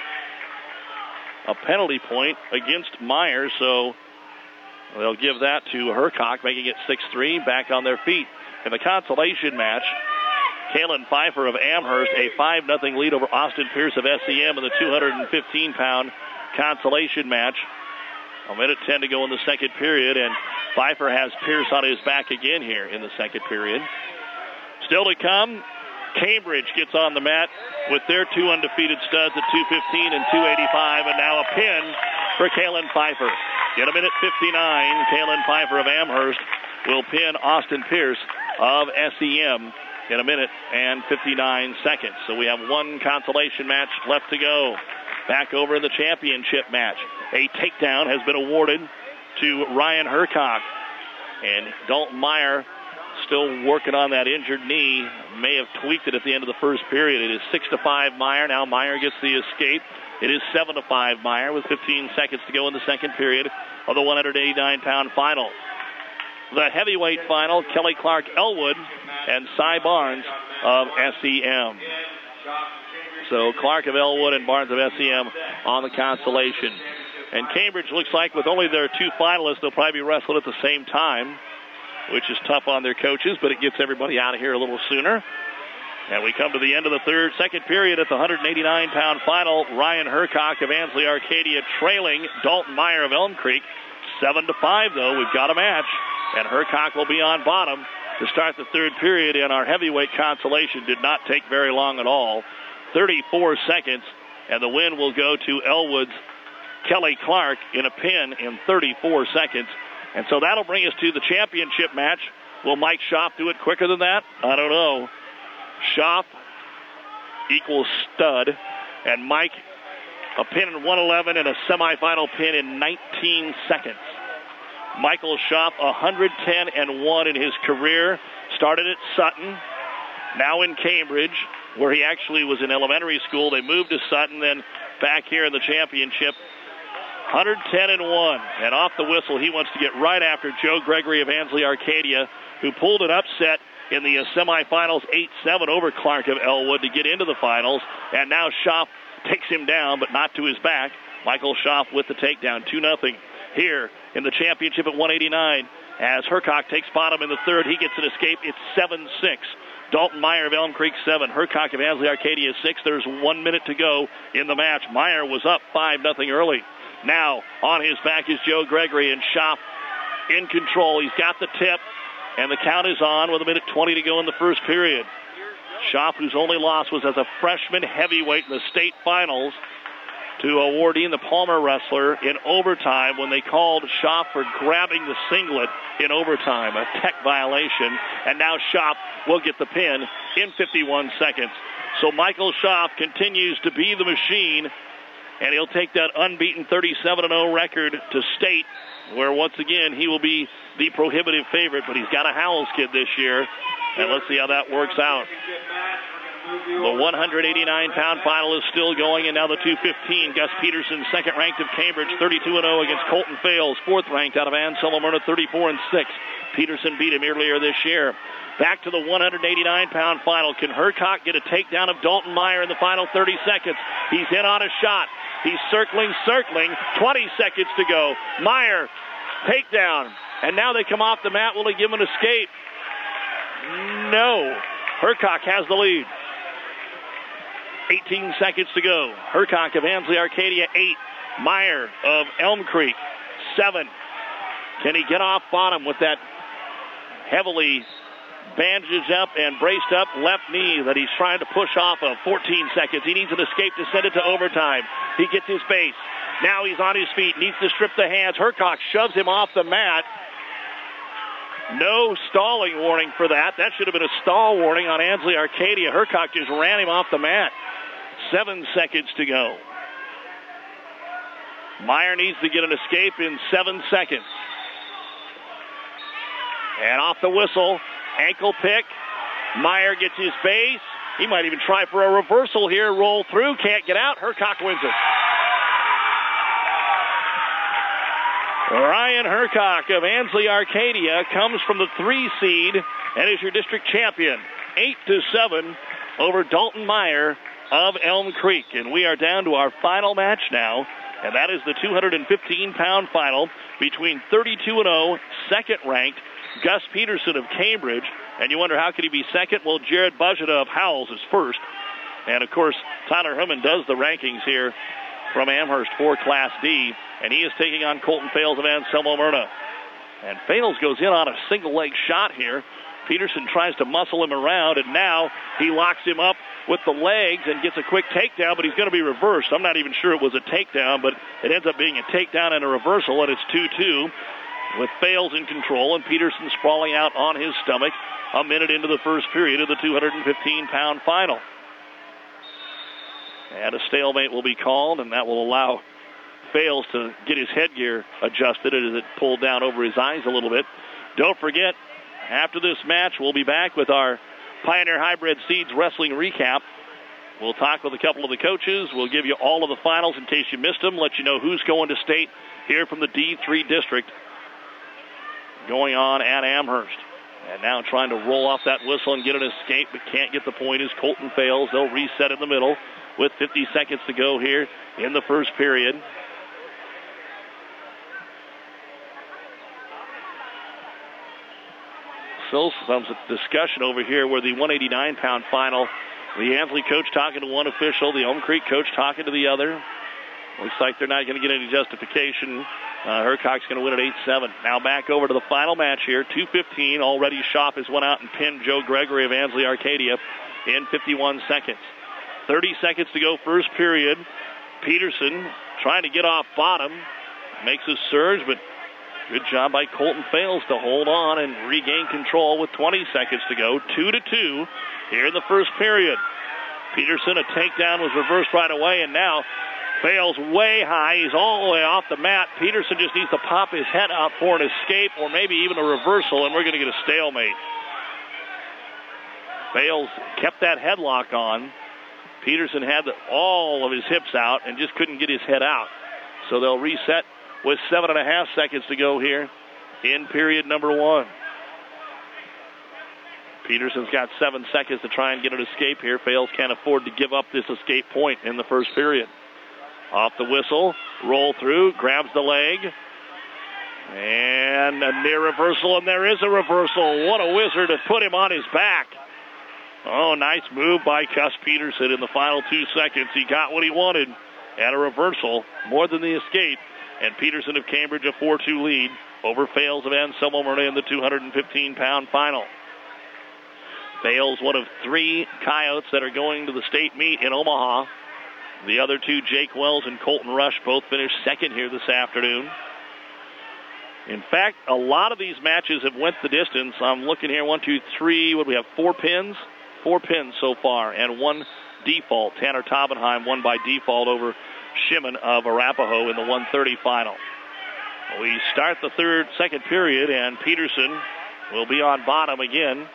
A penalty point against Meyer, so they'll give that to Hercock, making it six three, back on their feet. In the consolation match, Kalen Pfeiffer of Amherst, a five nothing lead over Austin Pierce of S E M in the two fifteen pound consolation match. A minute ten to go in the second period, and Pfeiffer has Pierce on his back again here in the second period. Still to come, Cambridge gets on the mat with their two undefeated studs at two fifteen and two eighty-five, and now a pin for Kaylin Pfeiffer. In a minute fifty-nine, Kaylin Pfeiffer of Amherst will pin Austin Pierce of S E M in a minute and fifty-nine seconds. So we have one consolation match left to go. Back over in the championship match. A takedown has been awarded to Ryan Hercock. And Dalton Meyer still working on that injured knee. May have tweaked it at the end of the first period. It is six to five Meyer. Now Meyer gets the escape. It is seven to five Meyer with fifteen seconds to go in the second period of the one eighty-nine pound final. The heavyweight final, Kelly Clark Elwood and Cy Barnes of S E M. So Clark of Elwood and Barnes of S E M on the consolation. And Cambridge looks like with only their two finalists, they'll probably be wrestling at the same time, which is tough on their coaches, but it gets everybody out of here a little sooner. And we come to the end of the third, second period at the one eighty-nine pound final. Ryan Hercock of Ansley Arcadia trailing Dalton Meyer of Elm Creek. Seven to five, though. We've got a match. And Hercock will be on bottom to start the third period. And our heavyweight consolation did not take very long at all. thirty-four seconds. And the win will go to Elwood's Kelly Clark in a pin in thirty-four seconds. And so that'll bring us to the championship match. Will Mike Schaaf do it quicker than that? I don't know. Schaaf equals stud. And Mike, a pin in one eleven and a semifinal pin in nineteen seconds. Michael Schaaf, one ten and one in his career. Started at Sutton, now in Cambridge, where he actually was in elementary school. They moved to Sutton, then back here in the championship. one ten and one. And off the whistle, he wants to get right after Joe Gregory of Ansley Arcadia, who pulled an upset in the uh, semifinals eight seven over Clark of Elwood to get into the finals. And now Schaaf takes him down, but not to his back. Michael Schaaf with the takedown, two nothing. Here in the championship at one eighty-nine, as Hercock takes bottom in the third, he gets an escape. It's seven six. Dalton Meyer of Elm Creek seven. Hercock of Ansley Arcadia six. There's one minute to go in the match. Meyer was up five nothing early. Now on his back is Joe Gregory, and Schaaf in control. He's got the tip, and the count is on with a minute twenty to go in the first period. Schaaf, whose only loss was as a freshman heavyweight in the state finals, to Wardeen, the Palmer wrestler, in overtime when they called Schaaf for grabbing the singlet in overtime, a tech violation. And now Schaaf will get the pin in fifty-one seconds. So Michael Schaaf continues to be the machine, and he'll take that unbeaten thirty-seven and oh record to state, where once again he will be the prohibitive favorite, but he's got a Howells kid this year, and let's see how that works out. The one eighty-nine pound final is still going, and now the two fifteen. Gus Peterson, second ranked of Cambridge, thirty-two and oh against Colton Fales, fourth ranked out of Anselmo Myrna, thirty-four and six. Peterson beat him earlier this year. Back to the one eighty-nine pound final. Can Hercock get a takedown of Dalton Meyer in the final thirty seconds? He's in on a shot. He's circling, circling. twenty seconds to go. Meyer, takedown. And now they come off the mat. Will he give him an escape? No. Hercock has the lead. eighteen seconds to go. Hercock of Ansley Arcadia, eight. Meyer of Elm Creek, seven. Can he get off bottom with that heavily bandaged up and braced up left knee that he's trying to push off of? fourteen seconds. He needs an escape to send it to overtime. He gets his base. Now he's on his feet. Needs to strip the hands. Hercock shoves him off the mat. No stalling warning for that. That should have been a stall warning on Ansley Arcadia. Hercock just ran him off the mat. Seven seconds to go. Meyer needs to get an escape in seven seconds. And off the whistle, ankle pick. Meyer gets his base. He might even try for a reversal here. Roll through. Can't get out. Hercock wins it. Ryan Hercock of Ansley Arcadia comes from the three seed and is your district champion. Eight to seven over Dalton Meyer of Elm Creek. And we are down to our final match now, and that is the two fifteen pound final between thirty-two and oh, second ranked Gus Peterson of Cambridge. And you wonder, how could he be second? Well, Jared Bajada of Howells is first. And, of course, Tyler Herman does the rankings here from Amherst for Class D, and he is taking on Colton Fales of Anselmo Myrna. And Fales goes in on a single-leg shot here. Peterson tries to muscle him around, and now he locks him up with the legs and gets a quick takedown, but he's going to be reversed. I'm not even sure it was a takedown, but it ends up being a takedown and a reversal, and it's two two with Fales in control and Peterson sprawling out on his stomach a minute into the first period of the two hundred fifteen pound final. And a stalemate will be called, and that will allow Fales to get his headgear adjusted as it pulled down over his eyes a little bit. Don't forget, after this match, we'll be back with our Pioneer Hybrid Seeds Wrestling recap. We'll talk with a couple of the coaches. We'll give you all of the finals in case you missed them, let you know who's going to state here from the D three district going on at Amherst. And now trying to roll off that whistle and get an escape, but can't get the point is Colton Fales. They'll reset in the middle with fifty seconds to go here in the first period. So some discussion over here where the one eighty-nine pound final, the Ansley coach talking to one official, the Elm Creek coach talking to the other. Looks like they're not going to get any justification. Uh, Hercock's going to win at eight seven. Now back over to the final match here. two fifteen. Already Schaaf has went out and pinned Joe Gregory of Ansley Arcadia in fifty-one seconds. thirty seconds to go first period. Peterson trying to get off bottom. Makes a surge, but good job by Colton Fales to hold on and regain control with twenty seconds to go. Two to two here in the first period. Peterson, a takedown was reversed right away, and now Fales way high. He's all the way off the mat. Peterson just needs to pop his head out for an escape or maybe even a reversal, and we're going to get a stalemate. Fales kept that headlock on. Peterson had the, all of his hips out and just couldn't get his head out. So they'll reset with seven and a half seconds to go here in period number one. Peterson's got seven seconds to try and get an escape here. Fales can't afford to give up this escape point in the first period. Off the whistle, roll through, grabs the leg, and a near reversal, and there is a reversal. What a wizard to put him on his back. Oh, nice move by Gus Peterson in the final two seconds. He got what he wanted and a reversal, more than the escape. And Peterson of Cambridge a four two lead over Fales of Anselmo Myrna in the two hundred fifteen pound final. Fales, one of three Coyotes that are going to the state meet in Omaha. The other two, Jake Wells and Colton Rush, both finished second here this afternoon. In fact, a lot of these matches have went the distance. I'm looking here, one, two, three, what do we have, four pins? Four pins so far, and one default. Tanner Taubenheim won by default over Shimon of Arapahoe in the one thirty final. We start the third, second period, and Peterson will be on bottom again.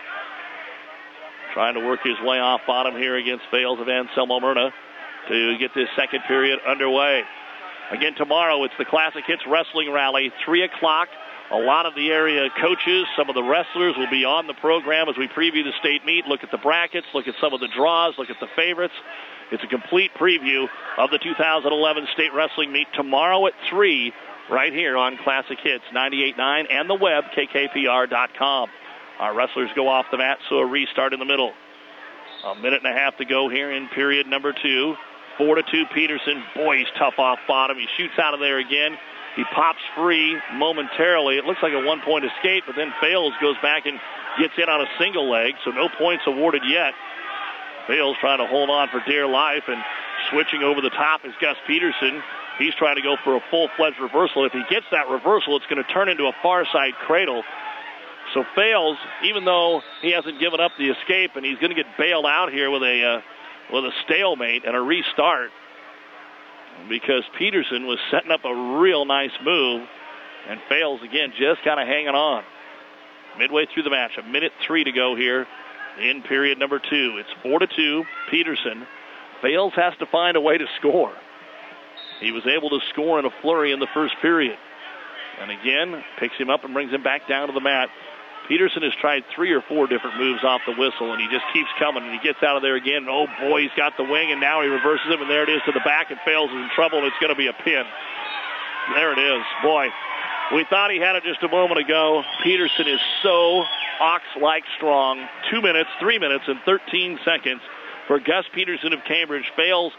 Trying to work his way off bottom here against Fales of Anselmo Myrna to get this second period underway. Again, tomorrow it's the Classic Hits Wrestling Rally, three o'clock. A lot of the area coaches, some of the wrestlers will be on the program as we preview the state meet, look at the brackets, look at some of the draws, look at the favorites. It's a complete preview of the two thousand eleven state wrestling meet tomorrow at three right here on Classic Hits ninety-eight point nine and the web, K K P R dot com. Our wrestlers go off the mat, so a restart in the middle. A minute and a half to go here in period number two. Four to two Peterson. Boy, he's tough off bottom. He shoots out of there again. He pops free momentarily. It looks like a one-point escape, but then Fales goes back and gets in on a single leg, so no points awarded yet. Fales trying to hold on for dear life, and switching over the top is Gus Peterson. He's trying to go for a full-fledged reversal. If he gets that reversal, it's going to turn into a far side cradle. So Fales, even though he hasn't given up the escape, and he's going to get bailed out here with a uh, with a stalemate and a restart, because Peterson was setting up a real nice move, and Fales again just kind of hanging on. Midway through the match, a minute three to go here in period number two. It's four to two. Peterson. Fales has to find a way to score. He was able to score in a flurry in the first period, and again picks him up and brings him back down to the mat. Peterson has tried three or four different moves off the whistle, and he just keeps coming, and he gets out of there again. And oh, boy, he's got the wing, and now he reverses him, and there it is to the back, and Fales is in trouble, and it's going to be a pin. There it is. Boy, we thought he had it just a moment ago. Peterson is so ox-like strong. Two minutes, three minutes, and thirteen seconds for Gus Peterson of Cambridge. Fales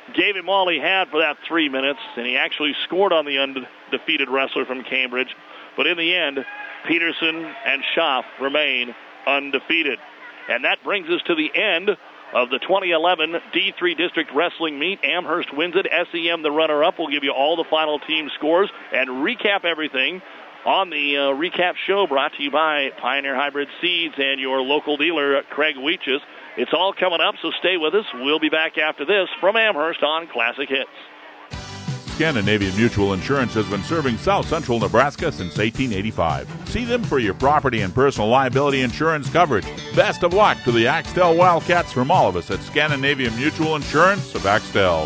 gave him all he had for that three minutes, and he actually scored on the undefeated wrestler from Cambridge. But in the end, Peterson and Schaff remain undefeated. And that brings us to the end of the twenty eleven D three District Wrestling Meet. Amherst wins it. S E M, the runner-up, will give you all the final team scores and recap everything on the uh, recap show brought to you by Pioneer Hybrid Seeds and your local dealer, Craig Weeches. It's all coming up, so stay with us. We'll be back after this from Amherst on Classic Hits. Scandinavian Mutual Insurance has been serving South Central Nebraska since eighteen eighty-five. See them for your property and personal liability insurance coverage. Best of luck to the Axtell Wildcats from all of us at Scandinavian Mutual Insurance of Axtell.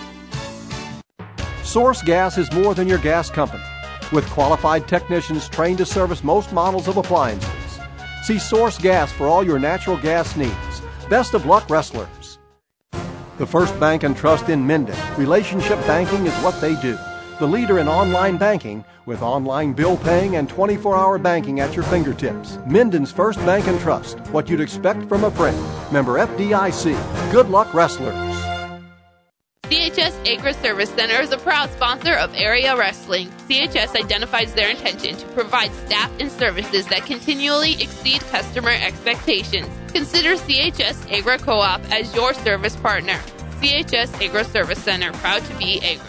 Source Gas is more than your gas company. With qualified technicians trained to service most models of appliances. See Source Gas for all your natural gas needs. Best of luck, wrestlers. The First Bank and Trust in Minden. Relationship banking is what they do. The leader in online banking with online bill paying and twenty-four hour banking at your fingertips. Minden's First Bank and Trust. What you'd expect from a friend. Member F D I C. Good luck, wrestlers. C H S Agri Service Center is a proud sponsor of area wrestling. C H S identifies their intention to provide staff and services that continually exceed customer expectations. Consider C H S Agri Co-op as your service partner. C H S Agri Service Center, proud to be Agri.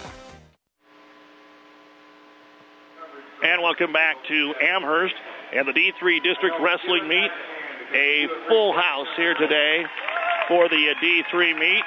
And welcome back to Amherst and the D three District Wrestling Meet. A full house here today for the D three meet.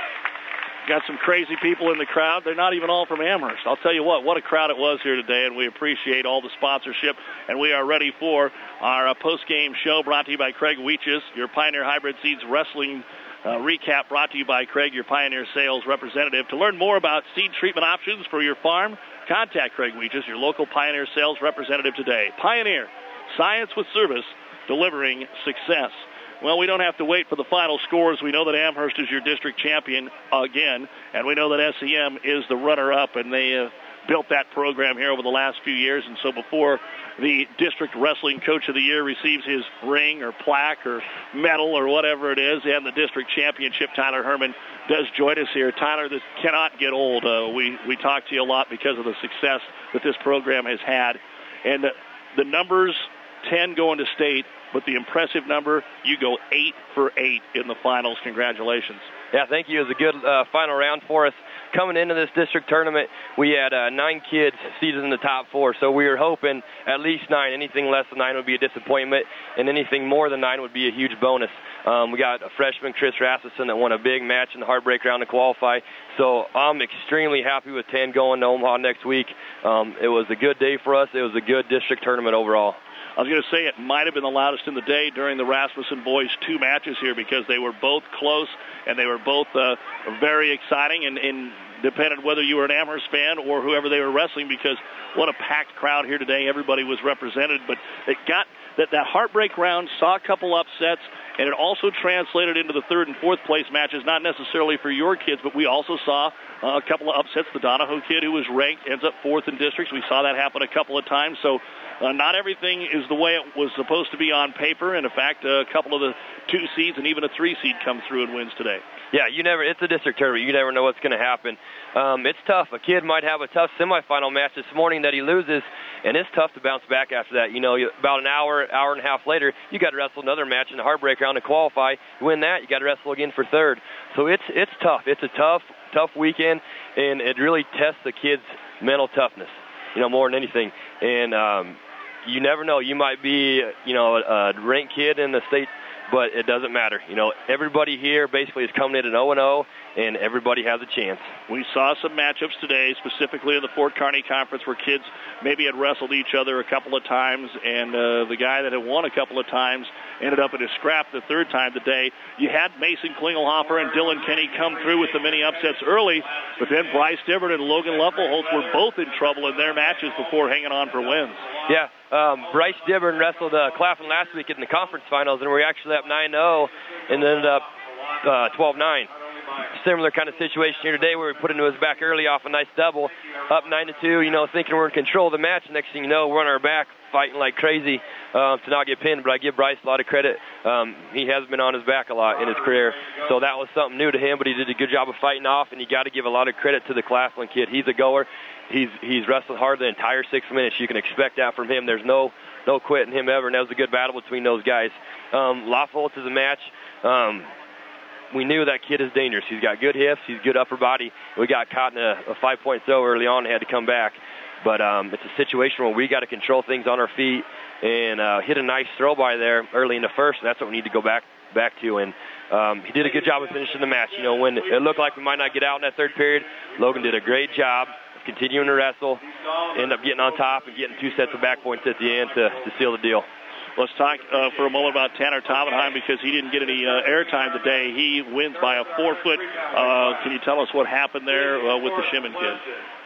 Got some crazy people in the crowd. They're not even all from Amherst. I'll tell you what, what a crowd it was here today, and we appreciate all the sponsorship. And we are ready for our uh, post-game show brought to you by Craig Weeches, your Pioneer Hybrid Seeds Wrestling uh, recap brought to you by Craig, your Pioneer sales representative. To learn more about seed treatment options for your farm, contact Craig Weeches, your local Pioneer sales representative today. Pioneer, science with service, delivering success. Well, we don't have to wait for the final scores. We know that Amherst is your district champion again, and we know that S E M is the runner-up, and they uh, built that program here over the last few years. And so before the district wrestling coach of the year receives his ring or plaque or medal or whatever it is, and the district championship, Tyler Herman does join us here. Tyler, this cannot get old. Uh, we, we talk to you a lot because of the success that this program has had. And uh, the numbers, ten going to state, but the impressive number, you go eight for eight in the finals. Congratulations. Yeah, thank you. It was a good uh, final round for us. Coming into this district tournament, we had uh, nine kids seated in the top four, so we were hoping at least nine. Anything less than nine would be a disappointment, and anything more than nine would be a huge bonus. Um, we got a freshman, Chris Rasmussen, that won a big match in the heartbreak round to qualify, so I'm extremely happy with ten going to Omaha next week. Um, it was a good day for us. It was a good district tournament overall. I was going to say it might have been the loudest in the day during the Rasmussen boys' two matches here because they were both close and they were both uh, very exciting and, and depended whether you were an Amherst fan or whoever they were wrestling because what a packed crowd here today. Everybody was represented, but it got that, that heartbreak round, saw a couple upsets, and it also translated into the third and fourth place matches, not necessarily for your kids, but we also saw uh, a couple of upsets. The Donahoe kid who was ranked ends up fourth in districts. We saw that happen a couple of times, so Uh, not everything is the way it was supposed to be on paper. And in fact, a couple of the two seeds and even a three seed come through and wins today. Yeah, you never. It's a district tournament. You never know what's going to happen. Um, it's tough. A kid might have a tough semifinal match this morning that he loses, and it's tough to bounce back after that. You know, you, about an hour, hour and a half later, you got to wrestle another match in the heartbreak round to qualify. You win that, you got to wrestle again for third. So it's it's tough. It's a tough, tough weekend, and it really tests the kids' mental toughness. You know, more than anything. And um, you never know. You might be, you know, a ranked kid in the state, but it doesn't matter. You know, everybody here basically is coming in at oh and oh, and everybody has a chance. We saw some matchups today, specifically in the Fort Kearney Conference, where kids maybe had wrestled each other a couple of times, and uh, the guy that had won a couple of times ended up in a scrap the third time today. You had Mason Klingelhofer and Dylan Kenny come through with the mini upsets early, but then Bryce Dibbert and Logan Lupfelholtz were both in trouble in their matches before hanging on for wins. Yeah, um, Bryce Dibbert wrestled uh, Claflin last week in the conference finals, and we were actually up nine oh and ended up uh, twelve nine. similar kind of situation here today where we put into his back early off a nice double, up nine to two. You know, thinking we're in control of the match. Next thing you know, we're on our back fighting like crazy uh, to not get pinned. But I give Bryce a lot of credit. Um, he has been on his back a lot in his career, so that was something new to him. But he did a good job of fighting off, and you got to give a lot of credit to the Claflin kid. He's a goer. He's he's wrestled hard the entire six minutes. You can expect that from him. There's no no quitting him ever, and that was a good battle between those guys. Um, Lafayette is a match. Um, we knew that kid is dangerous. He's got good hips. He's good upper body. We got caught in a, a five point oh early on and had to come back. But um, it's a situation where we got to control things on our feet and uh, hit a nice throw by there early in the first, and that's what we need to go back back to. And um, he did a good job of finishing the match. You know, when it looked like we might not get out in that third period, Logan did a great job of continuing to wrestle, end up getting on top and getting two sets of back points at the end to, to seal the deal. Let's talk uh, for a moment about Tanner Tomenheim because he didn't get any uh, airtime today. He wins by a four-foot. Uh, can you tell us what happened there uh, with the Shimon kid?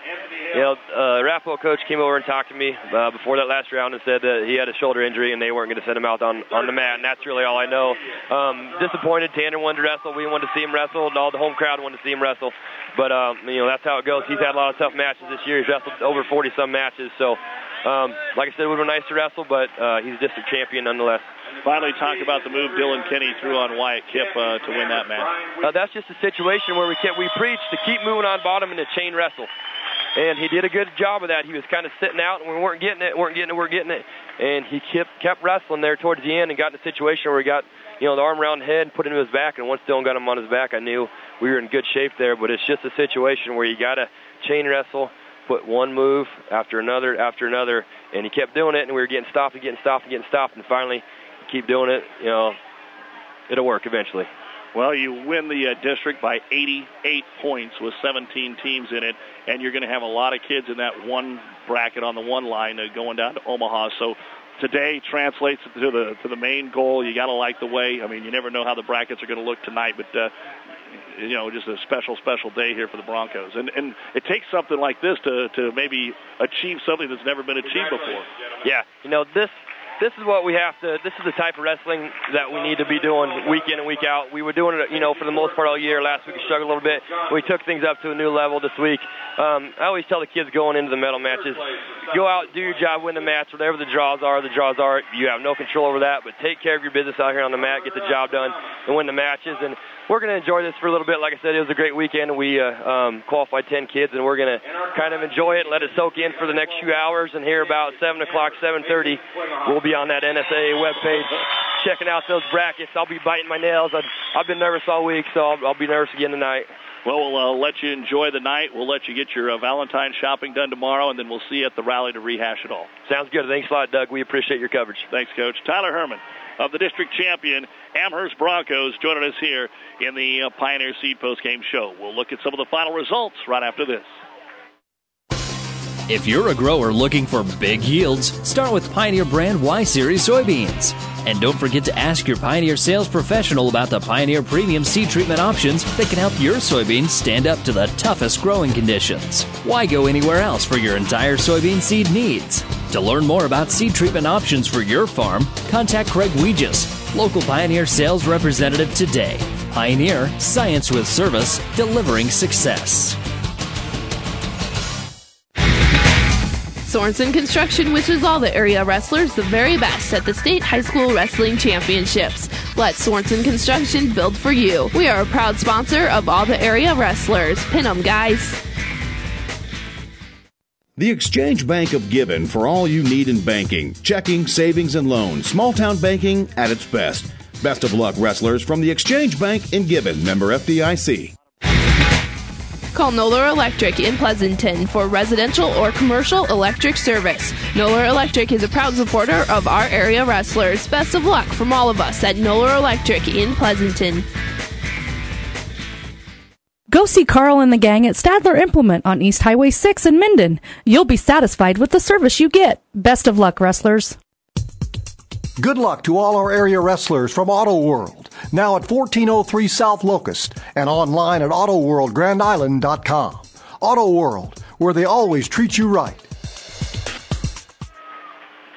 You know, uh, Raffo coach came over and talked to me uh, before that last round and said that he had a shoulder injury and they weren't going to send him out on, on the mat, and that's really all I know. Um, disappointed. Tanner wanted to wrestle. We wanted to see him wrestle, and all the home crowd wanted to see him wrestle. But, um, you know, that's how it goes. He's had a lot of tough matches this year. He's wrestled over forty-some matches. So, um, like I said, it would have been nice to wrestle, but uh, he's a district champion nonetheless. Finally, talk about the move Dylan Kenny threw on Wyatt Kipp uh, to win that match. Uh, that's just a situation where we kept, we preached to keep moving on bottom and to chain wrestle. And he did a good job of that. He was kind of sitting out, and we weren't getting it, weren't getting it, weren't getting it. And he kept kept wrestling there towards the end and got in a situation where he got, you know, the arm around the head and put it into his back. And once Dylan got him on his back, I knew we were in good shape there. But it's just a situation where you got to chain wrestle, put one move after another after another. And he kept doing it, and we were getting stopped and getting stopped and getting stopped. And finally, keep doing it, you know, it'll work eventually. Well, you win the uh, district by eighty-eight points with seventeen teams in it, and you're going to have a lot of kids in that one bracket on the one line uh, going down to Omaha. So today translates to the to the main goal. You got to like the way. I mean, you never know how the brackets are going to look tonight, but uh, you know, just a special, special day here for the Broncos. And and it takes something like this to to maybe achieve something that's never been achieved before. Yeah, you know this. This is what we have to, this is the type of wrestling that we need to be doing week in and week out. We were doing it, you know, for the most part all year. Last week we struggled a little bit. We took things up to a new level this week. Um, I always tell the kids going into the medal matches, go out, do your job, win the match. Whatever the draws are, the draws are. You have no control over that, but take care of your business out here on the mat, get the job done, and win the matches. And we're going to enjoy this for a little bit. Like I said, it was a great weekend. We uh, um, qualified ten kids, and we're going to kind of enjoy it and let it soak in for the next few hours. And here about seven o'clock, seven thirty, we'll be on that N S A A webpage checking out those brackets. I'll be biting my nails. I've, I've been nervous all week, so I'll, I'll be nervous again tonight. Well, we'll uh, let you enjoy the night. We'll let you get your uh, Valentine's shopping done tomorrow, and then we'll see you at the rally to rehash it all. Sounds good. Thanks a lot, Doug. We appreciate your coverage. Thanks, Coach. Tyler Herman of the district champion Amherst Broncos joining us here in the uh, Pioneer Seed Postgame Show. We'll look at some of the final results right after this. If you're a grower looking for big yields, start with Pioneer brand Y-Series soybeans. And don't forget to ask your Pioneer sales professional about the Pioneer premium seed treatment options that can help your soybeans stand up to the toughest growing conditions. Why go anywhere else for your entire soybean seed needs? To learn more about seed treatment options for your farm, contact Craig Weegis, local Pioneer sales representative today. Pioneer, science with service, delivering success. Sorensen Construction wishes all the area wrestlers the very best at the State High School Wrestling Championships. Let Sorensen Construction build for you. We are a proud sponsor of all the area wrestlers. Pin 'em, guys. The Exchange Bank of Gibbon for all you need in banking, checking, savings, and loans. Small town banking at its best. Best of luck, wrestlers, from the Exchange Bank in Gibbon, member F D I C. Call Noller Electric in Pleasanton for residential or commercial electric service. Noller Electric is a proud supporter of our area wrestlers. Best of luck from all of us at Noller Electric in Pleasanton. Go see Carl and the gang at Stadler Implement on East Highway six in Minden. You'll be satisfied with the service you get. Best of luck, wrestlers. Good luck to all our area wrestlers from Auto World, now at fourteen oh three South Locust and online at auto world grand island dot com. Auto World, where they always treat you right. And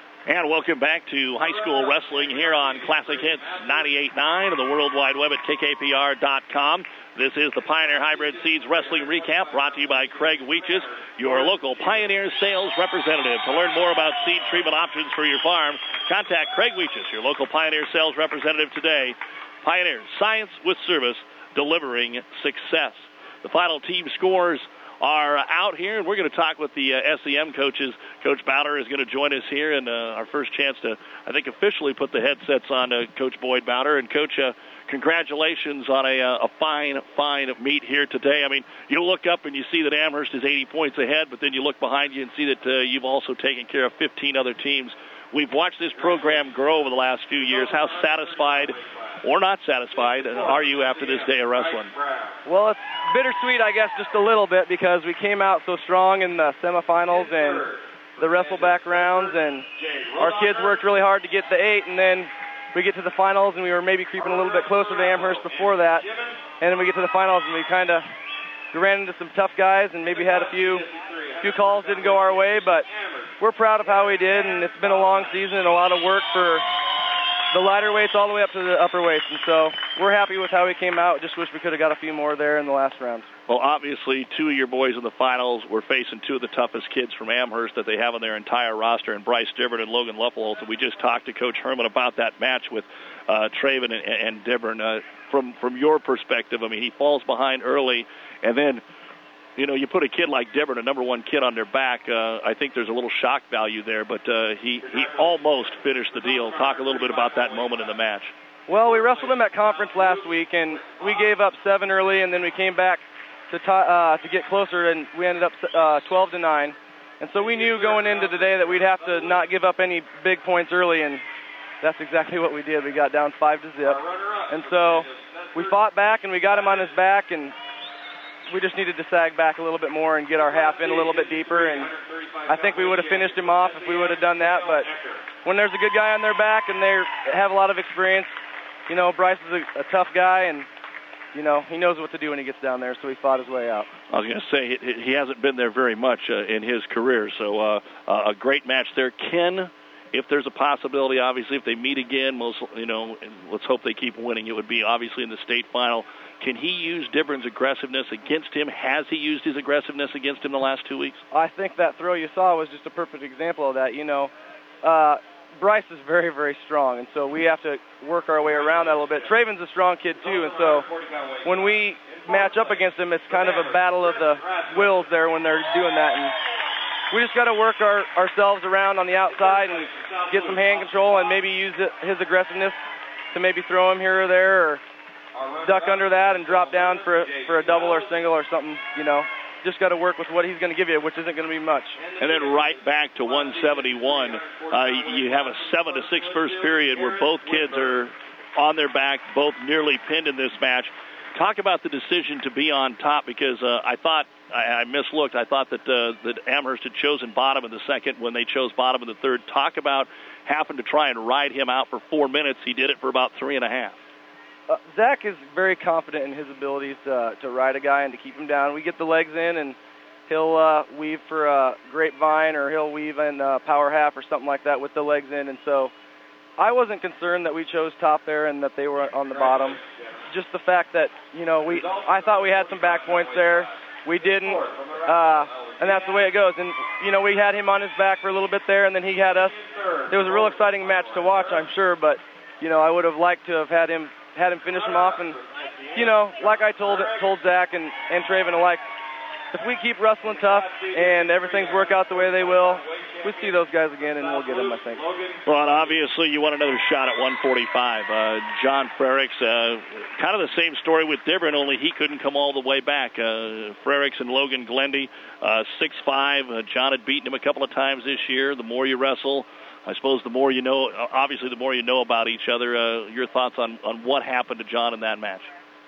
welcome back to high school wrestling here on Classic Hits ninety-eight point nine and the World Wide Web at K K P R dot com. This is the Pioneer Hybrid Seeds Wrestling Recap brought to you by Craig Weeches, your local Pioneer sales representative. To learn more about seed treatment options for your farm, contact Craig Weeches, your local Pioneer sales representative today. Pioneer, science with service, delivering success. The final team scores are out here, and we're going to talk with the uh, S E M coaches. Coach Bowder is going to join us here, and uh, our first chance to, I think, officially put the headsets on uh, Coach Boyd Bowder. And, Coach, uh, congratulations on a, uh, a fine, fine meet here today. I mean, you look up and you see that Amherst is eighty points ahead, but then you look behind you and see that uh, you've also taken care of fifteen other teams. We've watched this program grow over the last few years. How satisfied or not satisfied are you after this day of wrestling? Well, it's bittersweet, I guess, just a little bit, because we came out so strong in the semifinals and the wrestleback rounds, and our kids worked really hard to get the eight, and then we get to the finals, and we were maybe creeping a little bit closer to Amherst before that, and then we get to the finals, and we kind of ran into some tough guys, and maybe had a few few calls didn't go our way, but we're proud of how we did, and it's been a long season and a lot of work for the lighter weights all the way up to the upper weights, and so we're happy with how we came out. Just wish we could have got a few more there in the last round. Well, obviously, two of your boys in the finals were facing two of the toughest kids from Amherst that they have on their entire roster, and Bryce Dibburn and Logan Leffelholtz. And we just talked to Coach Herman about that match with uh, Traven and, and Dibburn. Uh, from from your perspective, I mean, he falls behind early, and then, you know, you put a kid like Dibburn, a number one kid, on their back. Uh, I think there's a little shock value there, but uh, he, he almost finished the deal. Talk a little bit about that moment in the match. Well, we wrestled him at conference last week, and we gave up seven early, and then we came back to t- uh, to get closer, and we ended up uh, twelve to nine. And so we knew going into today that we'd have to not give up any big points early, and that's exactly what we did. We got down five to zip. And so we fought back, and we got him on his back, and we just needed to sag back a little bit more and get our half in a little bit deeper, and I think we would have finished him off if we would have done that. But when there's a good guy on their back and they have a lot of experience, you know, Bryce is a, a tough guy, and, you know, he knows what to do when he gets down there, so he fought his way out. I was going to say, he, he hasn't been there very much uh, in his career, so uh, uh, a great match there. Ken, if there's a possibility, obviously, if they meet again, most, you know, and let's hope they keep winning, it would be obviously in the state final. Can he use Dibburn's aggressiveness against him? Has he used his aggressiveness against him the last two weeks? I think that throw you saw was just a perfect example of that. You know, uh, Bryce is very, very strong, and so we have to work our way around that a little bit. Traven's a strong kid, too, and so when we match up against him, it's kind of a battle of the wills there when they're doing that. And we just got to work our, ourselves around on the outside and get some hand control and maybe use it, his aggressiveness to maybe throw him here or there, or duck under that and drop down for a, for a double or single or something, you know. Just got to work with what he's going to give you, which isn't going to be much. And then right back to one seventy-one, uh, you have a seven to six first period where both kids are on their back, both nearly pinned in this match. Talk about the decision to be on top, because uh, I thought, I, I mislooked, I thought that, uh, that Amherst had chosen bottom in the second when they chose bottom in the third. Talk about having to try and ride him out for four minutes. He did it for about three and a half. Uh, Zach is very confident in his abilities to, to ride a guy and to keep him down. We get the legs in, and he'll uh, weave for a grapevine, or he'll weave in uh, power half or something like that with the legs in. And so I wasn't concerned that we chose top there and that they were on the bottom. Just the fact that, you know, we I thought we had some back points there. We didn't, uh, and that's the way it goes. And, you know, we had him on his back for a little bit there, and then he had us. It was a real exciting match to watch, I'm sure, but, you know, I would have liked to have had him had him finish him off. And, you know, like I told told Zach and, and Traven alike, if we keep wrestling tough and everything's work out the way they will, we see those guys again and we'll get them, I think. Well, and obviously you want another shot at one forty-five. Uh, John Frericks, uh, kind of the same story with Dibburn, only he couldn't come all the way back. Uh, Frericks and Logan Glendy, uh, six five. Uh, John had beaten him a couple of times this year. The more you wrestle, I suppose the more you know, obviously the more you know about each other. Uh, your thoughts on, on what happened to John in that match?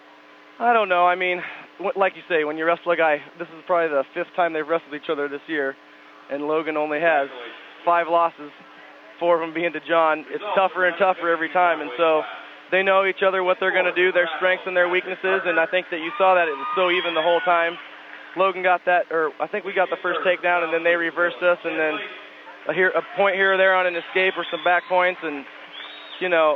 I don't know. I mean, like you say, when you wrestle a guy, this is probably the fifth time they've wrestled each other this year, and Logan only has five losses, four of them being to John. It's tougher and tougher every time, and so they know each other, what they're going to do, their strengths and their weaknesses, and I think that you saw that it was so even the whole time. Logan got that, or I think we got the first takedown, and then they reversed us, and then a, here, a point here or there on an escape or some back points, and you know,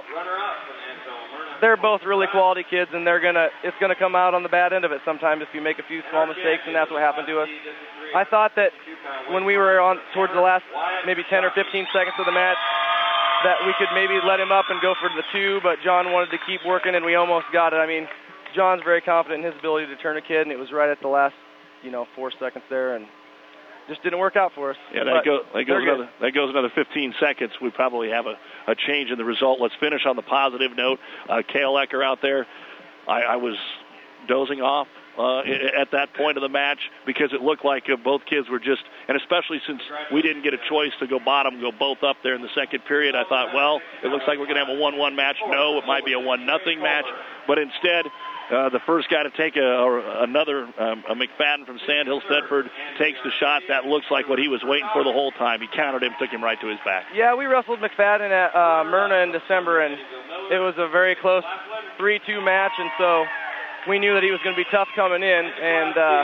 they're both really quality kids, and they're gonna it's gonna come out on the bad end of it sometimes if you make a few small mistakes, and that's what happened to us. I thought that when we were on towards the last maybe ten or fifteen seconds of the match, that we could maybe let him up and go for the two, but John wanted to keep working, and we almost got it. I mean, John's very confident in his ability to turn a kid, and it was right at the last, you know, four seconds there, and just didn't work out for us. Yeah, that, go, that goes another that goes another fifteen seconds. We probably have a, a change in the result. Let's finish on the positive note. Uh, Cale Ecker out there, I, I was dozing off uh, at that point of the match because it looked like uh, both kids were just, and especially since we didn't get a choice to go bottom, go both up there in the second period, I thought, well, it looks like we're going to have a one one match. No, it might be a one nothing match, but instead, Uh, the first guy to take a, or another, um, a McFadden from Sandhill Stedford takes the shot. That looks like what he was waiting for the whole time. He countered him, took him right to his back. Yeah, we wrestled McFadden at uh, Myrna in December, and it was a very close three two match, and so we knew that he was going to be tough coming in, and uh,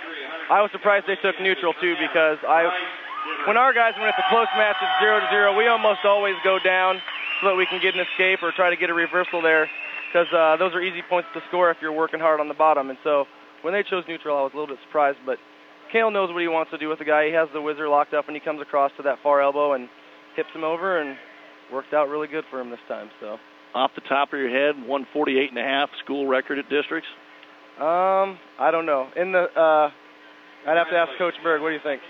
I was surprised they took neutral, too, because I, when our guys, when it's a close match, it's zero to zero, we almost always go down so that we can get an escape or try to get a reversal there, because uh, those are easy points to score if you're working hard on the bottom. And so when they chose neutral, I was a little bit surprised. But Cale knows what he wants to do with the guy. He has the whizzer locked up, and he comes across to that far elbow and hips him over, and worked out really good for him this time. So off the top of your head, one forty-eight and a half school record at districts? Um, I don't know. In the, uh, I'd have to ask Coach Berg. What do you think?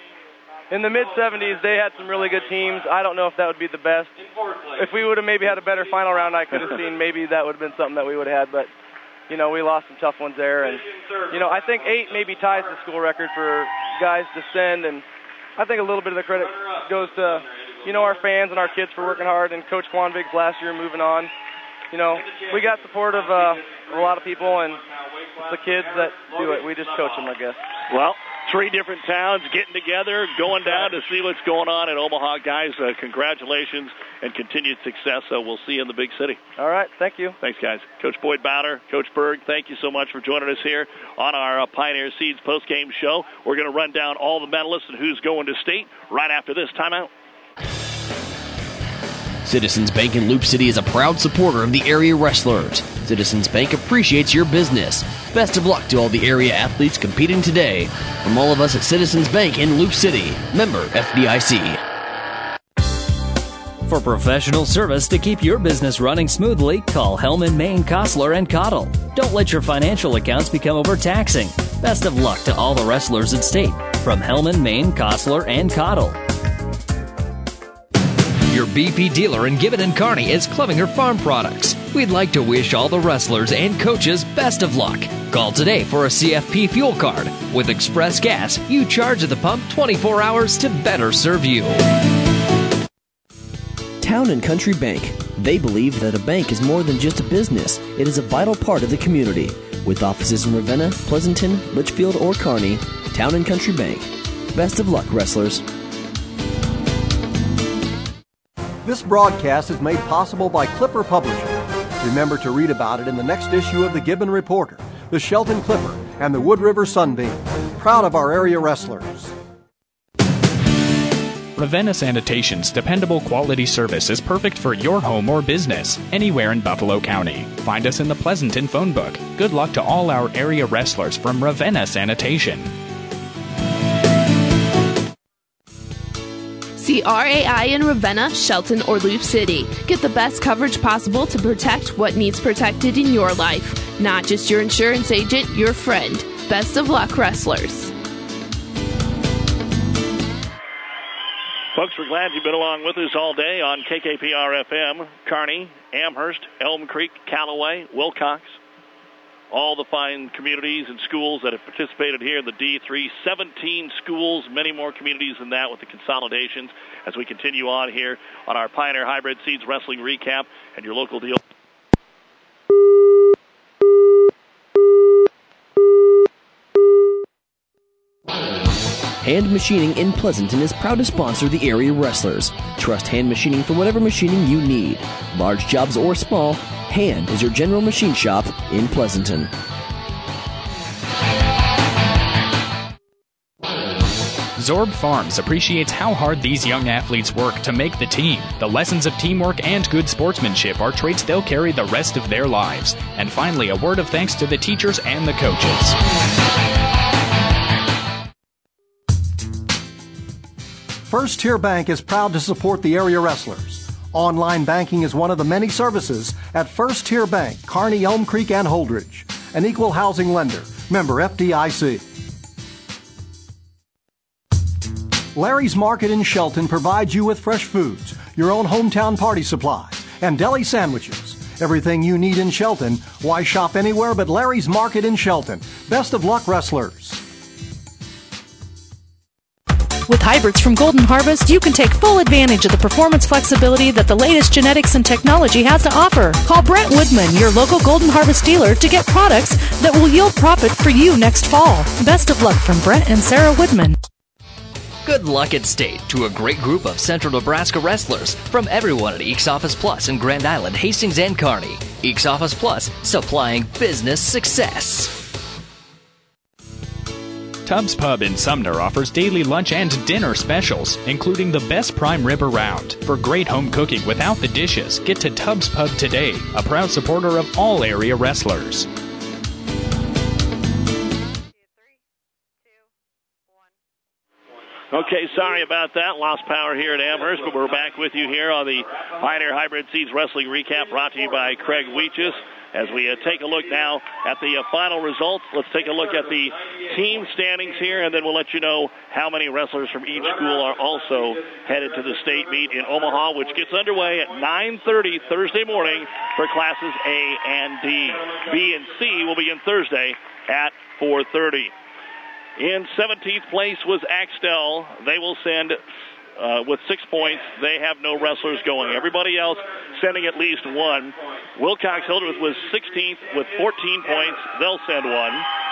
In the mid seventies, they had some really good teams. I don't know if that would be the best. If we would have maybe had a better final round, I could have seen maybe that would have been something that we would have had. But, you know, we lost some tough ones there. And, you know, I think eight maybe ties the school record for guys to send. And I think a little bit of the credit goes to, you know, our fans and our kids for working hard. And Coach Quanvig's last year moving on. You know, we got support of uh, a lot of people, and it's the kids that do it. We just coach them, I guess. Well, three different towns getting together, going down to see what's going on in Omaha. Guys, uh, congratulations and continued success. So we'll see you in the big city. All right. Thank you. Thanks, guys. Coach Boyd Bowder, Coach Berg, thank you so much for joining us here on our uh, Pioneer Seeds postgame show. We're going to run down all the medalists and who's going to state right after this timeout. Citizens Bank in Loop City is a proud supporter of the area wrestlers. Citizens Bank appreciates your business. Best of luck to all the area athletes competing today. From all of us at Citizens Bank in Loop City, member F D I C. For professional service to keep your business running smoothly, call Hellman, Maine, Kostler, and Cottle. Don't let your financial accounts become overtaxing. Best of luck to all the wrestlers at state. From Hellman, Maine, Kostler, and Cottle. Your B P dealer in Gibbon and Kearney is Clevinger Farm Products. We'd like to wish all the wrestlers and coaches best of luck. Call today for a C F P fuel card. With Express Gas, you charge at the pump twenty-four hours to better serve you. Town and Country Bank. They believe that a bank is more than just a business. It is a vital part of the community. With offices in Ravenna, Pleasanton, Litchfield, or Kearney, Town and Country Bank. Best of luck, wrestlers. This broadcast is made possible by Clipper Publishing. Remember to read about it in the next issue of the Gibbon Reporter, the Shelton Clipper, and the Wood River Sunbeam. Proud of our area wrestlers. Ravenna Sanitation's dependable quality service is perfect for your home or business, anywhere in Buffalo County. Find us in the Pleasanton phone book. Good luck to all our area wrestlers from Ravenna Sanitation. See R A I in Ravenna, Shelton, or Loop City. Get the best coverage possible to protect what needs protected in your life. Not just your insurance agent, your friend. Best of luck, wrestlers. Folks, we're glad you've been along with us all day on K K P R F M, Kearney, Amherst, Elm Creek, Callaway, Wilcox. All the fine communities and schools that have participated here in the D three, seventeen schools, many more communities than that with the consolidations as we continue on here on our Pioneer Hybrid Seeds Wrestling Recap and your local deal. Hand Machining in Pleasanton is proud to sponsor the area wrestlers. Trust Hand Machining for whatever machining you need. Large jobs or small, Hand is your general machine shop in Pleasanton. Zorb Farms appreciates how hard these young athletes work to make the team. The lessons of teamwork and good sportsmanship are traits they'll carry the rest of their lives. And finally, a word of thanks to the teachers and the coaches. First Tier Bank is proud to support the area wrestlers. Online banking is one of the many services at First Tier Bank, Kearney, Elm Creek, and Holdridge. An equal housing lender. Member F D I C. Larry's Market in Shelton provides you with fresh foods, your own hometown party supplies, and deli sandwiches. Everything you need in Shelton. Why shop anywhere but Larry's Market in Shelton? Best of luck, wrestlers. With hybrids from Golden Harvest, you can take full advantage of the performance flexibility that the latest genetics and technology has to offer. Call Brent Woodman, your local Golden Harvest dealer, to get products that will yield profit for you next fall. Best of luck from Brent and Sarah Woodman. Good luck at State to a great group of Central Nebraska wrestlers from everyone at Eeks Office Plus in Grand Island, Hastings, and Kearney. Eeks Office Plus, supplying business success. Tubbs Pub in Sumner offers daily lunch and dinner specials, including the best prime rib around. For great home cooking without the dishes, get to Tubbs Pub today, a proud supporter of all area wrestlers. Okay, sorry about that. Lost power here at Amherst, but we're back with you here on the Pioneer Hybrid Seeds Wrestling Recap brought to you by Craig Weeches. As we uh, take a look now at the uh, final results, let's take a look at the team standings here, and then we'll let you know how many wrestlers from each school are also headed to the state meet in Omaha, which gets underway at nine thirty Thursday morning for classes A and D. B and C will begin Thursday at four thirty. In seventeenth place was Axtell. They will send uh, with six points. They have no wrestlers going. Everybody else sending at least one. Wilcox Hildreth was sixteenth with fourteen points. They'll send one.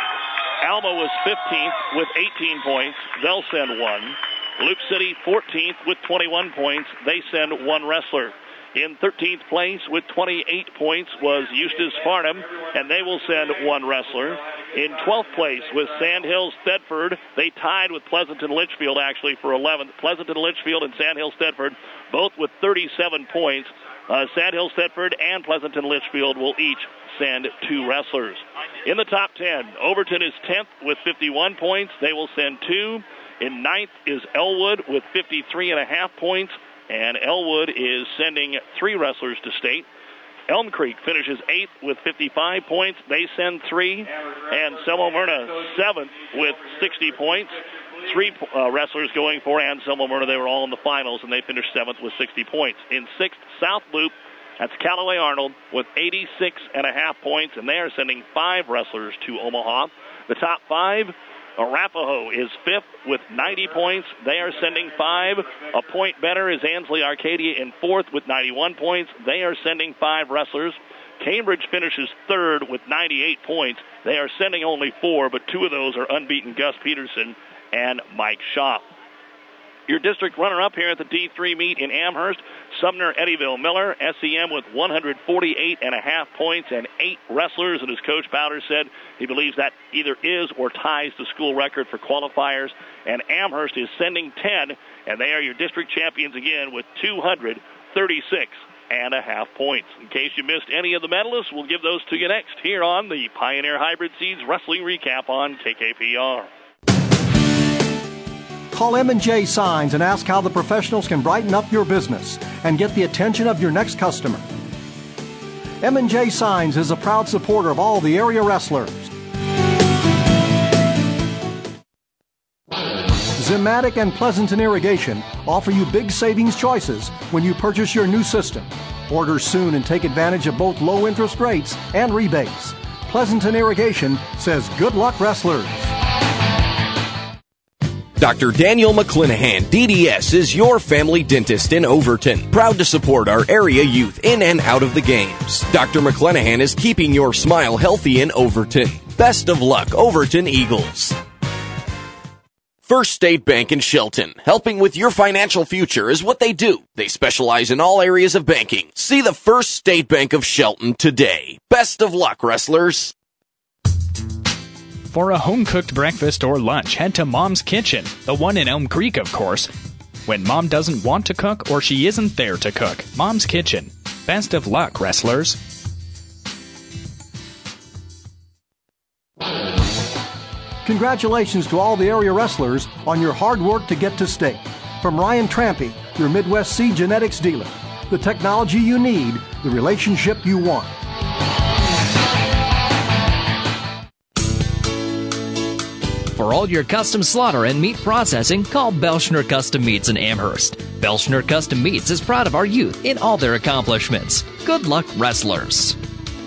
Alma was fifteenth with eighteen points. They'll send one. Loop City fourteenth with twenty-one points. They send one wrestler. In thirteenth place with twenty-eight points was Eustis Farnham, and they will send one wrestler. In twelfth place with Sandhills Thedford, they tied with Pleasanton Litchfield actually for eleventh. Pleasanton Litchfield and Sandhills Thedford both with thirty-seven points. Uh, Sandhills Thedford and Pleasanton Litchfield will each send two wrestlers. In the top ten, Overton is tenth with fifty-one points. They will send two. In ninth is Elwood with fifty-three and a half points. And Elwood is sending three wrestlers to state. Elm Creek finishes eighth with fifty-five points. They send three. And Selma Myrna seventh with sixty points. Three uh, wrestlers going for Anselmo Myrna. They were all in the finals, and they finished seventh with sixty points. In sixth, South Loop, that's Callaway Arnold with eighty-six and a half points, and they are sending five wrestlers to Omaha. The top five, Arapahoe is fifth with ninety points. They are sending five. A point better is Ansley Arcadia in fourth with ninety-one points. They are sending five wrestlers. Cambridge finishes third with ninety-eight points. They are sending only four, but two of those are unbeaten Gus Peterson and Mike Schaaf. Your district runner-up here at the D three meet in Amherst, Sumner Eddyville Miller, S E M with one hundred forty-eight and a half points and eight wrestlers, and as Coach Bowder said, he believes that either is or ties the school record for qualifiers, and Amherst is sending ten, and they are your district champions again with two hundred thirty-six and a half points. In case you missed any of the medalists, we'll give those to you next here on the Pioneer Hybrid Seeds Wrestling Recap on K K P R. Call M and J Signs and ask how the professionals can brighten up your business and get the attention of your next customer. M and J Signs is a proud supporter of all the area wrestlers. Zimatic and Pleasanton Irrigation offer you big savings choices when you purchase your new system. Order soon and take advantage of both low interest rates and rebates. Pleasanton Irrigation says good luck, wrestlers. Doctor Daniel McClanahan, D D S, is your family dentist in Overton. Proud to support our area youth in and out of the games. Doctor McClanahan is keeping your smile healthy in Overton. Best of luck, Overton Eagles. First State Bank in Shelton. Helping with your financial future is what they do. They specialize in all areas of banking. See the First State Bank of Shelton today. Best of luck, wrestlers. For a home-cooked breakfast or lunch, head to Mom's Kitchen, the one in Elm Creek, of course. When Mom doesn't want to cook or she isn't there to cook, Mom's Kitchen. Best of luck, wrestlers. Congratulations to all the area wrestlers on your hard work to get to state. From Ryan Trampy, your Midwest Seed Genetics dealer. The technology you need, the relationship you want. For all your custom slaughter and meat processing, call Belschner Custom Meats in Amherst. Belschner Custom Meats is proud of our youth in all their accomplishments. Good luck, wrestlers.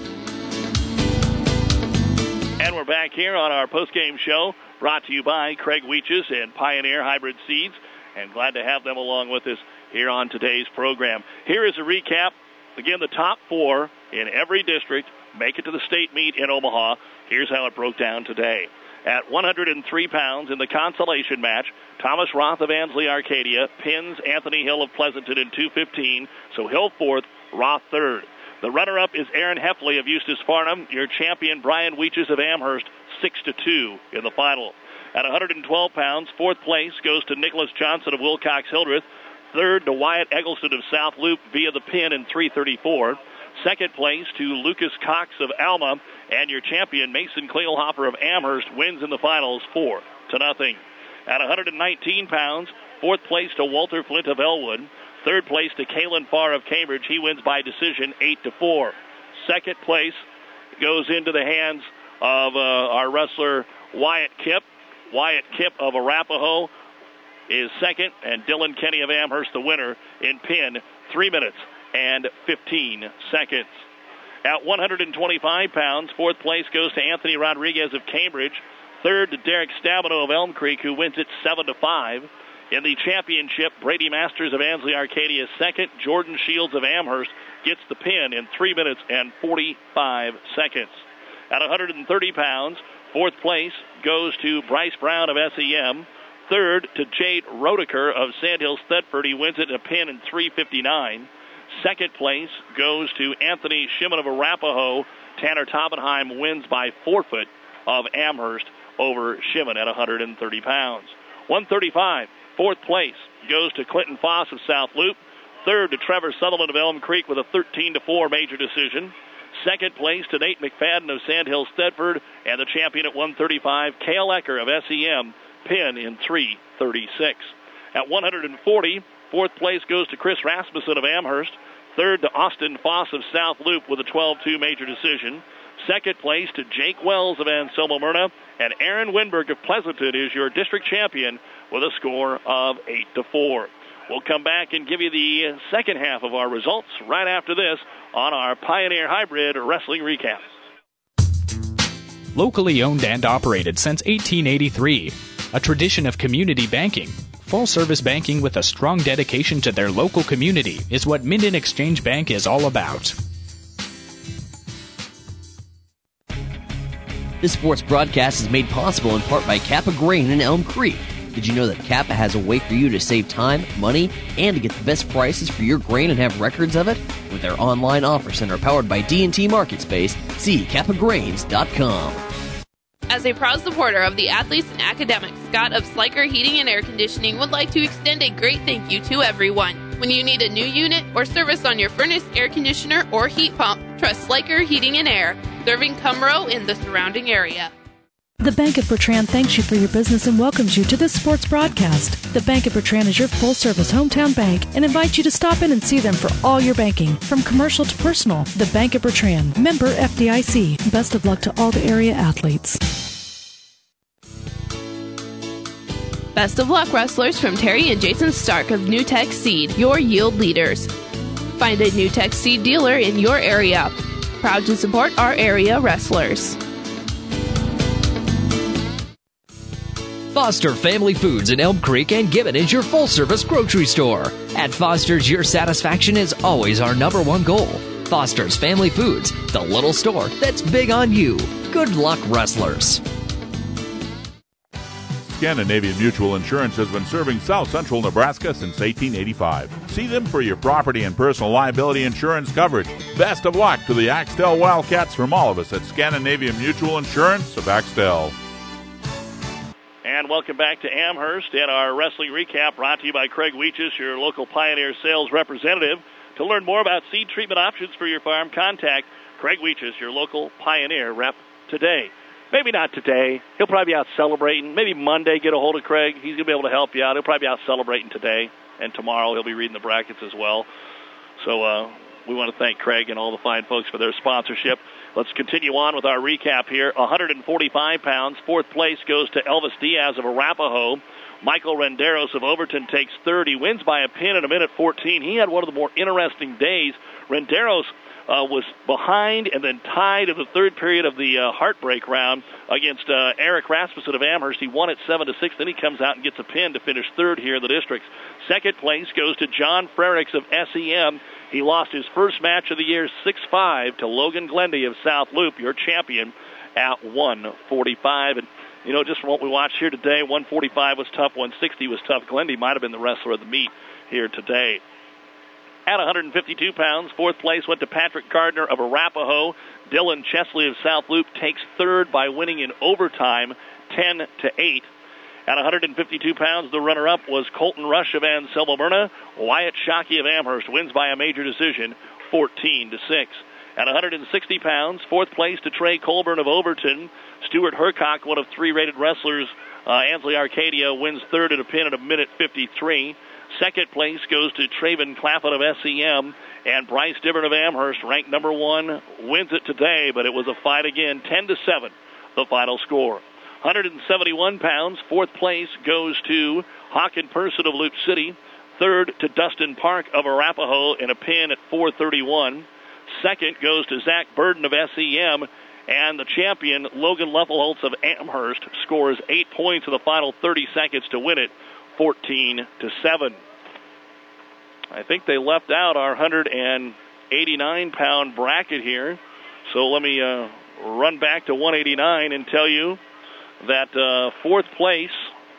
And we're back here on our postgame show, brought to you by Craig Weeches and Pioneer Hybrid Seeds, and glad to have them along with us here on today's program. Here is a recap. Again, the top four in every district make it to the state meet in Omaha. Here's how it broke down today. At one hundred three pounds in the consolation match, Thomas Roth of Ansley Arcadia pins Anthony Hill of Pleasanton in two fifteen, so Hill fourth, Roth third. The runner-up is Aaron Heffley of Eustis Farnham. Your champion, Brian Weeches of Amherst, six to two in the final. At one hundred twelve pounds, fourth place goes to Nicholas Johnson of Wilcox-Hildreth. Third to Wyatt Eggleston of South Loop via the pin in three thirty-four. Second place to Lucas Cox of Alma. And your champion, Mason Kleelhopper of Amherst, wins in the finals four to nothing. At one hundred nineteen pounds, fourth place to Walter Flint of Elwood. Third place to Kalen Farr of Cambridge. He wins by decision eight to four. Second place goes into the hands of uh, our wrestler Wyatt Kipp. Wyatt Kipp of Arapahoe is second, and Dylan Kenny of Amherst the winner in pin, three minutes and fifteen seconds. At one hundred twenty-five pounds, fourth place goes to Anthony Rodriguez of Cambridge. Third to Derek Stabino of Elm Creek, who wins it seven to five. In the championship, Brady Masters of Ansley Arcadia is second. Jordan Shields of Amherst gets the pin in three minutes and forty-five seconds. At one hundred thirty pounds, fourth place goes to Bryce Brown of S E M. Third to Jade Rodeker of Sandhills Thetford. He wins it in a pin in three fifty-nine. Second place goes to Anthony Shimon of Arapahoe. Tanner Toppenheim wins by forfeit of Amherst over Shimon at one hundred thirty pounds. one thirty-five, fourth place goes to Clinton Foss of South Loop. Third to Trevor Sutherland of Elm Creek with a thirteen to four major decision. Second place to Nate McFadden of Sandhills Thetford. And the champion at one thirty-five, Cale Ecker of S E M, pin in three thirty-six. At one hundred forty, fourth place goes to Chris Rasmussen of Amherst. Third to Austin Foss of South Loop with a twelve two major decision. Second place to Jake Wells of Anselmo Myrna. And Aaron Winberg of Pleasanton is your district champion with a score of eight to four. We'll come back and give you the second half of our results right after this on our Pioneer Hybrid Wrestling Recap. Locally owned and operated since eighteen eighty-three. A tradition of community banking. Full-service banking with a strong dedication to their local community is what Minden Exchange Bank is all about. This sports broadcast is made possible in part by Kappa Grain in Elm Creek. Did you know that Kappa has a way for you to save time, money, and to get the best prices for your grain and have records of it? With their online offer center powered by D and T MarketSpace, see kappa grains dot com. As a proud supporter of the athletes and academics, Scott of Sliker Heating and Air Conditioning would like to extend a great thank you to everyone. When you need a new unit or service on your furnace, air conditioner, or heat pump, trust Sliker Heating and Air, serving Cumro in the surrounding area. The Bank of Bertrand thanks you for your business and welcomes you to this sports broadcast. The Bank of Bertrand is your full-service hometown bank and invites you to stop in and see them for all your banking, from commercial to personal. The Bank of Bertrand, member F D I C. Best of luck to all the area athletes. Best of luck, wrestlers, from Terry and Jason Stark of New Tech Seed, your yield leaders. Find a New Tech Seed dealer in your area. Proud to support our area wrestlers. Foster Family Foods in Elm Creek and Gibbon is your full-service grocery store. At Foster's, your satisfaction is always our number one goal. Foster's Family Foods, the little store that's big on you. Good luck, wrestlers. Scandinavian Mutual Insurance has been serving South Central Nebraska since eighteen eighty-five. See them for your property and personal liability insurance coverage. Best of luck to the Axtell Wildcats from all of us at Scandinavian Mutual Insurance of Axtell. And welcome back to Amherst and our wrestling recap brought to you by Craig Weeches, your local Pioneer sales representative. To learn more about seed treatment options for your farm, contact Craig Weeches, your local Pioneer rep, today. Maybe not today. He'll probably be out celebrating. Maybe Monday get a hold of Craig. He's going to be able to help you out. He'll probably be out celebrating today, and tomorrow he'll be reading the brackets as well. So uh, we want to thank Craig and all the fine folks for their sponsorship. Let's continue on with our recap here. one hundred forty-five pounds. Fourth place goes to Elvis Diaz of Arapahoe. Michael Renderos of Overton takes third. He wins by a pin in a minute fourteen. He had one of the more interesting days. Renderos uh, was behind and then tied in the third period of the uh, heartbreak round against uh, Eric Rasmussen of Amherst. He won it seven to six. Then he comes out and gets a pin to finish third here in the districts. Second place goes to John Frericks of S E M. He lost his first match of the year six five to Logan Glendy of South Loop, your champion, at one forty-five. And, you know, just from what we watched here today, one forty-five was tough, one sixty was tough. Glendy might have been the wrestler of the meet here today. At one hundred fifty-two pounds, fourth place went to Patrick Gardner of Arapahoe. Dylan Chesley of South Loop takes third by winning in overtime, ten to eight. At one hundred fifty-two pounds, the runner-up was Colton Rush of Anselmo Myrna. Wyatt Shockey of Amherst wins by a major decision, fourteen to six. At one hundred sixty pounds, fourth place to Trey Colburn of Overton. Stuart Hercock, one of three rated wrestlers, uh, Ansley Arcadia, wins third at a pin at a minute fifty-three. Second place goes to Traven Clafford of S E M. And Bryce Dibburn of Amherst, ranked number one, wins it today, but it was a fight again, ten to seven, the final score. one hundred seventy-one pounds, fourth place goes to Hawken Person of Loop City. Third to Dustin Park of Arapahoe in a pin at four thirty-one. Second goes to Zach Burden of S E M. And the champion, Logan Leffelholtz of Amherst, scores eight points in the final thirty seconds to win it, fourteen to seven. I think they left out our one hundred eighty-nine pound bracket here. So let me uh, run back to one eighty-nine and tell you that uh, fourth place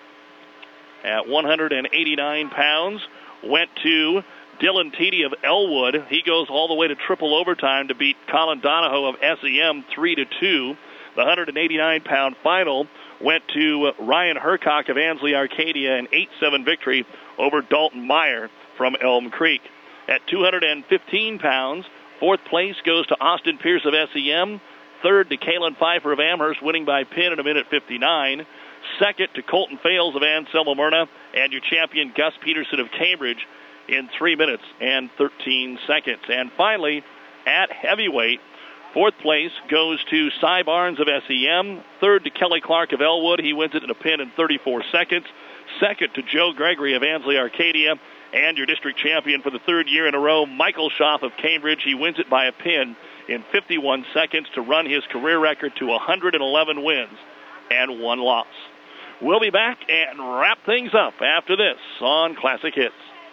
at one hundred eighty-nine pounds went to Dylan Teedy of Elwood. He goes all the way to triple overtime to beat Colin Donahoe of S E M three to two. The one hundred eighty-nine pound final went to Ryan Hercock of Ansley Arcadia, an eight seven victory over Dalton Meyer from Elm Creek. At two hundred fifteen pounds, fourth place goes to Austin Pierce of S E M. Third to Kalen Pfeiffer of Amherst, winning by pin in a minute fifty-nine. Second to Colton Fales of Anselmo Myrna, and your champion Gus Peterson of Cambridge in three minutes and thirteen seconds. And finally, at heavyweight, fourth place goes to Cy Barnes of S E M. Third to Kelly Clark of Elwood. He wins it in a pin in thirty-four seconds. Second to Joe Gregory of Ansley Arcadia. And your district champion for the third year in a row, Michael Schaff of Cambridge. He wins it by a pin in fifty-one seconds to run his career record to one hundred eleven wins and one loss. We'll be back and wrap things up after this on Classic Hits.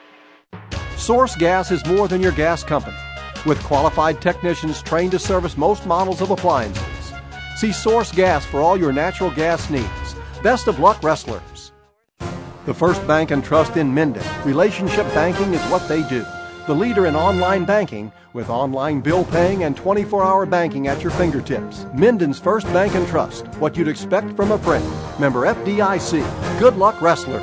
Source Gas is more than your gas company. With qualified technicians trained to service most models of appliances. See Source Gas for all your natural gas needs. Best of luck, wrestlers. The First Bank and Trust in Minden. Relationship banking is what they do. The leader in online banking with online bill paying and twenty-four hour banking at your fingertips. Minden's First Bank and Trust. What you'd expect from a friend. Member F D I C. Good luck, wrestlers.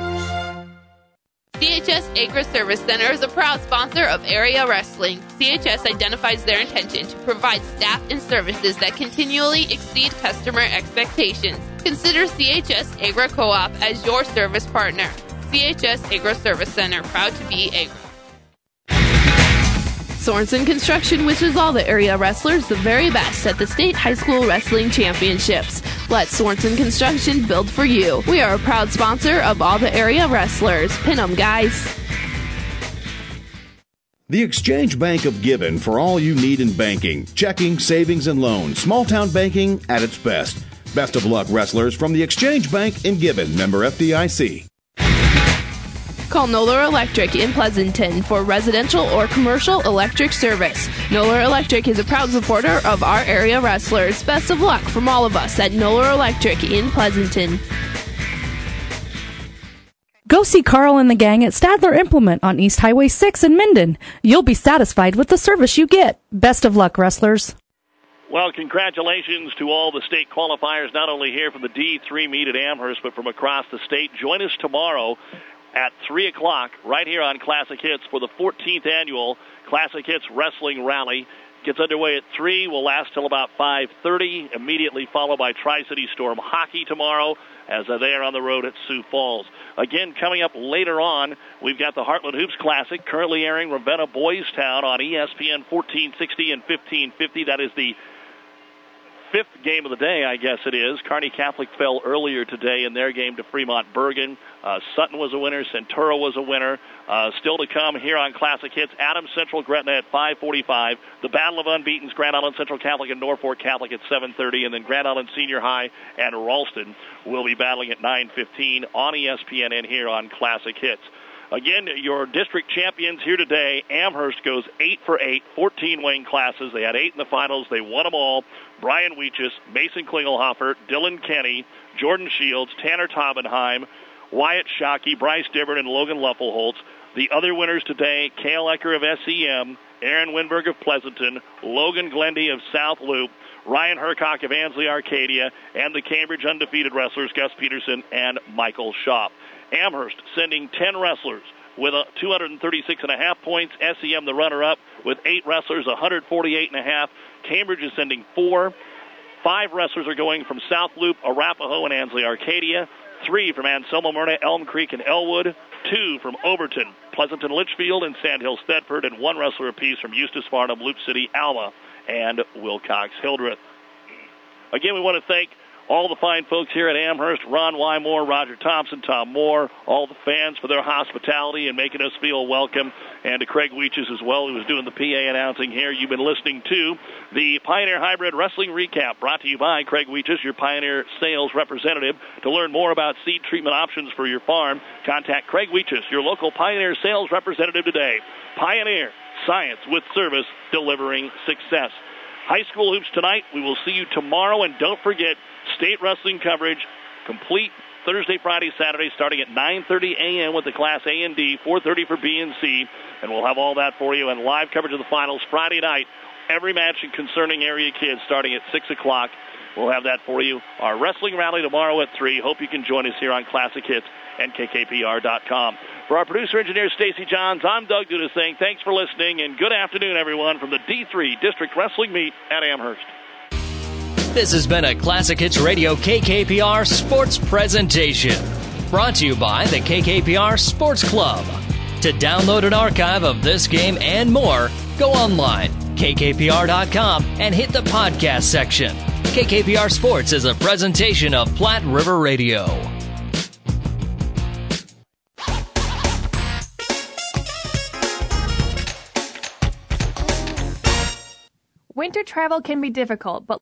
C H S Agri Service Center is a proud sponsor of area wrestling. C H S identifies their intention to provide staff and services that continually exceed customer expectations. Consider C H S Agri Co-op as your service partner. C H S Agri Service Center, proud to be Agri. Sorensen Construction wishes all the area wrestlers the very best at the State High School Wrestling Championships. Let Sorensen Construction build for you. We are a proud sponsor of all the area wrestlers. Pin 'em, guys. The Exchange Bank of Gibbon for all you need in banking, checking, savings, and loans. Small town banking at its best. Best of luck, wrestlers, from the Exchange Bank in Gibbon. Member F D I C. Call Noller Electric in Pleasanton for residential or commercial electric service. Noller Electric is a proud supporter of our area wrestlers. Best of luck from all of us at Noller Electric in Pleasanton. Go see Carl and the gang at Stadler Implement on East Highway six in Minden. You'll be satisfied with the service you get. Best of luck, wrestlers. Well, congratulations to all the state qualifiers, not only here from the D three meet at Amherst, but from across the state. Join us tomorrow at three o'clock right here on Classic Hits for the fourteenth annual Classic Hits Wrestling Rally. Gets underway at three, will last till about five thirty, immediately followed by Tri-City Storm Hockey tomorrow as they are on the road at Sioux Falls. Again, coming up later on, we've got the Heartland Hoops Classic, currently airing Ravenna Boys Town on E S P N fourteen sixty and fifteen fifty. That is the fifth game of the day, I guess it is. Kearney Catholic fell earlier today in their game to Fremont Bergen. Uh, Sutton was a winner. Centura was a winner. Uh, still to come here on Classic Hits, Adams Central Gretna at five forty-five. The Battle of Unbeatens, Grand Island Central Catholic and Norfolk Catholic at seven thirty. And then Grand Island Senior High and Ralston will be battling at nine fifteen on E S P N and here on Classic Hits. Again, your district champions here today. Amherst goes eight for eight, fourteen weighing classes. They had eight in the finals. They won them all. Brian Weeches, Mason Klingelhofer, Dylan Kenny, Jordan Shields, Tanner Taubenheim, Wyatt Shockey, Bryce Dibbert, and Logan Luffelholtz. The other winners today, Cale Ecker of S E M, Aaron Winberg of Pleasanton, Logan Glendy of South Loop, Ryan Hercock of Ansley Arcadia, and the Cambridge undefeated wrestlers, Gus Peterson and Michael Schaub. Amherst sending ten wrestlers with a two hundred thirty-six and a half points. S E M, the runner-up, with eight wrestlers, one hundred forty-eight and a half. Cambridge is sending four. Five wrestlers are going from South Loop, Arapahoe, and Ansley Arcadia. Three from Anselmo, Myrna, Elm Creek, and Elwood. Two from Overton, Pleasanton, Litchfield, and Sandhill, Thedford. And one wrestler apiece from Eustis, Farnham, Loop City, Alma, and Wilcox, Hildreth. Again, we want to thank all the fine folks here at Amherst, Ron Wymore, Roger Thompson, Tom Moore, all the fans for their hospitality and making us feel welcome, and to Craig Weeches as well, who was doing the P A announcing here. You've been listening to the Pioneer Hybrid Wrestling Recap, brought to you by Craig Weeches, your Pioneer sales representative. To learn more about seed treatment options for your farm, contact Craig Weeches, your local Pioneer sales representative today. Pioneer, science with service, delivering success. High school hoops tonight. We will see you tomorrow, and don't forget, state wrestling coverage, complete Thursday, Friday, Saturday, starting at nine thirty a.m. with the Class A and D, four thirty for B and C, and we'll have all that for you, and live coverage of the finals Friday night, every match concerning area kids starting at six o'clock. We'll have that for you. Our wrestling rally tomorrow at three. Hope you can join us here on Classic Hits and K K P R dot com. For our producer-engineer, Stacy Johns, I'm Doug Duda saying thanks for listening, and good afternoon, everyone, from the D three District Wrestling Meet at Amherst. This has been a Classic Hits Radio K K P R Sports Presentation, brought to you by the K K P R Sports Club. To download an archive of this game and more, go online, K K P R dot com, and hit the podcast section. K K P R Sports is a presentation of Platte River Radio. Winter travel can be difficult, but